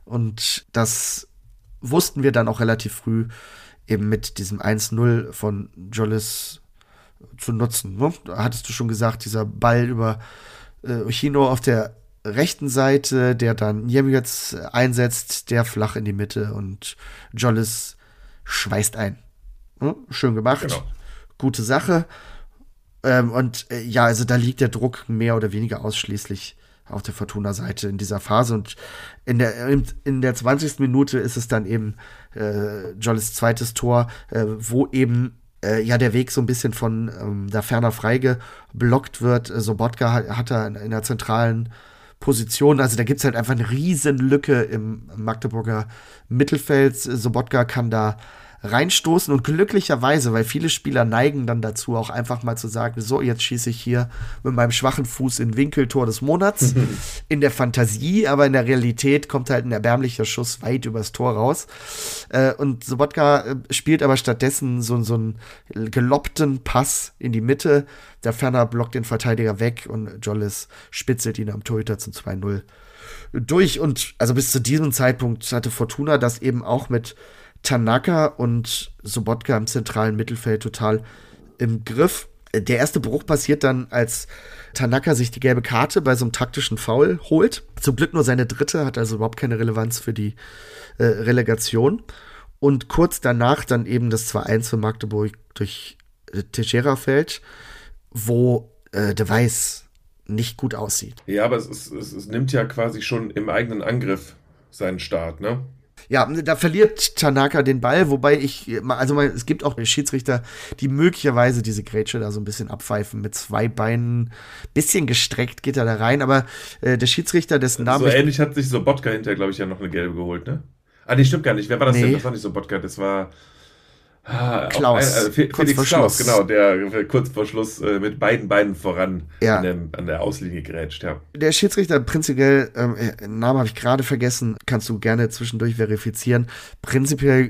Speaker 1: Und das wussten wir dann auch relativ früh eben mit diesem eins null von Jollis zu nutzen. Ne? Da hattest du schon gesagt, dieser Ball über äh, Uchino auf der rechten Seite, der dann Niemiec einsetzt, der flach in die Mitte und Jollis schweißt ein. Ne? Schön gemacht, genau. Gute Sache. Ähm, und äh, ja, also da liegt der Druck mehr oder weniger ausschließlich auf der Fortuna-Seite in dieser Phase. Und in der, in der zwanzigsten Minute ist es dann eben äh, Jollis zweites Tor, äh, wo eben äh, ja der Weg so ein bisschen von ähm, da ferner frei geblockt wird. Äh, Sobotka hat, hat er in, in einer zentralen Position. Also da gibt es halt einfach eine riesen Lücke im Magdeburger Mittelfeld. Sobotka kann da reinstoßen und glücklicherweise, weil viele Spieler neigen dann dazu, auch einfach mal zu sagen, so, jetzt schieße ich hier mit meinem schwachen Fuß in Winkeltor des Monats, in der Fantasie, aber in der Realität kommt halt ein erbärmlicher Schuss weit übers Tor raus. Äh, und Sobotka äh, spielt aber stattdessen so, so einen gelobbten Pass in die Mitte. Der Ferner blockt den Verteidiger weg und Jollis spitzelt ihn am Torhüter zum zwei null durch. Und also bis zu diesem Zeitpunkt hatte Fortuna das eben auch mit Tanaka und Sobotka im zentralen Mittelfeld total im Griff. Der erste Bruch passiert dann, als Tanaka sich die gelbe Karte bei so einem taktischen Foul holt. Zum Glück nur seine dritte, hat also überhaupt keine Relevanz für die äh, Relegation. Und kurz danach dann eben das zwei eins für Magdeburg durch äh, Teixeira fällt, wo äh, De Weiß nicht gut aussieht.
Speaker 2: Ja, aber es, ist, es, es nimmt ja quasi schon im eigenen Angriff seinen Start, ne?
Speaker 1: Ja, da verliert Tanaka den Ball, wobei ich, also es gibt auch Schiedsrichter, die möglicherweise diese Grätsche da so ein bisschen abpfeifen, mit zwei Beinen, bisschen gestreckt geht er da rein, aber äh, der Schiedsrichter, dessen Namen...
Speaker 2: So ähnlich hat sich Sobotka hinterher, glaube ich, ja noch eine gelbe geholt, ne? Ah, nee, stimmt gar nicht. Wer war das nee. denn? Das war nicht Sobotka, das war... Ah,
Speaker 1: Klaus,
Speaker 2: ein, äh, Felix
Speaker 1: kurz vor
Speaker 2: Klaus,
Speaker 1: Schluss.
Speaker 2: Genau, der kurz vor Schluss äh, mit beiden Beinen voran
Speaker 1: ja.
Speaker 2: an, der, an der Auslinie grätscht, ja.
Speaker 1: Der Schiedsrichter prinzipiell, ähm, Namen habe ich gerade vergessen, kannst du gerne zwischendurch verifizieren, prinzipiell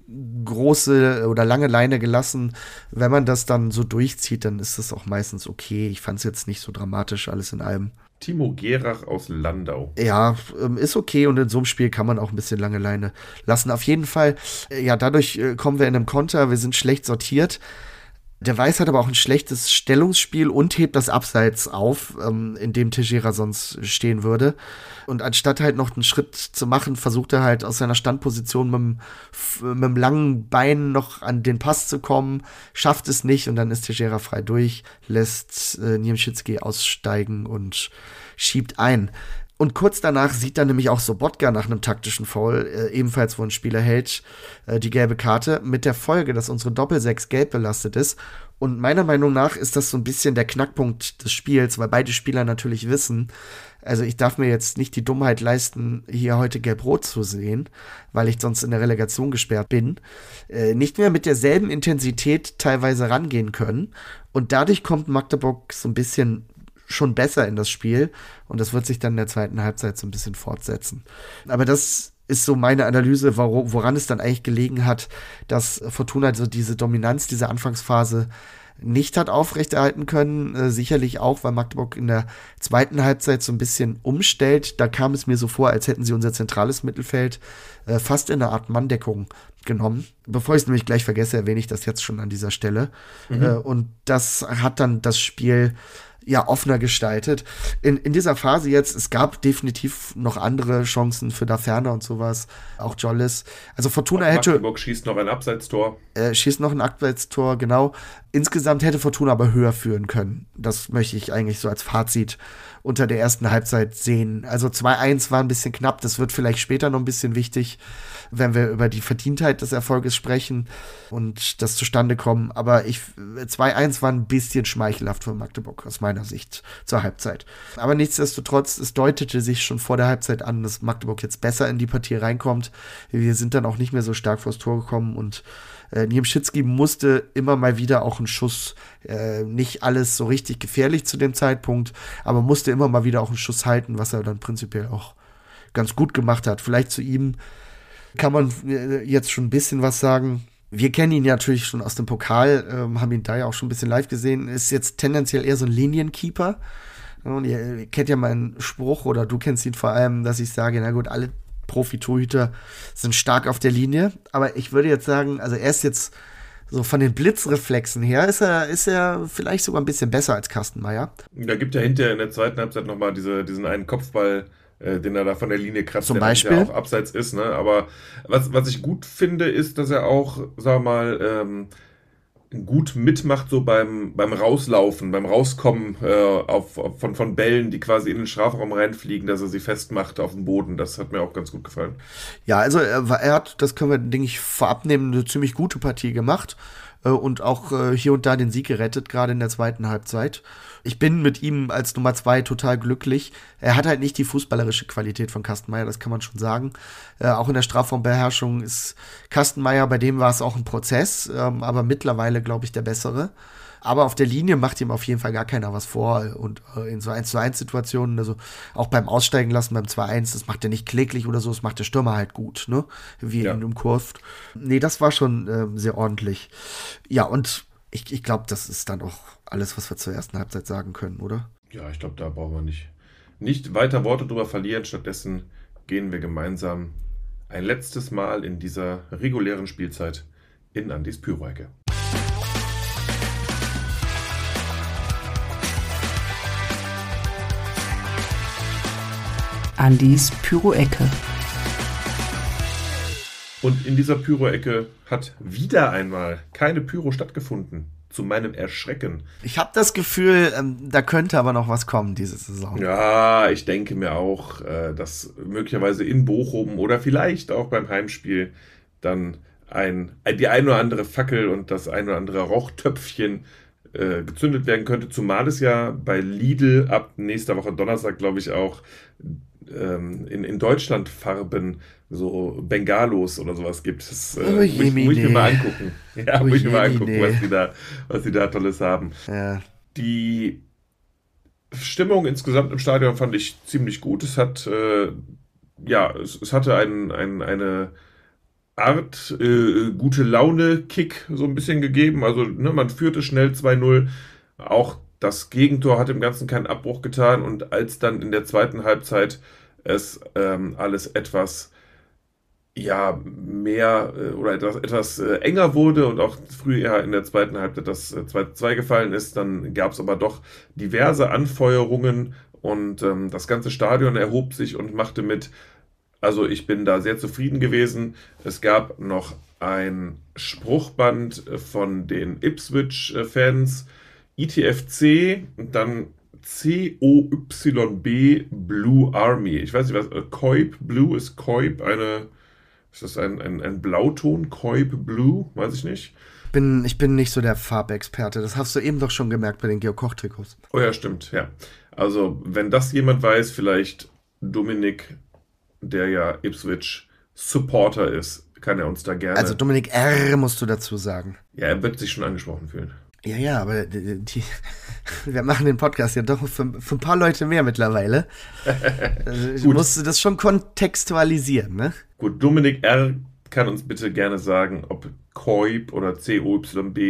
Speaker 1: große oder lange Leine gelassen. Wenn man das dann so durchzieht, dann ist das auch meistens okay. Ich fand es jetzt nicht so dramatisch, alles in allem.
Speaker 2: Timo Gerach aus Landau.
Speaker 1: Ja, ist okay und in so einem Spiel kann man auch ein bisschen lange Leine lassen. Auf jeden Fall, ja, dadurch kommen wir in einem Konter, wir sind schlecht sortiert. Der Weiß hat aber auch ein schlechtes Stellungsspiel und hebt das Abseits auf, ähm, in dem Teixeira sonst stehen würde. Und anstatt halt noch einen Schritt zu machen, versucht er halt aus seiner Standposition mit dem, mit dem langen Bein noch an den Pass zu kommen, schafft es nicht und dann ist Teixeira frei durch, lässt äh, Niemczycki aussteigen und schiebt ein. Und kurz danach sieht dann nämlich auch Sobotka nach einem taktischen Foul, äh, ebenfalls wo ein Spieler hält, äh, die gelbe Karte, mit der Folge, dass unsere Doppelsechs gelb belastet ist. Und meiner Meinung nach ist das so ein bisschen der Knackpunkt des Spiels, weil beide Spieler natürlich wissen, also ich darf mir jetzt nicht die Dummheit leisten, hier heute gelb-rot zu sehen, weil ich sonst in der Relegation gesperrt bin, äh, nicht mehr mit derselben Intensität teilweise rangehen können. Und dadurch kommt Magdeburg so ein bisschen schon besser in das Spiel und das wird sich dann in der zweiten Halbzeit so ein bisschen fortsetzen. Aber das ist so meine Analyse, woran es dann eigentlich gelegen hat, dass Fortuna so diese Dominanz dieser Anfangsphase nicht hat aufrechterhalten können. Äh, sicherlich auch, weil Magdeburg in der zweiten Halbzeit so ein bisschen umstellt. Da kam es mir so vor, als hätten sie unser zentrales Mittelfeld äh, fast in eine Art Manndeckung genommen. Bevor ich es nämlich gleich vergesse, erwähne ich das jetzt schon an dieser Stelle. Mhm. Äh, und das hat dann das Spiel ja offener gestaltet. In, in dieser Phase jetzt, es gab definitiv noch andere Chancen für Da Ferner und sowas, auch Jollis. Also Fortuna
Speaker 2: Magdeburg
Speaker 1: hätte...
Speaker 2: Magdeburg schießt noch ein Abseitstor.
Speaker 1: Äh, schießt noch ein Abseitstor, genau. Insgesamt hätte Fortuna aber höher führen können. Das möchte ich eigentlich so als Fazit unter der ersten Halbzeit sehen. Also zwei eins war ein bisschen knapp, das wird vielleicht später noch ein bisschen wichtig, wenn wir über die Verdientheit des Erfolges sprechen und das zustande kommen. Aber ich zwei eins war ein bisschen schmeichelhaft für Magdeburg aus meiner Sicht zur Halbzeit. Aber nichtsdestotrotz, es deutete sich schon vor der Halbzeit an, dass Magdeburg jetzt besser in die Partie reinkommt. Wir sind dann auch nicht mehr so stark vors Tor gekommen und äh, Niemczycki musste immer mal wieder auch einen Schuss, äh, nicht alles so richtig gefährlich zu dem Zeitpunkt, aber musste immer mal wieder auch einen Schuss halten, was er dann prinzipiell auch ganz gut gemacht hat. Vielleicht zu ihm kann man jetzt schon ein bisschen was sagen. Wir kennen ihn ja natürlich schon aus dem Pokal, ähm, haben ihn da ja auch schon ein bisschen live gesehen. Ist jetzt tendenziell eher so ein Linienkeeper. Und ihr, ihr kennt ja meinen Spruch, oder du kennst ihn vor allem, dass ich sage, na gut, alle Profi-Torhüter sind stark auf der Linie. Aber ich würde jetzt sagen, also er ist jetzt so von den Blitzreflexen her, ist er, ist er vielleicht sogar ein bisschen besser als Kastenmeier.
Speaker 2: Da gibt ja hinterher in der zweiten Halbzeit nochmal diese, diesen einen Kopfball, äh, den er da von der Linie kratzt,
Speaker 1: Zum
Speaker 2: der
Speaker 1: Beispiel
Speaker 2: auch abseits ist. Ne? Aber was, was ich gut finde, ist, dass er auch, sag mal, ähm, gut mitmacht so beim, beim Rauslaufen, beim Rauskommen äh, auf, auf, von, von Bällen, die quasi in den Strafraum reinfliegen, dass er sie festmacht auf dem Boden. Das hat mir auch ganz gut gefallen.
Speaker 1: Ja, also er, er hat, das können wir, denke ich, vorab nehmen, eine ziemlich gute Partie gemacht äh, und auch äh, hier und da den Sieg gerettet, gerade in der zweiten Halbzeit. Ich bin mit ihm als Nummer zwei total glücklich. Er hat halt nicht die fußballerische Qualität von Kastenmeier, das kann man schon sagen. Äh, auch in der Strafraumbeherrschung ist Kastenmeier, bei dem war es auch ein Prozess, ähm, aber mittlerweile, glaube ich, der bessere. Aber auf der Linie macht ihm auf jeden Fall gar keiner was vor. Und äh, in so eins zu eins Situationen, also auch beim Aussteigen lassen, beim zwei eins, das macht er nicht kläglich oder so, das macht der Stürmer halt gut, ne? Wie
Speaker 2: ja.
Speaker 1: ihn umkurvt. Nee, das war schon äh, sehr ordentlich. Ja, und ich, ich glaube, das ist dann auch alles, was wir zur ersten Halbzeit sagen können, oder?
Speaker 2: Ja, ich glaube, da brauchen wir nicht, nicht weiter Worte drüber verlieren. Stattdessen gehen wir gemeinsam ein letztes Mal in dieser regulären Spielzeit in Andys Pyro-Ecke.
Speaker 3: Andys Pyro-Ecke.
Speaker 2: Und in dieser Pyro-Ecke hat wieder einmal keine Pyro stattgefunden. Zu meinem Erschrecken.
Speaker 1: Ich habe das Gefühl, ähm, da könnte aber noch was kommen diese Saison.
Speaker 2: Ja, ich denke mir auch, äh, dass möglicherweise in Bochum oder vielleicht auch beim Heimspiel dann ein, die ein oder andere Fackel und das ein oder andere Rauchtöpfchen äh, gezündet werden könnte. Zumal es ja bei Lidl ab nächster Woche Donnerstag, glaube ich, auch ähm, in, in Deutschland Farben so Bengalos oder sowas gibt. Das äh,
Speaker 1: oh,
Speaker 2: muss, ich, muss ich mir mal angucken. Ja,
Speaker 1: oh,
Speaker 2: muss ich mir mal angucken,
Speaker 1: nee.
Speaker 2: was die da, was die da Tolles haben.
Speaker 1: Ja.
Speaker 2: Die Stimmung insgesamt im Stadion fand ich ziemlich gut. Es hat, äh, ja, es, es hatte ein, ein, eine Art äh, gute Laune-Kick so ein bisschen gegeben. Also, ne, man führte schnell zwei null. Auch das Gegentor hat dem Ganzen keinen Abbruch getan. Und als dann in der zweiten Halbzeit es ähm, alles etwas ja, mehr äh, oder etwas, etwas äh, enger wurde und auch früher in der zweiten Halbzeit das äh, zwei zu zwei gefallen ist, dann gab es aber doch diverse Anfeuerungen und ähm, das ganze Stadion erhob sich und machte mit. Also ich bin da sehr zufrieden gewesen. Es gab noch ein Spruchband von den Ipswich-Fans, I T F C und dann C O Y B Blue Army. Ich weiß nicht, was, äh, Coip Blue ist Coip, eine, ist das ein, ein, ein Blauton? Coip Blue? Weiß ich nicht.
Speaker 1: Bin, ich bin nicht so der Farbexperte. Das hast du eben doch schon gemerkt bei den Georg-Koch-Trikots.
Speaker 2: Oh ja, stimmt, ja. Also, wenn das jemand weiß, vielleicht Dominik, der ja Ipswich-Supporter ist, kann er uns da gerne...
Speaker 1: Also Dominik R. musst du dazu sagen.
Speaker 2: Ja, er wird sich schon angesprochen fühlen.
Speaker 1: Ja, ja, aber die, die, wir machen den Podcast ja doch für, für ein paar Leute mehr mittlerweile. Also ich musste das schon kontextualisieren, ne?
Speaker 2: Gut, Dominik R. kann uns bitte gerne sagen, ob Coip oder C O Y B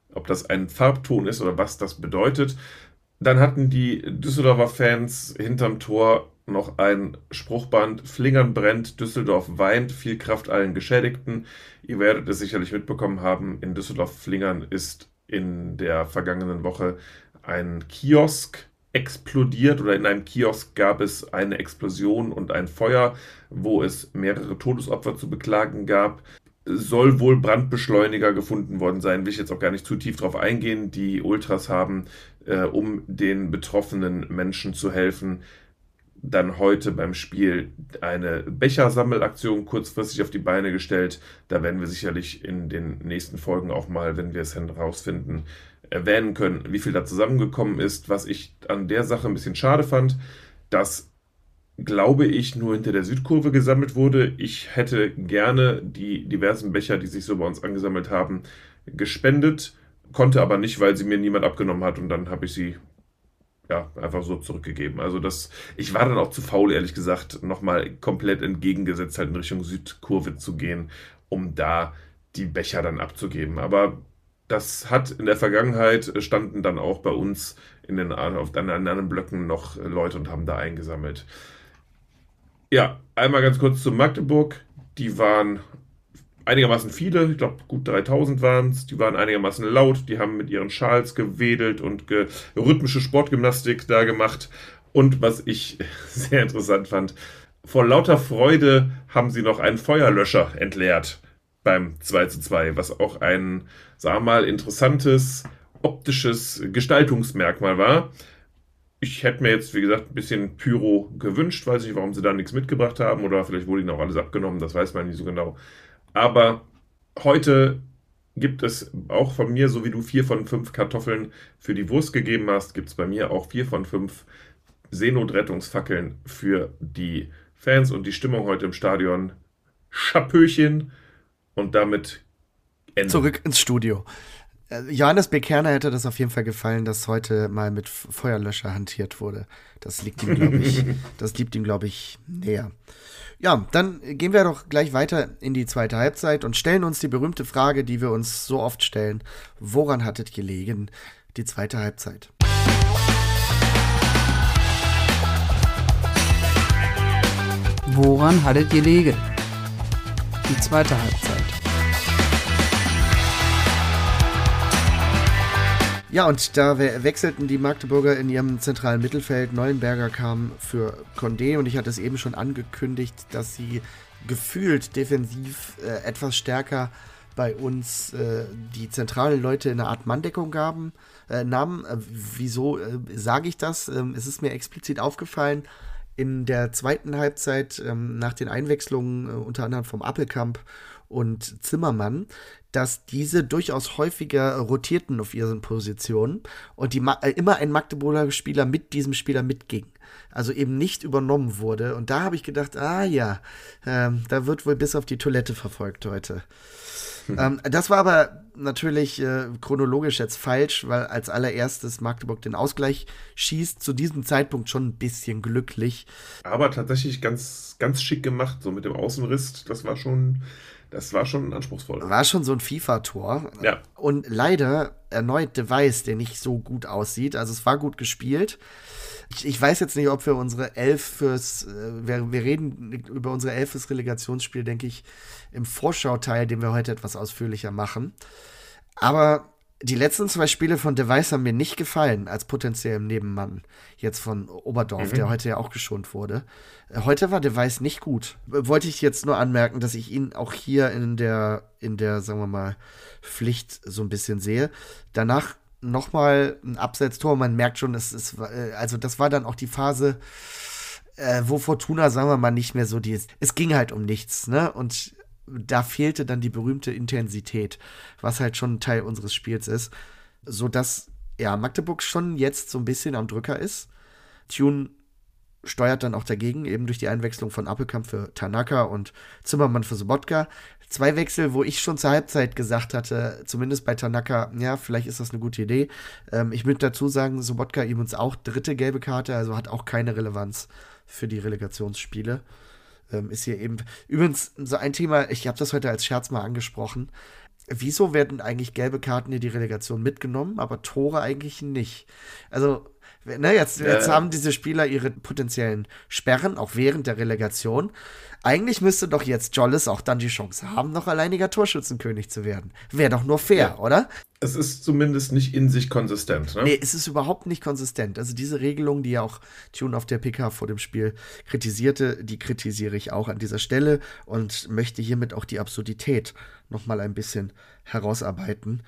Speaker 2: ob das ein Farbton ist oder was das bedeutet. Dann hatten die Düsseldorfer Fans hinterm Tor noch ein Spruchband: Flingern brennt, Düsseldorf weint, viel Kraft allen Geschädigten. Ihr werdet es sicherlich mitbekommen haben, in Düsseldorf-Flingern ist in der vergangenen Woche ein Kiosk explodiert, oder in einem Kiosk gab es eine Explosion und ein Feuer, wo es mehrere Todesopfer zu beklagen gab. Soll wohl Brandbeschleuniger gefunden worden sein, will ich jetzt auch gar nicht zu tief drauf eingehen. Die Ultras haben, äh, um den betroffenen Menschen zu helfen, dann heute beim Spiel eine Bechersammelaktion kurzfristig auf die Beine gestellt. Da werden wir sicherlich in den nächsten Folgen auch mal, wenn wir es herausfinden, erwähnen können, wie viel da zusammengekommen ist. Was ich an der Sache ein bisschen schade fand, dass, glaube ich, nur hinter der Südkurve gesammelt wurde. Ich hätte gerne die diversen Becher, die sich so bei uns angesammelt haben, gespendet, konnte aber nicht, weil sie mir niemand abgenommen hat, und dann habe ich sie ja einfach so zurückgegeben. Also das, ich war dann auch zu faul, ehrlich gesagt, nochmal komplett entgegengesetzt halt in Richtung Südkurve zu gehen, um da die Becher dann abzugeben. Aber das hat in der Vergangenheit, standen dann auch bei uns in den, auf den anderen Blöcken noch Leute und haben da eingesammelt. Ja, einmal ganz kurz zu Magdeburg. Die waren einigermaßen viele, ich glaube gut dreitausend waren es. Die waren einigermaßen laut, die haben mit ihren Schals gewedelt und ge- rhythmische Sportgymnastik da gemacht. Und was ich sehr interessant fand, vor lauter Freude haben sie noch einen Feuerlöscher entleert beim zwei zu zwei, was auch ein, sagen wir mal, interessantes optisches Gestaltungsmerkmal war. Ich hätte mir jetzt, wie gesagt, ein bisschen Pyro gewünscht, weiß nicht, warum sie da nichts mitgebracht haben, oder vielleicht wurde ihnen auch alles abgenommen, das weiß man nicht so genau. Aber heute gibt es auch von mir, so wie du vier von fünf Kartoffeln für die Wurst gegeben hast, gibt es bei mir auch vier von fünf Seenotrettungsfackeln für die Fans und die Stimmung heute im Stadion. Chapöchen, und damit Ende.
Speaker 1: Zurück ins Studio. Johannes B. Kerner hätte das auf jeden Fall gefallen, dass heute mal mit Feuerlöscher hantiert wurde. Das liegt ihm, glaube ich, das liegt ihm, glaube ich, näher. Ja, dann gehen wir doch gleich weiter in die zweite Halbzeit und stellen uns die berühmte Frage, die wir uns so oft stellen: Woran hat es gelegen, die zweite Halbzeit?
Speaker 3: Woran hat es gelegen? Die zweite Halbzeit.
Speaker 1: Ja, und da we- wechselten die Magdeburger in ihrem zentralen Mittelfeld. Neuenberger kam für Condé, und ich hatte es eben schon angekündigt, dass sie gefühlt defensiv äh, etwas stärker bei uns äh, die zentralen Leute in einer Art Manndeckung gaben, äh, nahmen. Äh, wieso äh, sage ich das? Ähm, es ist mir explizit aufgefallen in der zweiten Halbzeit, ähm, nach den Einwechslungen äh, unter anderem vom Appelkamp und Zimmermann, dass diese durchaus häufiger rotierten auf ihren Positionen und die Ma- äh, immer ein Magdeburger Spieler mit diesem Spieler mitging. Also eben nicht übernommen wurde. Und da habe ich gedacht, ah ja, ähm, da wird wohl bis auf die Toilette verfolgt heute. Hm. Ähm, das war aber natürlich äh, chronologisch jetzt falsch, weil als allererstes Magdeburg den Ausgleich schießt. Zu diesem Zeitpunkt schon ein bisschen glücklich.
Speaker 2: Aber tatsächlich ganz, ganz schick gemacht, so mit dem Außenriss. Das war schon... Das war schon anspruchsvoll.
Speaker 1: War schon so ein FIFA-Tor.
Speaker 2: Ja.
Speaker 1: Und leider erneut Device, der nicht so gut aussieht. Also es war gut gespielt. Ich, ich weiß jetzt nicht, ob wir unsere Elf fürs, äh, wir, wir reden über unsere Elf fürs Relegationsspiel, denke ich, im Vorschauteil, den wir heute etwas ausführlicher machen. Aber die letzten zwei Spiele von Device haben mir nicht gefallen, als potenziellem Nebenmann. Jetzt von Oberdorf, mhm. der heute ja auch geschont wurde. Heute war Device nicht gut. Wollte ich jetzt nur anmerken, dass ich ihn auch hier in der, in der, sagen wir mal, Pflicht so ein bisschen sehe. Danach nochmal ein Abseitstor. Man merkt schon, es ist, also das war dann auch die Phase, äh, wo Fortuna, sagen wir mal, nicht mehr so die ist. Es ging halt um nichts, ne? Und da fehlte dann die berühmte Intensität, was halt schon ein Teil unseres Spiels ist, sodass ja Magdeburg schon jetzt so ein bisschen am Drücker ist. Tune steuert dann auch dagegen, eben durch die Einwechslung von Appelkamp für Tanaka und Zimmermann für Sobotka. Zwei Wechsel, wo ich schon zur Halbzeit gesagt hatte, zumindest bei Tanaka, ja, vielleicht ist das eine gute Idee. Ähm, ich würde dazu sagen, Sobotka übrigens auch dritte gelbe Karte, also hat auch keine Relevanz für die Relegationsspiele. Ähm, ist hier eben, übrigens so ein Thema, ich habe das heute als Scherz mal angesprochen. wieso werden eigentlich gelbe Karten in die Relegation mitgenommen, aber Tore eigentlich nicht? Also, ne, jetzt, jetzt
Speaker 2: Ja.
Speaker 1: haben diese Spieler ihre potenziellen Sperren, auch während der Relegation. Eigentlich müsste doch jetzt Jollis auch dann die Chance haben, noch alleiniger Torschützenkönig zu werden. Wäre doch nur fair,
Speaker 2: Ja.
Speaker 1: oder?
Speaker 2: Es ist zumindest nicht in sich konsistent. Ne?
Speaker 1: Nee, es ist überhaupt nicht konsistent. Also diese Regelung, die ja auch Tune auf der P K vor dem Spiel kritisierte, die kritisiere ich auch an dieser Stelle und möchte hiermit auch die Absurdität noch mal ein bisschen herausarbeiten.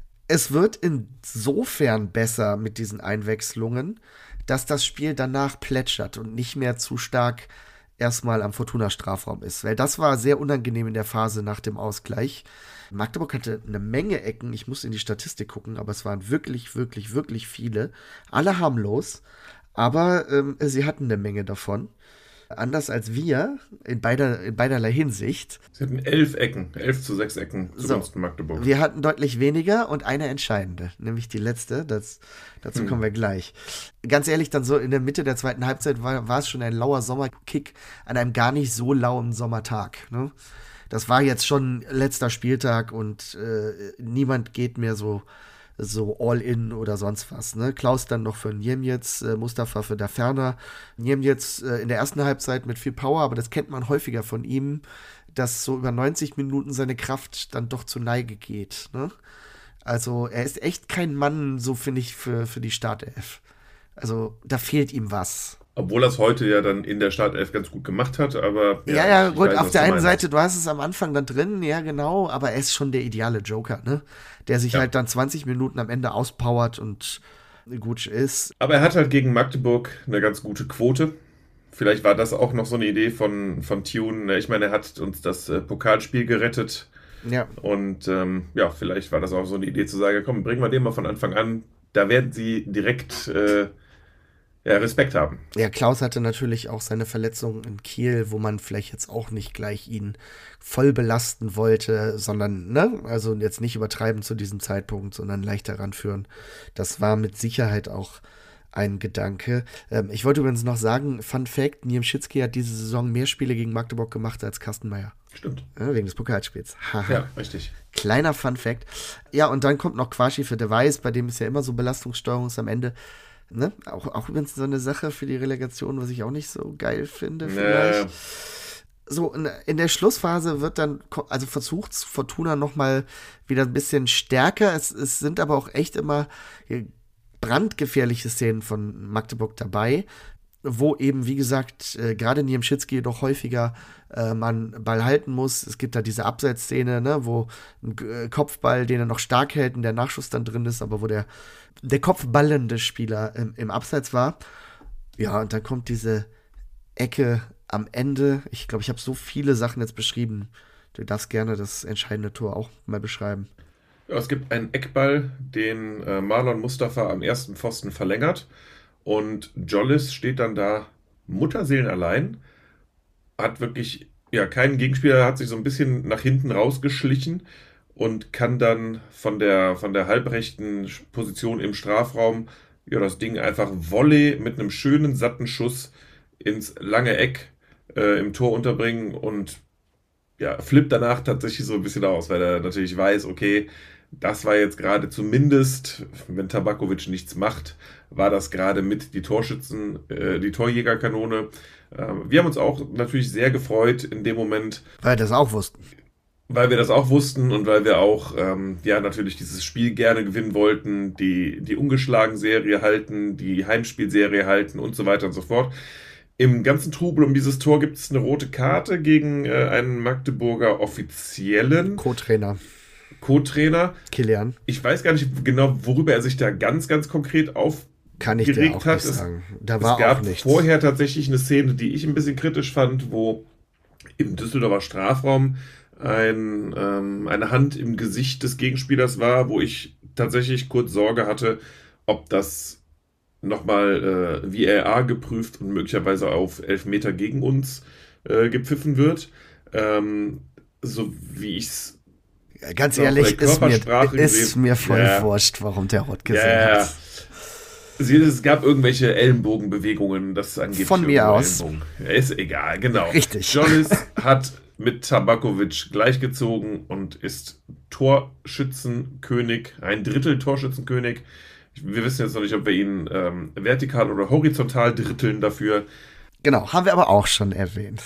Speaker 1: Es wird insofern besser mit diesen Einwechslungen, dass das Spiel danach plätschert und nicht mehr zu stark erstmal am Fortuna-Strafraum ist. Weil das war sehr unangenehm in der Phase nach dem Ausgleich. Magdeburg hatte eine Menge Ecken, ich muss in die Statistik gucken, aber es waren wirklich, wirklich, wirklich viele. Alle harmlos, aber ähm, sie hatten eine Menge davon. Anders als wir, in, beider, in beiderlei Hinsicht.
Speaker 2: Sie hatten elf Ecken, elf zu sechs Ecken
Speaker 1: So.
Speaker 2: zugunsten Magdeburg.
Speaker 1: Wir hatten deutlich weniger und eine entscheidende, nämlich die letzte. Das, dazu
Speaker 2: Hm.
Speaker 1: kommen wir gleich. Ganz ehrlich, dann so in der Mitte der zweiten Halbzeit war, war es schon ein lauer Sommerkick an einem gar nicht so lauen Sommertag. Ne? Das war jetzt schon letzter Spieltag und äh, niemand geht mehr so so All-In oder sonst was. Ne? Klaus dann noch für Niemjetz, äh, Mustafa für Daferner. Niemjetz äh, in der ersten Halbzeit mit viel Power, aber das kennt man häufiger von ihm, dass so über neunzig Minuten seine Kraft dann doch zur Neige geht. Ne? Also er ist echt kein Mann, so finde ich, für, für die Startelf. Also da fehlt ihm was.
Speaker 2: Obwohl er es heute ja dann in der Startelf ganz gut gemacht hat, aber
Speaker 1: Ja, ja,
Speaker 2: ich
Speaker 1: gut,
Speaker 2: weiß,
Speaker 1: auf
Speaker 2: was
Speaker 1: der
Speaker 2: du
Speaker 1: einen
Speaker 2: meinst.
Speaker 1: Seite, du hast es am Anfang dann drin, ja genau, aber er ist schon der ideale Joker, ne? Der sich
Speaker 2: Ja.
Speaker 1: halt dann zwanzig Minuten am Ende auspowert und gut ist.
Speaker 2: Aber er hat halt gegen Magdeburg eine ganz gute Quote. Vielleicht war das auch noch so eine Idee von, von Tune. Ich meine, er hat uns das äh, Pokalspiel gerettet.
Speaker 1: Ja,
Speaker 2: Und ähm, ja, vielleicht war das auch so eine Idee zu sagen, komm, bringen wir den mal von Anfang an. Da werden sie direkt äh, ja, Respekt haben.
Speaker 1: ja, Klaus hatte natürlich auch seine Verletzung in Kiel, wo man vielleicht jetzt auch nicht gleich ihn voll belasten wollte, sondern, ne, also jetzt nicht übertreiben zu diesem Zeitpunkt, sondern leicht heranführen. Das war mit Sicherheit auch ein Gedanke. Ähm, ich wollte übrigens noch sagen, Fun Fact, Niemczycki hat diese Saison mehr Spiele gegen Magdeburg gemacht als Carsten Meyer.
Speaker 2: Stimmt.
Speaker 1: Ja, wegen des Pokalspiels. Haha.
Speaker 2: Ja, richtig.
Speaker 1: Kleiner Fun Fact. Ja, und dann kommt noch Quashi für De Weiß, bei dem ist ja immer so Belastungssteuerung ist am Ende. Ne? Auch, auch übrigens so eine Sache für die Relegation, was ich auch nicht so geil finde, vielleicht.
Speaker 2: Nee.
Speaker 1: So, in, in der Schlussphase wird dann, ko- also versucht Fortuna nochmal wieder ein bisschen stärker. Es, es sind aber auch echt immer äh, brandgefährliche Szenen von Magdeburg dabei, wo eben, wie gesagt, äh, gerade Niemczycki jedoch häufiger äh, man Ball halten muss. Es gibt da diese Abseitsszene, ne, wo ein äh, Kopfball, den er noch stark hält und der Nachschuss dann drin ist, aber wo der, der kopfballende Spieler im, im Abseits war. Ja, und dann kommt diese Ecke am Ende. Ich glaube, ich habe so viele Sachen jetzt beschrieben. Du darfst gerne das entscheidende Tor auch mal beschreiben.
Speaker 2: Ja, es gibt einen Eckball, den äh, Marlon Mustafa am ersten Pfosten verlängert. Und Jollis steht dann da mutterseelenallein, hat wirklich ja keinen Gegenspieler, hat sich so ein bisschen nach hinten rausgeschlichen und kann dann von der, von der halbrechten Position im Strafraum ja das Ding einfach Volley mit einem schönen, satten Schuss ins lange Eck äh, im Tor unterbringen und ja, flippt danach tatsächlich so ein bisschen aus, weil er natürlich weiß, okay, das war jetzt gerade zumindest, wenn Tabakovic nichts macht, war das gerade mit die Torschützen, äh, die Torjägerkanone. Äh, wir haben uns auch natürlich sehr gefreut in dem Moment,
Speaker 1: Weil wir das auch wussten.
Speaker 2: weil wir das auch wussten und weil wir auch ähm, ja natürlich dieses Spiel gerne gewinnen wollten, die, die ungeschlagen Serie halten, die Heimspielserie halten und so weiter und so fort. Im ganzen Trubel um dieses Tor gibt es eine rote Karte gegen äh, einen Magdeburger Offiziellen,
Speaker 1: Co-Trainer
Speaker 2: Co-Trainer.
Speaker 1: Kilian.
Speaker 2: Ich weiß gar nicht genau, worüber er sich da ganz, ganz konkret aufgeregt
Speaker 1: Kann ich dir auch
Speaker 2: hat.
Speaker 1: nicht
Speaker 2: Es,
Speaker 1: sagen. Da
Speaker 2: es
Speaker 1: war
Speaker 2: gab
Speaker 1: auch nichts.
Speaker 2: vorher tatsächlich eine Szene, die ich ein bisschen kritisch fand, wo im Düsseldorfer Strafraum ein, ähm, eine Hand im Gesicht des Gegenspielers war, wo ich tatsächlich kurz Sorge hatte, ob das nochmal äh, V A R geprüft und möglicherweise auf Elfmeter gegen uns äh, gepfiffen wird. Ähm, so wie ich es
Speaker 1: Ganz
Speaker 2: auch
Speaker 1: ehrlich,
Speaker 2: bei
Speaker 1: ist mir,
Speaker 2: Körpersprache
Speaker 1: ist
Speaker 2: gesehen.
Speaker 1: mir voll
Speaker 2: Ja.
Speaker 1: wurscht, warum der rot gesehen
Speaker 2: Ja, ja.
Speaker 1: hat.
Speaker 2: Sie- Es gab irgendwelche Ellenbogenbewegungen, das angeblich
Speaker 1: Von mir
Speaker 2: irgendwo
Speaker 1: aus.
Speaker 2: Ellenbogen. Ja, ist egal, genau.
Speaker 1: Richtig.
Speaker 2: Jollis hat mit Tabakovic gleichgezogen und ist Torschützenkönig, ein Drittel Torschützenkönig. Wir wissen jetzt noch nicht, ob wir ihn ähm, vertikal oder horizontal dritteln dafür.
Speaker 1: Genau, haben wir aber auch schon erwähnt.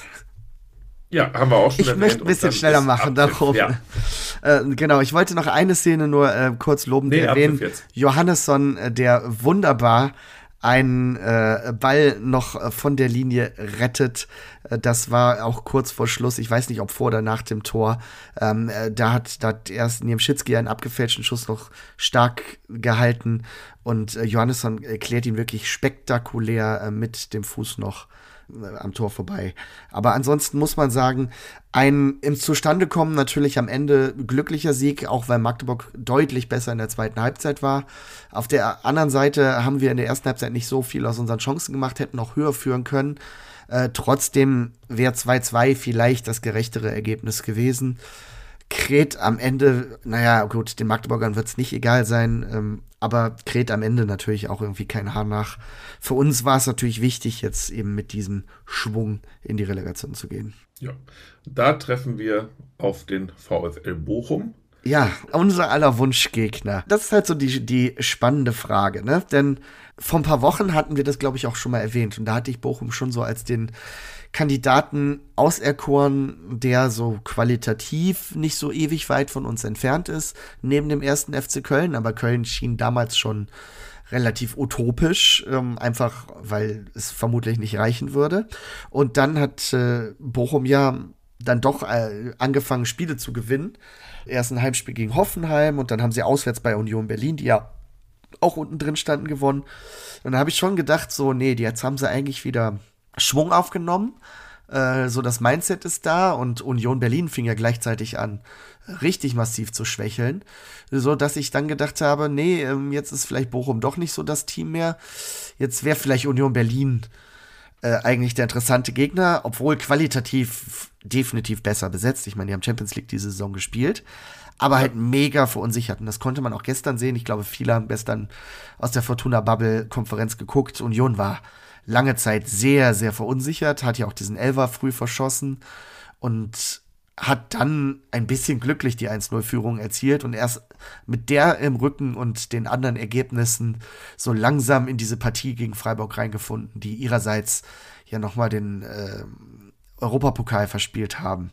Speaker 2: Ja, haben wir auch schon
Speaker 1: ich
Speaker 2: erwähnt.
Speaker 1: Ich möchte ein bisschen schneller machen, darum. Ja. Äh, genau, ich wollte noch eine Szene nur äh, kurz lobend nee, erwähnen. Johannesson, äh, der wunderbar einen äh, Ball noch äh, von der Linie rettet. Äh, das war auch kurz vor Schluss. Ich weiß nicht, ob vor oder nach dem Tor. Ähm, äh, da hat, da hat erst Niemczycki einen abgefälschten Schuss noch stark gehalten. Und äh, Johannesson klärt ihn wirklich spektakulär äh, mit dem Fuß noch am Tor vorbei. Aber ansonsten muss man sagen, ein im Zustandekommen natürlich am Ende glücklicher Sieg, auch weil Magdeburg deutlich besser in der zweiten Halbzeit war. Auf der anderen Seite haben wir in der ersten Halbzeit nicht so viel aus unseren Chancen gemacht, hätten auch höher führen können. Äh, trotzdem wäre zwei zwei vielleicht das gerechtere Ergebnis gewesen. Kret am Ende, naja gut, den Magdeburgern wird es nicht egal sein, ähm, aber Kret am Ende natürlich auch irgendwie kein Haar nach. Für uns war es natürlich wichtig, jetzt eben mit diesem Schwung in die Relegation zu gehen.
Speaker 2: Ja, da treffen wir auf den VfL Bochum.
Speaker 1: Ja, unser aller Wunschgegner. Das ist halt so die, die spannende Frage, ne? Denn vor ein paar Wochen hatten wir das, glaube ich, auch schon mal erwähnt. Und da hatte ich Bochum schon so als den Kandidaten auserkoren, der so qualitativ nicht so ewig weit von uns entfernt ist, neben dem ersten F C Köln. Aber Köln schien damals schon relativ utopisch, ähm, einfach weil es vermutlich nicht reichen würde. Und dann hat äh, Bochum ja dann doch äh, angefangen, Spiele zu gewinnen. Erst ein Heimspiel gegen Hoffenheim und dann haben sie auswärts bei Union Berlin, die ja auch unten drin standen, gewonnen. Und da habe ich schon gedacht, so, nee, jetzt haben sie eigentlich wieder Schwung aufgenommen. Äh, so das Mindset ist da und Union Berlin fing ja gleichzeitig an, richtig massiv zu schwächeln. So dass ich dann gedacht habe, nee, ähm, jetzt ist vielleicht Bochum doch nicht so das Team mehr. Jetzt wäre vielleicht Union Berlin äh, eigentlich der interessante Gegner, obwohl qualitativ definitiv besser besetzt. Ich meine, die haben Champions League diese Saison gespielt, aber halt mega verunsichert. Und das konnte man auch gestern sehen. Ich glaube, viele haben gestern aus der Fortuna-Bubble-Konferenz geguckt. Union war lange Zeit sehr, sehr verunsichert, hat ja auch diesen Elfer früh verschossen und hat dann ein bisschen glücklich die eins null Führung erzielt und erst mit der im Rücken und den anderen Ergebnissen so langsam in diese Partie gegen Freiburg reingefunden, die ihrerseits ja nochmal den äh, Europapokal verspielt haben.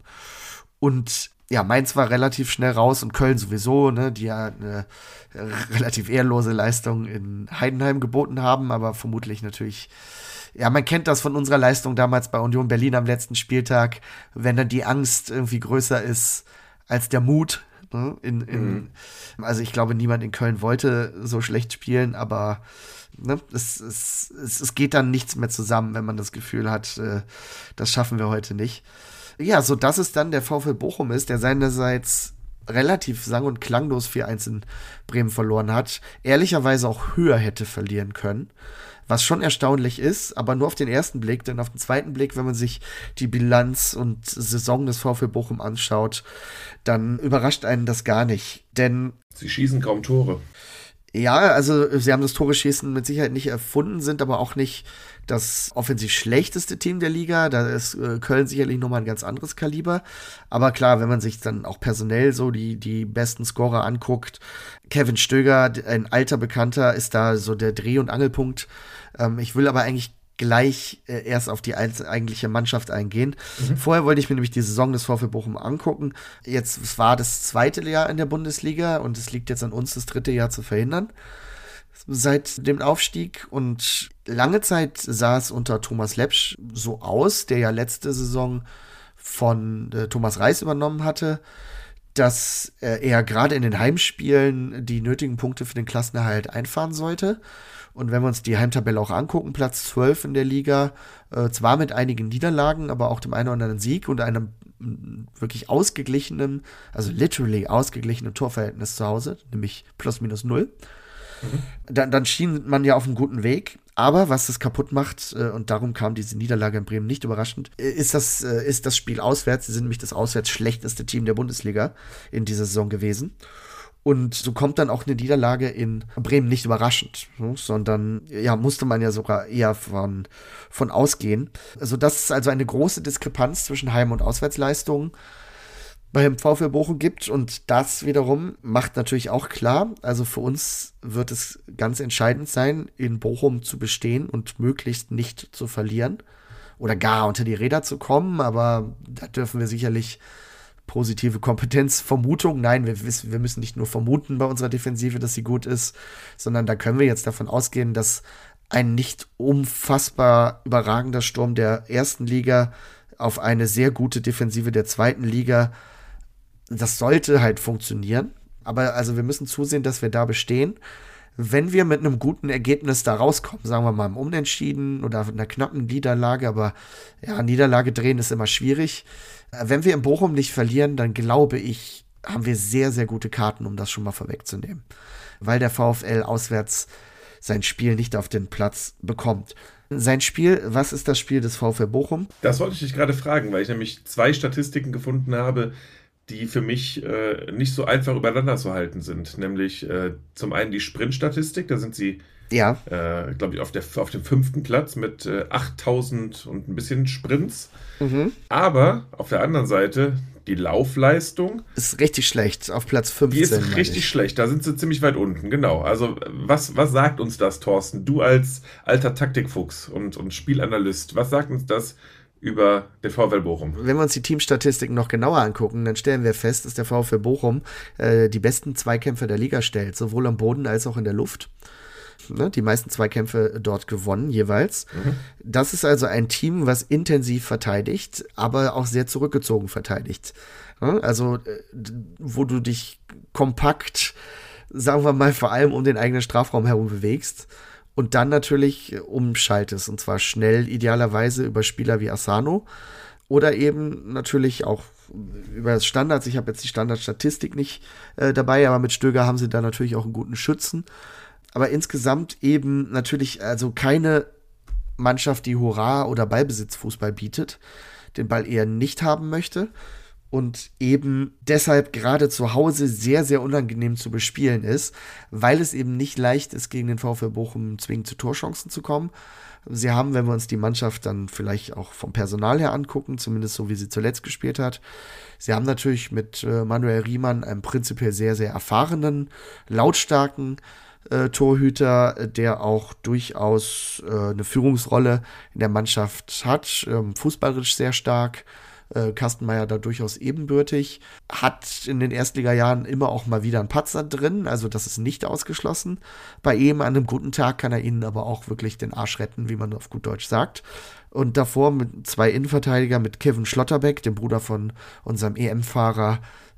Speaker 1: Und ja, Mainz war relativ schnell raus und Köln sowieso, ne, die ja eine relativ ehrlose Leistung in Heidenheim geboten haben, aber vermutlich natürlich, ja, man kennt das von unserer Leistung damals bei Union Berlin am letzten Spieltag, wenn dann die Angst irgendwie größer ist als der Mut. Ne, in, in, mhm. Also ich glaube, niemand in Köln wollte so schlecht spielen, aber ne, es, es, es, es geht dann nichts mehr zusammen, wenn man das Gefühl hat, äh, das schaffen wir heute nicht. Ja, so dass es dann der VfL Bochum ist, der seinerseits relativ sang- und klanglos vier eins in Bremen verloren hat, ehrlicherweise auch höher hätte verlieren können, was schon erstaunlich ist, aber nur auf den ersten Blick, denn auf den zweiten Blick, wenn man sich die Bilanz und Saison des VfL Bochum anschaut, dann überrascht einen das gar nicht, denn
Speaker 2: sie schießen kaum Tore.
Speaker 1: Ja, also sie haben das Tore-Schießen mit Sicherheit nicht erfunden, sind aber auch nicht das offensiv schlechteste Team der Liga. Da ist äh, Köln sicherlich nochmal ein ganz anderes Kaliber. Aber klar, wenn man sich dann auch personell so die, die besten Scorer anguckt, Kevin Stöger, ein alter Bekannter, ist da so der Dreh- und Angelpunkt. Ähm, ich will aber eigentlich gleich äh, erst auf die eigentliche Mannschaft eingehen. Mhm. Vorher wollte ich mir nämlich die Saison des VfL Bochum angucken. Jetzt es war das zweite Jahr in der Bundesliga und es liegt jetzt an uns, das dritte Jahr zu verhindern. Seit dem Aufstieg und lange Zeit sah es unter Thomas Lepsch so aus, der ja letzte Saison von äh, Thomas Reis übernommen hatte, dass äh, er gerade in den Heimspielen die nötigen Punkte für den Klassenerhalt einfahren sollte. Und wenn wir uns die Heimtabelle auch angucken, Platz zwölf in der Liga, äh, zwar mit einigen Niederlagen, aber auch dem einen oder anderen Sieg und einem m, wirklich ausgeglichenen, also literally ausgeglichenen Torverhältnis zu Hause, nämlich plus minus null. Mhm. Dann, dann schien man ja auf einem guten Weg. Aber was das kaputt macht, äh, und darum kam diese Niederlage in Bremen nicht überraschend, ist das, äh, ist das Spiel auswärts. Sie sind nämlich das auswärts schlechteste Team der Bundesliga in dieser Saison gewesen. Und so kommt dann auch eine Niederlage in Bremen nicht überraschend, ne? Sondern ja, musste man ja sogar eher von, von ausgehen. Also das ist also eine große Diskrepanz zwischen Heim- und Auswärtsleistungen beim VfL Bochum gibt. Und das wiederum macht natürlich auch klar, also für uns wird es ganz entscheidend sein, in Bochum zu bestehen und möglichst nicht zu verlieren oder gar unter die Räder zu kommen. Aber da dürfen wir sicherlich positive Kompetenzvermutung. Nein, wir, wissen, wir müssen nicht nur vermuten bei unserer Defensive, dass sie gut ist, sondern da können wir jetzt davon ausgehen, dass ein nicht unfassbar überragender Sturm der ersten Liga auf eine sehr gute Defensive der zweiten Liga, das sollte halt funktionieren. Aber also wir müssen zusehen, dass wir da bestehen. Wenn wir mit einem guten Ergebnis da rauskommen, sagen wir mal im Unentschieden oder einer knappen Niederlage, aber ja, Niederlage drehen ist immer schwierig. Wenn wir in Bochum nicht verlieren, dann glaube ich, haben wir sehr, sehr gute Karten, um das schon mal vorwegzunehmen. Weil der VfL auswärts sein Spiel nicht auf den Platz bekommt. Sein Spiel, was ist das Spiel des VfL Bochum?
Speaker 2: Das wollte ich dich gerade fragen, weil ich nämlich zwei Statistiken gefunden habe, die für mich äh, nicht so einfach übereinander zu halten sind. Nämlich äh, zum einen die Sprintstatistik, da sind sie,
Speaker 1: ja.
Speaker 2: äh, glaube ich, auf, der, auf dem fünften Platz mit äh, achttausend und ein bisschen Sprints.
Speaker 1: Mhm.
Speaker 2: Aber auf der anderen Seite die Laufleistung
Speaker 1: ist richtig schlecht, auf Platz fünfzehn.
Speaker 2: Die ist richtig schlecht, da sind sie ziemlich weit unten, genau. Also was, was sagt uns das, Thorsten? Du als alter Taktikfuchs und, und Spielanalyst, was sagt uns das über den VfL Bochum?
Speaker 1: Wenn wir uns die Teamstatistiken noch genauer angucken, dann stellen wir fest, dass der VfL Bochum äh, die besten Zweikämpfe der Liga stellt, sowohl am Boden als auch in der Luft. Ne, die meisten Zweikämpfe dort gewonnen, jeweils. Mhm. Das ist also ein Team, was intensiv verteidigt, aber auch sehr zurückgezogen verteidigt. Ne, also, wo du dich kompakt, sagen wir mal, vor allem um den eigenen Strafraum herum bewegst und dann natürlich umschaltest, und zwar schnell, idealerweise über Spieler wie Asano oder eben natürlich auch über das Standards. Ich habe jetzt die Standardstatistik nicht äh, dabei, aber mit Stöger haben sie da natürlich auch einen guten Schützen. Aber insgesamt eben natürlich also keine Mannschaft, die Hurra- oder Ballbesitzfußball bietet, den Ball eher nicht haben möchte und eben deshalb gerade zu Hause sehr, sehr unangenehm zu bespielen ist, weil es eben nicht leicht ist, gegen den VfL Bochum zwingend zu Torchancen zu kommen. Sie haben, wenn wir uns die Mannschaft dann vielleicht auch vom Personal her angucken, zumindest so wie sie zuletzt gespielt hat, sie haben natürlich mit äh, Manuel Riemann einen prinzipiell sehr, sehr erfahrenen, lautstarken Äh, Torhüter, der auch durchaus äh, eine Führungsrolle in der Mannschaft hat, ähm, fußballerisch sehr stark, äh, Kastenmeier da durchaus ebenbürtig, hat in den Erstligajahren immer auch mal wieder einen Patzer drin, also das ist nicht ausgeschlossen. Bei ihm an einem guten Tag kann er ihnen aber auch wirklich den Arsch retten, wie man auf gut Deutsch sagt. Und davor mit zwei Innenverteidiger, mit Kevin Schlotterbeck, dem Bruder von unserem E M-Fahrer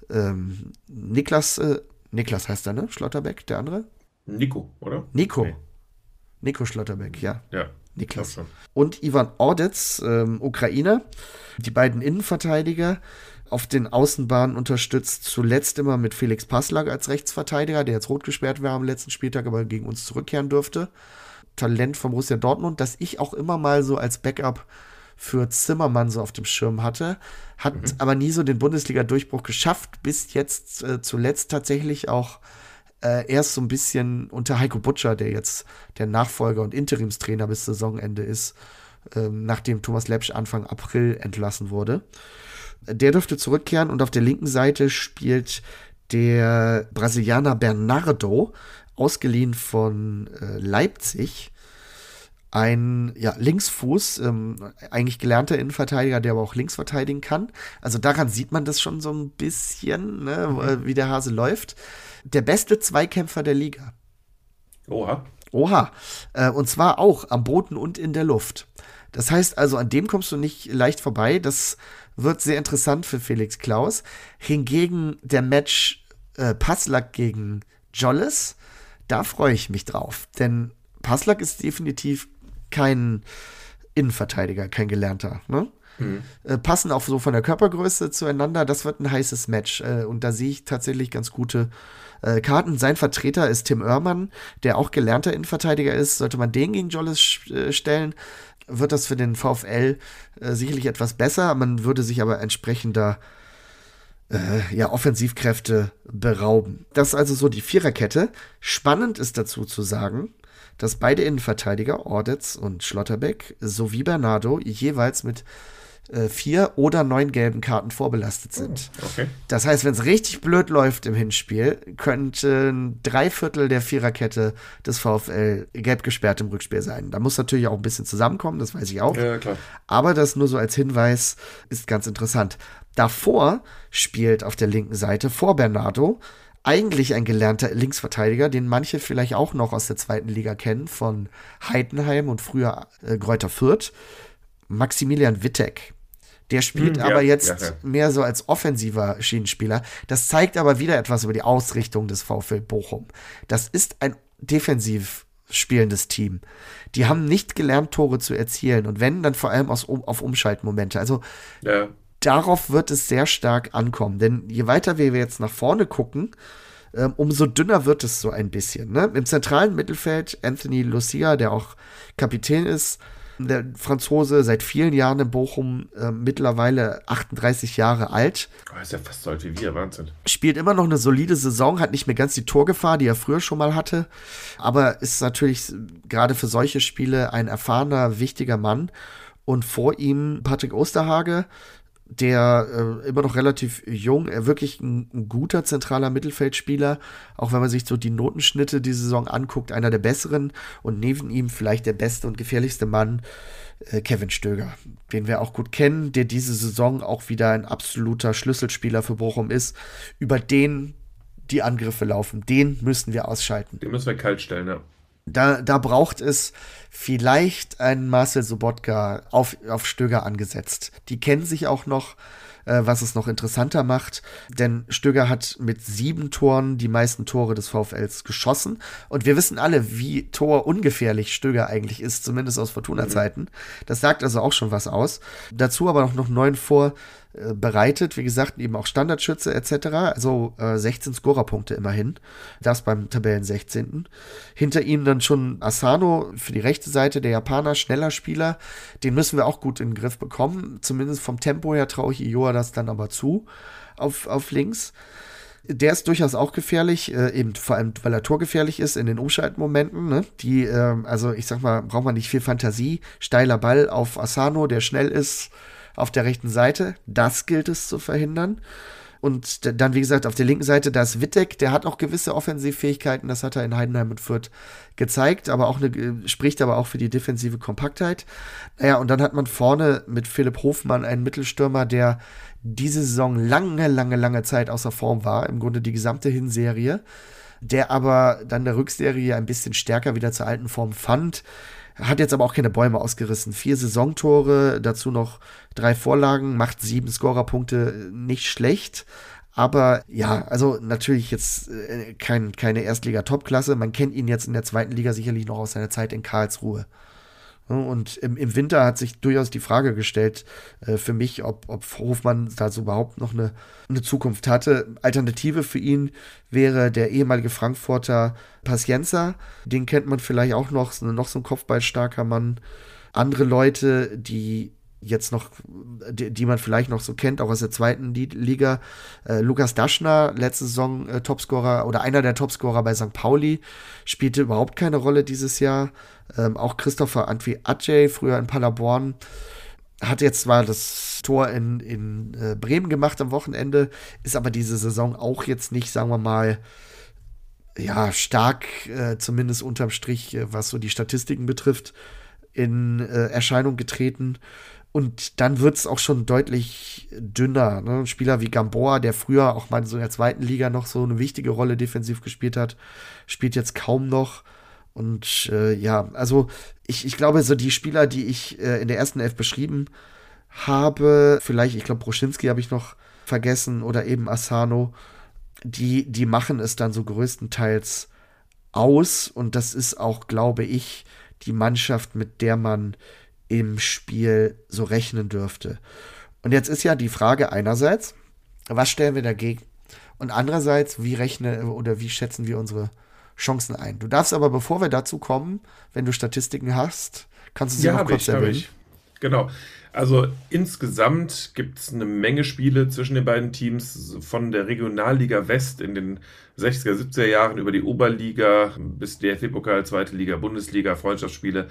Speaker 1: ähm, Niklas, äh, Niklas heißt er, ne? Schlotterbeck, der andere?
Speaker 2: Nico, oder?
Speaker 1: Nico.
Speaker 2: Nee.
Speaker 1: Nico Schlotterbeck, ja.
Speaker 2: Ja.
Speaker 1: Niklas. Und Ivan Ordetz, ähm, Ukrainer. Die beiden Innenverteidiger auf den Außenbahnen unterstützt, zuletzt immer mit Felix Passlack als Rechtsverteidiger, der jetzt rot gesperrt war am letzten Spieltag, aber gegen uns zurückkehren dürfte. Talent von Borussia Dortmund, das ich auch immer mal so als Backup für Zimmermann so auf dem Schirm hatte, hat mhm. aber nie so den Bundesliga-Durchbruch geschafft, bis jetzt äh, zuletzt tatsächlich auch Äh, erst so ein bisschen unter Heiko Butscher, der jetzt der Nachfolger und Interimstrainer bis Saisonende ist, ähm, nachdem Thomas Lepsch Anfang April entlassen wurde. Der dürfte zurückkehren und auf der linken Seite spielt der Brasilianer Bernardo, ausgeliehen von äh, Leipzig, ein ja, Linksfuß, ähm, eigentlich gelernter Innenverteidiger, der aber auch links verteidigen kann. Also daran sieht man das schon so ein bisschen, ne, mhm. wie der Hase läuft. Der beste Zweikämpfer der Liga.
Speaker 2: Oha.
Speaker 1: Oha. Äh, und zwar auch am Boden und in der Luft. Das heißt also, an dem kommst du nicht leicht vorbei. Das wird sehr interessant für Felix Klaus. Hingegen der Match äh, Passlack gegen Jolles, da freue ich mich drauf. Denn Passlack ist definitiv kein Innenverteidiger, kein Gelernter, ne? Mhm. Äh, passen auch so von der Körpergröße zueinander. Das wird ein heißes Match. Äh, und da sehe ich tatsächlich ganz gute äh, Karten. Sein Vertreter ist Tim Oermann, der auch gelernter Innenverteidiger ist. Sollte man den gegen Jolles äh, stellen, wird das für den VfL äh, sicherlich etwas besser. Man würde sich aber entsprechender äh, ja, Offensivkräfte berauben. Das ist also so die Viererkette. Spannend ist dazu zu sagen, dass beide Innenverteidiger, Ordetz und Schlotterbeck, sowie Bernardo jeweils mit äh, vier oder neun gelben Karten vorbelastet sind.
Speaker 2: Oh, okay.
Speaker 1: Das heißt, wenn es richtig blöd läuft im Hinspiel, könnten drei Viertel der Viererkette des VfL gelb gesperrt im Rückspiel sein. Da muss natürlich auch ein bisschen zusammenkommen, das weiß ich auch.
Speaker 2: Ja, klar.
Speaker 1: Aber das nur so als Hinweis ist ganz interessant. Davor spielt auf der linken Seite vor Bernardo eigentlich ein gelernter Linksverteidiger, den manche vielleicht auch noch aus der zweiten Liga kennen, von Heidenheim und früher äh, Greuther Fürth, Maximilian Wittek. Der spielt
Speaker 2: Hm,
Speaker 1: aber
Speaker 2: ja,
Speaker 1: jetzt
Speaker 2: ja, ja.
Speaker 1: mehr so als offensiver Schienenspieler. Das zeigt aber wieder etwas über die Ausrichtung des VfL Bochum. Das ist ein defensiv spielendes Team. Die haben nicht gelernt, Tore zu erzielen. Und wenn, dann vor allem aus, um, auf Umschaltmomente. Also
Speaker 2: Ja.
Speaker 1: darauf wird es sehr stark ankommen. Denn je weiter wir jetzt nach vorne gucken, ähm, umso dünner wird es so ein bisschen. Ne? Im zentralen Mittelfeld Anthony Lucia, der auch Kapitän ist, der Franzose, seit vielen Jahren in Bochum, äh, mittlerweile achtunddreißig Jahre alt.
Speaker 2: Oh, ist ja fast so alt wie wir, Wahnsinn.
Speaker 1: Spielt immer noch eine solide Saison, hat nicht mehr ganz die Torgefahr, die er früher schon mal hatte, aber ist natürlich gerade für solche Spiele ein erfahrener, wichtiger Mann. Und vor ihm Patrick Osterhage, der äh, immer noch relativ jung, äh, wirklich ein, ein guter zentraler Mittelfeldspieler, auch wenn man sich so die Notenschnitte die Saison anguckt, einer der besseren, und neben ihm vielleicht der beste und gefährlichste Mann, äh, Kevin Stöger, den wir auch gut kennen, der diese Saison auch wieder ein absoluter Schlüsselspieler für Bochum ist, über den die Angriffe laufen, den müssen wir ausschalten.
Speaker 2: Den müssen wir kalt stellen, ja.
Speaker 1: Da, da braucht es vielleicht einen Marcel Sobotka auf, auf Stöger angesetzt. Die kennen sich auch noch, äh, was es noch interessanter macht, denn Stöger hat mit sieben Toren die meisten Tore des VfLs geschossen, und wir wissen alle, wie torungefährlich Stöger eigentlich ist, zumindest aus Fortuna-Zeiten. Das sagt also auch schon was aus. Dazu aber noch, noch neun vor äh, bereitet, wie gesagt, eben auch Standardschütze et cetera, also äh, sechzehn Scorerpunkte immerhin, das beim Tabellen sechzehnten Hinter ihm dann schon Asano für die rechte Seite, der Japaner, schneller Spieler, den müssen wir auch gut in den Griff bekommen, zumindest vom Tempo her traue ich Ioa das dann aber zu, auf, auf links. Der ist durchaus auch gefährlich, äh, eben vor allem, weil er torgefährlich ist in den Umschaltmomenten, ne? Die, äh, also ich sag mal, braucht man nicht viel Fantasie, steiler Ball auf Asano, der schnell ist, auf der rechten Seite, das gilt es zu verhindern. Und d- dann, wie gesagt, auf der linken Seite, da ist Wittek, der hat auch gewisse Offensivfähigkeiten, das hat er in Heidenheim und Fürth gezeigt, aber auch eine, spricht aber auch für die defensive Kompaktheit. Naja, und dann hat man vorne mit Philipp Hofmann einen Mittelstürmer, der diese Saison lange, lange, lange Zeit außer Form war, im Grunde die gesamte Hinserie, der aber dann der Rückserie ein bisschen stärker wieder zur alten Form fand. Hat jetzt aber auch keine Bäume ausgerissen. Vier Saisontore, dazu noch drei Vorlagen, macht sieben Scorerpunkte, nicht schlecht. Aber ja, also natürlich jetzt äh, kein, keine Erstliga-Top-Klasse. Man kennt ihn jetzt in der zweiten Liga sicherlich noch aus seiner Zeit in Karlsruhe. Und im, im Winter hat sich durchaus die Frage gestellt, äh, für mich, ob, ob Hofmann da so überhaupt noch eine, eine Zukunft hatte. Alternative für ihn wäre der ehemalige Frankfurter Pacienza. Den kennt man vielleicht auch noch, noch so ein kopfballstarker Mann. Andere Leute, die jetzt noch, die, die man vielleicht noch so kennt, auch aus der zweiten Liga. Äh, Lukas Daschner, letzte Saison äh, Topscorer oder einer der Topscorer bei Sankt Pauli, spielte überhaupt keine Rolle dieses Jahr. Ähm, auch Christopher Antwi Adjei, früher in Paderborn, hat jetzt zwar das Tor in, in äh, Bremen gemacht am Wochenende, ist aber diese Saison auch jetzt nicht, sagen wir mal, ja, stark, äh, zumindest unterm Strich, äh, was so die Statistiken betrifft, in äh, Erscheinung getreten. Und dann wird es auch schon deutlich dünner. Ne? Ein Spieler wie Gamboa, der früher auch mal so in der zweiten Liga noch so eine wichtige Rolle defensiv gespielt hat, spielt jetzt kaum noch. Und äh, ja, also ich, ich glaube, so die Spieler, die ich äh, in der ersten Elf beschrieben habe, vielleicht, ich glaube, Broschinski habe ich noch vergessen oder eben Asano, die, die machen es dann so größtenteils aus. Und das ist auch, glaube ich, die Mannschaft, mit der man im Spiel so rechnen dürfte. Und jetzt ist ja die Frage einerseits, was stellen wir dagegen? Und andererseits, wie rechnen oder wie schätzen wir unsere Chancen ein? Du darfst aber, bevor wir dazu kommen, wenn du Statistiken hast, kannst du sie
Speaker 2: ja,
Speaker 1: noch
Speaker 2: hab
Speaker 1: kurz
Speaker 2: ich, hab
Speaker 1: erwähnen.
Speaker 2: ich. Genau. Also insgesamt gibt es eine Menge Spiele zwischen den beiden Teams, von der Regionalliga West in den sechziger, siebziger Jahren über die Oberliga bis D F B-Pokal, zweite Liga, Bundesliga, Freundschaftsspiele.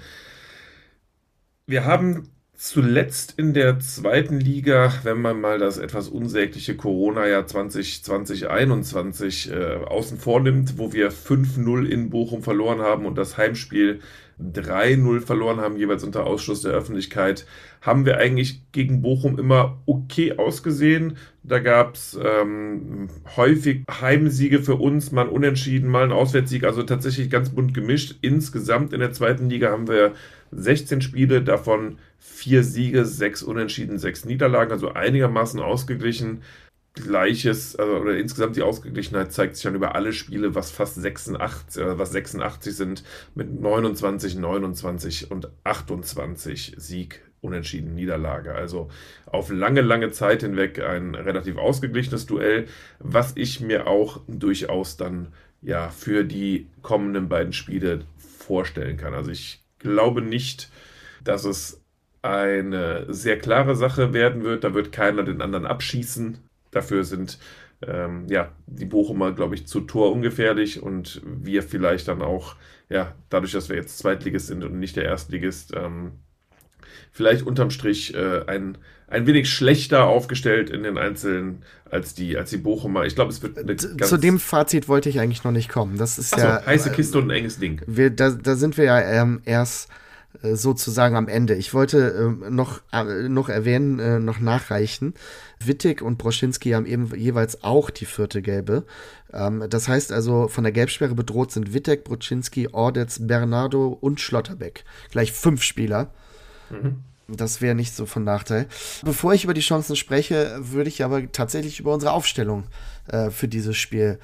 Speaker 2: Wir haben zuletzt in der zweiten Liga, wenn man mal das etwas unsägliche Corona-Jahr zwanzig zwanzig einundzwanzig äh, außen vor nimmt, wo wir fünf null in Bochum verloren haben und das Heimspiel drei null verloren haben, jeweils unter Ausschluss der Öffentlichkeit, haben wir eigentlich gegen Bochum immer okay ausgesehen. Da gab es ähm, häufig Heimsiege für uns, mal ein Unentschieden, mal ein Auswärtssieg, also tatsächlich ganz bunt gemischt. Insgesamt in der zweiten Liga haben wir sechzehn Spiele, davon vier Siege, sechs Unentschieden, sechs Niederlagen, also einigermaßen ausgeglichen. Gleiches, also, oder insgesamt die Ausgeglichenheit zeigt sich dann über alle Spiele, was fast sechsundachtzig, äh, was sechsundachtzig sind, mit neunundzwanzig, neunundzwanzig und achtundzwanzig Sieg, Unentschieden, Niederlage. Also auf lange, lange Zeit hinweg ein relativ ausgeglichenes Duell, was ich mir auch durchaus dann ja für die kommenden beiden Spiele vorstellen kann. Also ich glaube nicht, dass es eine sehr klare Sache werden wird. Da wird keiner den anderen abschießen. Dafür sind ähm, ja, die Bochumer, glaube ich, zu torungefährlich und wir vielleicht dann auch, ja, dadurch, dass wir jetzt Zweitligist sind und nicht der Erstligist, ähm, vielleicht unterm Strich äh, ein, ein wenig schlechter aufgestellt in den Einzelnen als die, als die Bochumer. Ich glaube, es wird eine ganz...
Speaker 1: Zu dem Fazit wollte ich eigentlich noch nicht kommen. Das ist
Speaker 2: Achso,
Speaker 1: ja
Speaker 2: heiße Kiste und ein enges Ding.
Speaker 1: Wir, da, da sind wir ja ähm, erst äh, sozusagen am Ende. Ich wollte äh, noch, äh, noch erwähnen, äh, noch nachreichen. Wittig und Broschinski haben eben jeweils auch die vierte Gelbe. Ähm, das heißt also, von der Gelbsperre bedroht sind Wittek, Broschinski, Ordetz, Bernardo und Schlotterbeck. Gleich fünf Spieler. Mhm. Das wäre nicht so von Nachteil. Bevor ich über die Chancen spreche, würde ich aber tatsächlich über unsere Aufstellung äh, für dieses Spiel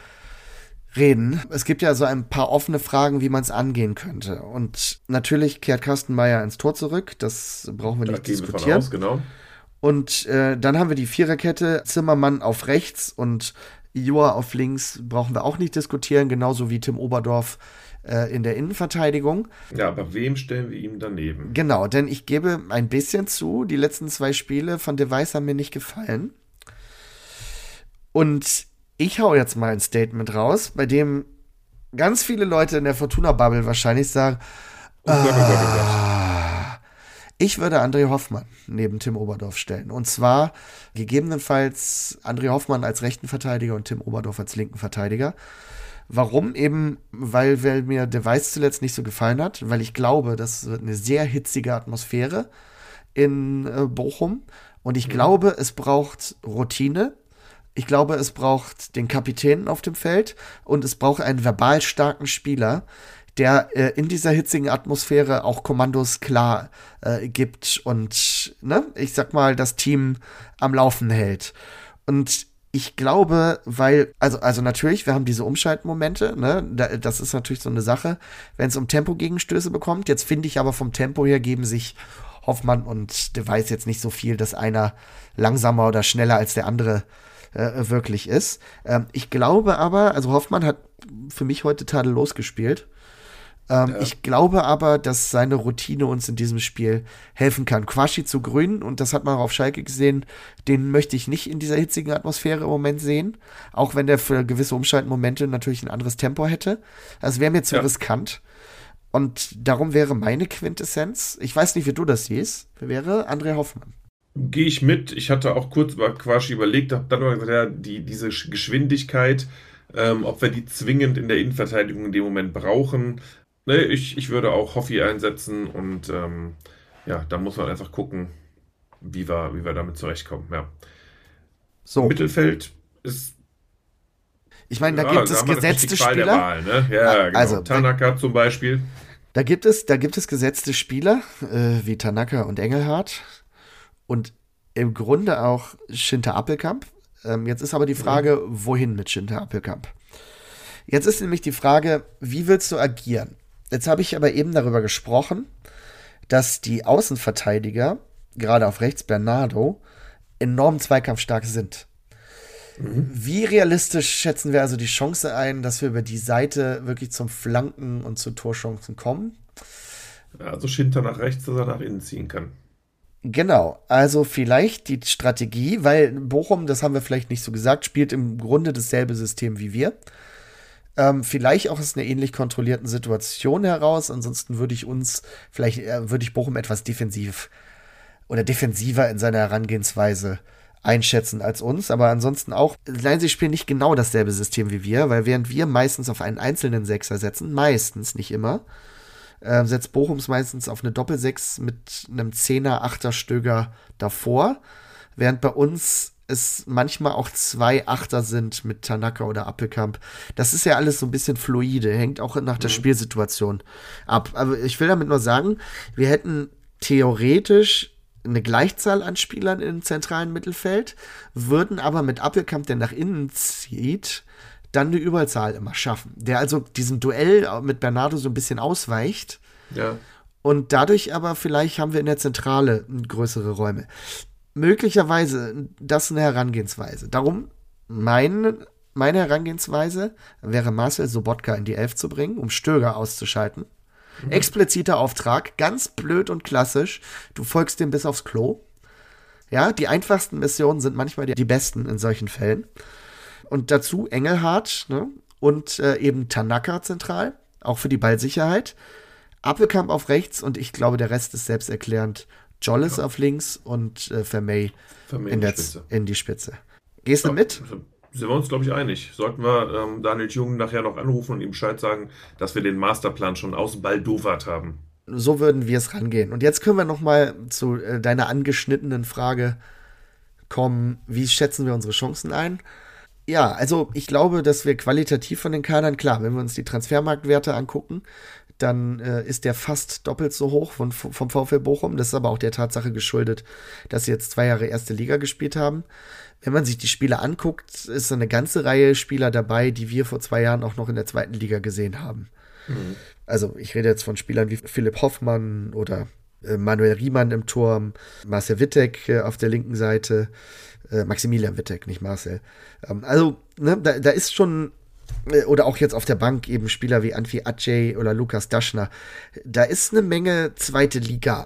Speaker 1: reden. Es gibt ja so ein paar offene Fragen, wie man es angehen könnte. Und natürlich kehrt Carsten Meyer ins Tor zurück. Das brauchen wir
Speaker 2: da
Speaker 1: nicht
Speaker 2: gehen
Speaker 1: diskutieren.
Speaker 2: Wir von aus, genau.
Speaker 1: Und äh, dann haben wir die Viererkette, Zimmermann auf rechts und Joa auf links, brauchen wir auch nicht diskutieren, genauso wie Tim Oberdorf äh, in der Innenverteidigung.
Speaker 2: Ja, aber wem stellen wir ihm daneben?
Speaker 1: Genau, denn ich gebe ein bisschen zu, die letzten zwei Spiele von De Wijs haben mir nicht gefallen. Und ich hau jetzt mal ein Statement raus, bei dem ganz viele Leute in der Fortuna-Bubble wahrscheinlich sagen,
Speaker 2: oh Gott, oh Gott, oh Gott.
Speaker 1: Ich würde André Hoffmann neben Tim Oberdorf stellen. Und zwar gegebenenfalls André Hoffmann als rechten Verteidiger und Tim Oberdorf als linken Verteidiger. Warum? Eben, weil, weil mir De Wijs zuletzt nicht so gefallen hat, weil ich glaube, das wird eine sehr hitzige Atmosphäre in äh, Bochum. Und ich mhm. glaube, es braucht Routine. Ich glaube, es braucht den Kapitän auf dem Feld und es braucht einen verbal starken Spieler, der äh, in dieser hitzigen Atmosphäre auch Kommandos klar äh, gibt und, ne, ich sag mal, das Team am Laufen hält. Und ich glaube, weil, also, also natürlich, wir haben diese Umschaltmomente, ne, da, das ist natürlich so eine Sache, wenn es um Tempogegenstöße bekommt. Jetzt finde ich aber vom Tempo her geben sich Hoffmann und De Wijs jetzt nicht so viel, dass einer langsamer oder schneller als der andere äh, wirklich ist. Ähm, ich glaube aber, also Hoffmann hat für mich heute tadellos gespielt. Ähm, ja. Ich glaube aber, dass seine Routine uns in diesem Spiel helfen kann. Quaschi zu Grün, und das hat man auch auf Schalke gesehen, den möchte ich nicht in dieser hitzigen Atmosphäre im Moment sehen. Auch wenn der für gewisse Umschaltmomente natürlich ein anderes Tempo hätte. Das wäre mir zu ja. riskant. Und darum wäre meine Quintessenz, ich weiß nicht, wie du das siehst, wäre André Hoffmann.
Speaker 2: Gehe ich mit. Ich hatte auch kurz über Quaschi überlegt, habe dann aber gesagt, ja, die, diese Geschwindigkeit, ähm, ob wir die zwingend in der Innenverteidigung in dem Moment brauchen. Nee, ich, ich würde auch Hoffi einsetzen und ähm, ja, da muss man einfach gucken, wie wir, wie wir damit zurechtkommen. Ja.
Speaker 1: So.
Speaker 2: Mittelfeld ist.
Speaker 1: Ich meine, da
Speaker 2: ja,
Speaker 1: gibt
Speaker 2: da
Speaker 1: es gesetzte Spieler.
Speaker 2: Der Wahl, ne? Ja, genau.
Speaker 1: Also,
Speaker 2: Tanaka zum Beispiel.
Speaker 1: Da gibt es, da gibt es gesetzte Spieler, äh, wie Tanaka und Engelhardt. Und im Grunde auch Schinter Appelkamp. Ähm, jetzt ist aber die Frage, mhm. wohin mit Schinter Appelkamp? Jetzt ist nämlich die Frage, wie willst du agieren? Jetzt habe ich aber eben darüber gesprochen, dass die Außenverteidiger, gerade auf rechts Bernardo, enorm zweikampfstark sind. Mhm. Wie realistisch schätzen wir also die Chance ein, dass wir über die Seite wirklich zum Flanken und zu Torchancen kommen?
Speaker 2: Also Schinter nach rechts, dass er nach innen ziehen kann.
Speaker 1: Genau, also vielleicht die Strategie, weil Bochum, das haben wir vielleicht nicht so gesagt, spielt im Grunde dasselbe System wie wir. Ähm, vielleicht auch aus einer ähnlich kontrollierten Situation heraus. Ansonsten würde ich uns, vielleicht äh, würde ich Bochum etwas defensiv oder defensiver in seiner Herangehensweise einschätzen als uns. Aber ansonsten auch, nein, sie spielen nicht genau dasselbe System wie wir, weil während wir meistens auf einen einzelnen Sechser setzen, meistens, nicht immer, äh, setzt Bochums meistens auf eine Doppelsechs mit einem Zehner, Achter Stöger davor, während bei uns es manchmal auch zwei Achter sind mit Tanaka oder Appelkamp. Das ist ja alles so ein bisschen fluide, hängt auch nach der mhm. Spielsituation ab. Aber ich will damit nur sagen, wir hätten theoretisch eine Gleichzahl an Spielern im zentralen Mittelfeld, würden aber mit Appelkamp, der nach innen zieht, dann eine Überzahl immer schaffen. Der also diesem Duell mit Bernardo so ein bisschen ausweicht.
Speaker 2: Ja.
Speaker 1: Und dadurch aber vielleicht haben wir in der Zentrale größere Räume. Möglicherweise das ist eine Herangehensweise. Darum mein, meine Herangehensweise wäre Marcel Sobotka in die Elf zu bringen, um Stöger auszuschalten. Mhm. Expliziter Auftrag, ganz blöd und klassisch. Du folgst dem bis aufs Klo. Ja, die einfachsten Missionen sind manchmal die, die besten in solchen Fällen. Und dazu Engelhardt, ne? Und äh, eben Tanaka zentral, auch für die Ballsicherheit. Appelkamp auf rechts und ich glaube, der Rest ist selbsterklärend. Jolles ja. auf links und äh, Vermey in, in, in die Spitze. Gehst du ja, mit?
Speaker 2: Sind wir uns, glaube ich, einig. Sollten wir ähm, Daniel Jung nachher noch anrufen und ihm Bescheid sagen, dass wir den Masterplan schon ausbaldowert haben.
Speaker 1: So würden wir es rangehen. Und jetzt können wir noch mal zu äh, deiner angeschnittenen Frage kommen. Wie schätzen wir unsere Chancen ein? Ja, also ich glaube, dass wir qualitativ von den Kadern, klar, wenn wir uns die Transfermarktwerte angucken, dann äh, ist der fast doppelt so hoch von, vom VfL Bochum. Das ist aber auch der Tatsache geschuldet, dass sie jetzt zwei Jahre erste Liga gespielt haben. Wenn man sich die Spiele anguckt, ist so eine ganze Reihe Spieler dabei, die wir vor zwei Jahren auch noch in der zweiten Liga gesehen haben. Mhm. Also ich rede jetzt von Spielern wie Philipp Hoffmann oder äh, Manuel Riemann im Turm, Marcel Wittek äh, auf der linken Seite, äh, Maximilian Wittek, nicht Marcel. Ähm, also ne, da, da ist schon oder auch jetzt auf der Bank eben Spieler wie Anfi Aceh oder Lukas Daschner. Da ist eine Menge zweite Liga.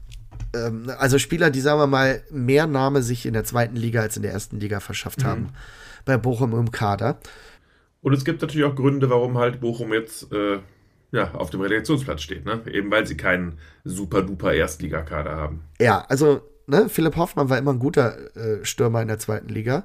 Speaker 1: Ähm, also Spieler, die, sagen wir mal, mehr Name sich in der zweiten Liga als in der ersten Liga verschafft mhm. haben. Bei Bochum im Kader.
Speaker 2: Und es gibt natürlich auch Gründe, warum halt Bochum jetzt äh, ja, auf dem Relegationsplatz steht. Ne? Eben weil sie keinen super-duper Erstligakader haben.
Speaker 1: Ja, also ne, Philipp Hoffmann war immer ein guter äh, Stürmer in der zweiten Liga.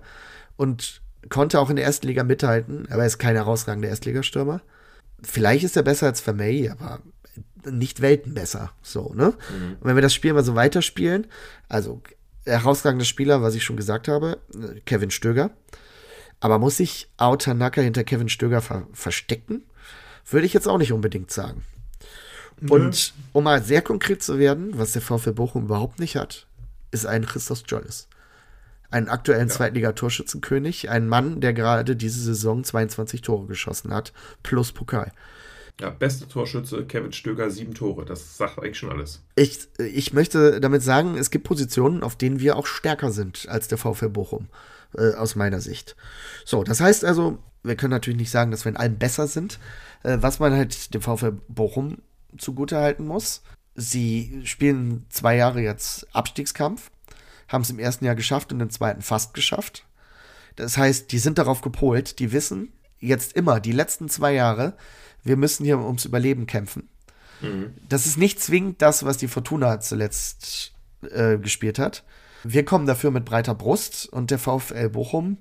Speaker 1: Und konnte auch in der ersten Liga mithalten, aber er ist kein herausragender Erstligastürmer. Vielleicht ist er besser als Vermey, aber nicht Welten besser. So, ne? Mhm. Und wenn wir das Spiel mal so weiterspielen, also herausragender Spieler, was ich schon gesagt habe, Kevin Stöger. Aber muss sich Ao Tanaka hinter Kevin Stöger ver- verstecken? Würde ich jetzt auch nicht unbedingt sagen. Mhm. Und um mal sehr konkret zu werden, was der VfL Bochum überhaupt nicht hat, ist ein Christos Jolles. Einen aktuellen ja. Zweitliga-Torschützenkönig, ein Mann, der gerade diese Saison zweiundzwanzig Tore geschossen hat, plus Pokal.
Speaker 2: Ja, beste Torschütze, Kevin Stöger, sieben Tore. Das sagt eigentlich schon alles.
Speaker 1: Ich, ich möchte damit sagen, es gibt Positionen, auf denen wir auch stärker sind als der VfL Bochum, äh, aus meiner Sicht. So, das heißt also, wir können natürlich nicht sagen, dass wir in allem besser sind. Äh, was man halt dem VfL Bochum zugutehalten muss, sie spielen zwei Jahre jetzt Abstiegskampf, haben es im ersten Jahr geschafft und im zweiten fast geschafft. Das heißt, die sind darauf gepolt, die wissen jetzt immer, die letzten zwei Jahre, wir müssen hier ums Überleben kämpfen. Mhm. Das ist nicht zwingend das, was die Fortuna zuletzt äh, gespielt hat. Wir kommen dafür mit breiter Brust und der VfL Bochum,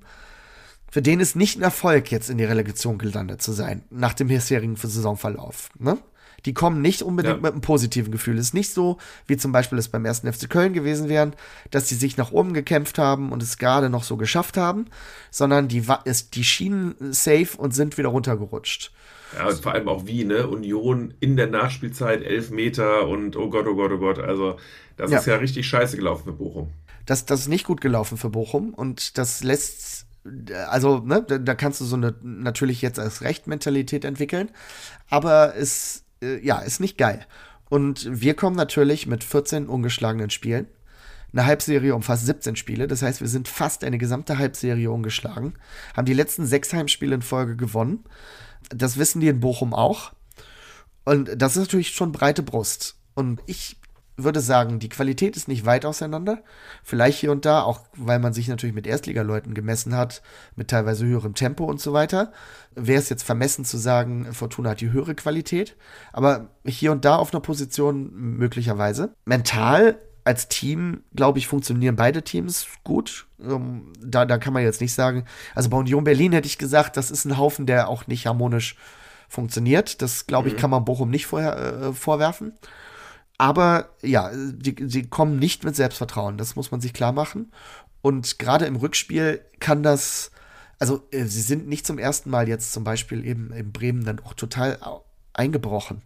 Speaker 1: für den ist nicht ein Erfolg, jetzt in die Relegation gelandet zu sein, nach dem bisherigen Saisonverlauf, ne? Die kommen nicht unbedingt ja. mit einem positiven Gefühl. Es ist nicht so, wie zum Beispiel es beim ersten F C Köln gewesen wären, dass sie sich nach oben gekämpft haben und es gerade noch so geschafft haben, sondern die, die schienen safe und sind wieder runtergerutscht.
Speaker 2: Ja, und vor allem auch wie, ne? Union in der Nachspielzeit, elf Meter und oh Gott, oh Gott, oh Gott. Also das ja. ist ja richtig scheiße gelaufen für Bochum.
Speaker 1: Das, das ist nicht gut gelaufen für Bochum und das lässt, also ne, da, da kannst du so eine natürlich jetzt als Recht-Mentalität entwickeln, aber es ja, ist nicht geil. Und wir kommen natürlich mit vierzehn ungeschlagenen Spielen. Eine Halbserie umfasst siebzehn Spiele. Das heißt, wir sind fast eine gesamte Halbserie ungeschlagen. Haben die letzten sechs Heimspiele in Folge gewonnen. Das wissen die in Bochum auch. Und das ist natürlich schon breite Brust. Und ich würde sagen, die Qualität ist nicht weit auseinander. Vielleicht hier und da, auch weil man sich natürlich mit Erstligaleuten gemessen hat, mit teilweise höherem Tempo und so weiter. Wäre es jetzt vermessen zu sagen, Fortuna hat die höhere Qualität. Aber hier und da auf einer Position möglicherweise. Mental als Team, glaube ich, funktionieren beide Teams gut. Ähm, da, da kann man jetzt nicht sagen, also bei Union Berlin hätte ich gesagt, das ist ein Haufen, der auch nicht harmonisch funktioniert. Das, glaube ich, mhm. kann man Bochum nicht vorher, äh, vorwerfen. Aber ja, die, die kommen nicht mit Selbstvertrauen. Das muss man sich klar machen. Und gerade im Rückspiel kann das, also äh, sie sind nicht zum ersten Mal jetzt zum Beispiel eben in Bremen dann auch total eingebrochen.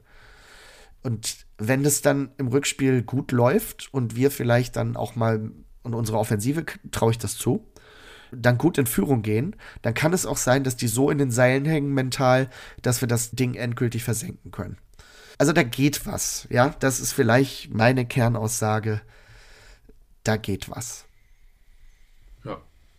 Speaker 1: Und wenn das dann im Rückspiel gut läuft und wir vielleicht dann auch mal, und unsere Offensive traue ich das zu, dann gut in Führung gehen, dann kann es auch sein, dass die so in den Seilen hängen mental, dass wir das Ding endgültig versenken können. Also da geht was, ja, das ist vielleicht meine Kernaussage, da geht was.
Speaker 2: Ja,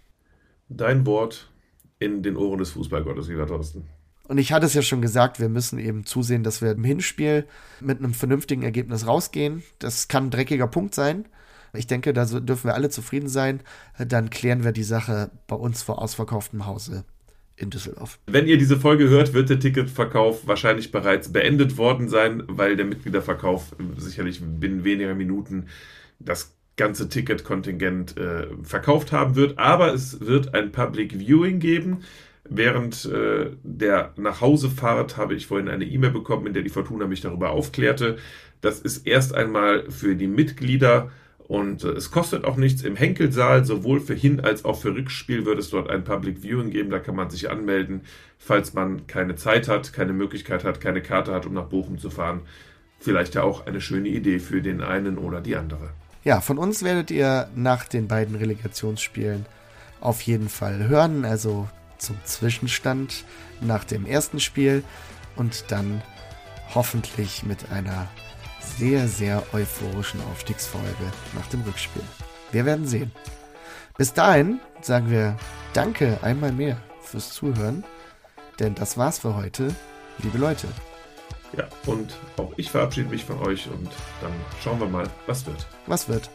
Speaker 2: dein Wort in den Ohren des Fußballgottes, lieber Thorsten.
Speaker 1: Und ich hatte es ja schon gesagt, wir müssen eben zusehen, dass wir im Hinspiel mit einem vernünftigen Ergebnis rausgehen. Das kann ein dreckiger Punkt sein. Ich denke, da dürfen wir alle zufrieden sein. Dann klären wir die Sache bei uns vor ausverkauftem Hause in Düsseldorf.
Speaker 2: Wenn ihr diese Folge hört, wird der Ticketverkauf wahrscheinlich bereits beendet worden sein, weil der Mitgliederverkauf sicherlich binnen weniger Minuten das ganze Ticketkontingent äh, verkauft haben wird. Aber es wird ein Public Viewing geben. Während äh, der Nachhausefahrt habe ich vorhin eine E-Mail bekommen, in der die Fortuna mich darüber aufklärte. Das ist erst einmal für die Mitglieder und äh, es kostet auch nichts. Im Henkelsaal, sowohl für Hin- als auch für Rückspiel, wird es dort ein Public Viewing geben. Da kann man sich anmelden, falls man keine Zeit hat, keine Möglichkeit hat, keine Karte hat, um nach Bochum zu fahren. Vielleicht ja auch eine schöne Idee für den einen oder die andere.
Speaker 1: Ja, von uns werdet ihr nach den beiden Relegationsspielen auf jeden Fall hören. Also zum Zwischenstand nach dem ersten Spiel und dann hoffentlich mit einer sehr, sehr euphorischen Aufstiegsfolge nach dem Rückspiel. Wir werden sehen. Bis dahin sagen wir Danke einmal mehr fürs Zuhören, denn das war's für heute, liebe Leute.
Speaker 2: Ja, und auch ich verabschiede mich von euch und dann schauen wir mal, was wird.
Speaker 1: Was wird?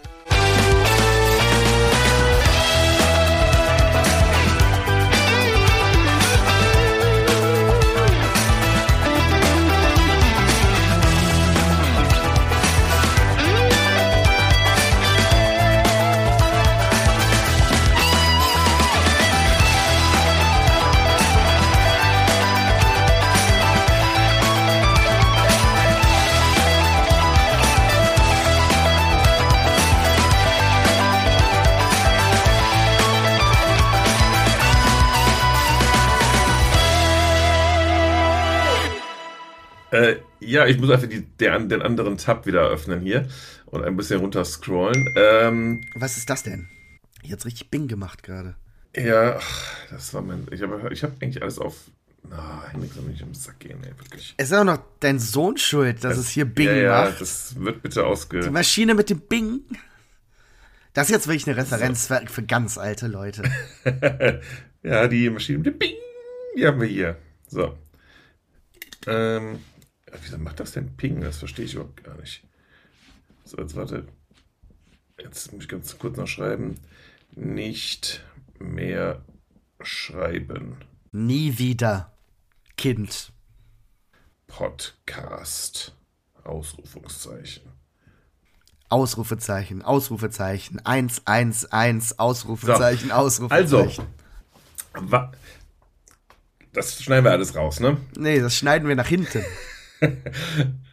Speaker 2: Äh, ja, ich muss einfach die, der, den anderen Tab wieder öffnen hier und ein bisschen runter scrollen. Ähm,
Speaker 1: Was ist das denn? Jetzt richtig Bing gemacht gerade.
Speaker 2: Ja, ach, das war mein. Ich habe ich hab eigentlich alles auf. Na, oh, nichts soll nicht im Sack gehen, ey, wirklich.
Speaker 1: Es ist auch noch dein Sohn schuld, dass
Speaker 2: das,
Speaker 1: es hier Bing
Speaker 2: ja, ja,
Speaker 1: macht.
Speaker 2: Das wird bitte ausge.
Speaker 1: Die Maschine mit dem Bing. Das ist jetzt wirklich eine Referenz so. für, für ganz alte Leute.
Speaker 2: Ja, die Maschine mit dem Bing, die haben wir hier. So. Ähm. Wieso macht das denn Ping? Das verstehe ich überhaupt gar nicht. So, jetzt warte. Jetzt muss ich ganz kurz noch schreiben. Nicht mehr schreiben.
Speaker 1: Nie wieder, Kind.
Speaker 2: Podcast. Ausrufungszeichen.
Speaker 1: Ausrufezeichen, Ausrufezeichen, eins eins eins, Ausrufezeichen, so. Ausrufezeichen.
Speaker 2: Also, das schneiden wir alles raus, ne?
Speaker 1: Nee, das schneiden wir nach hinten.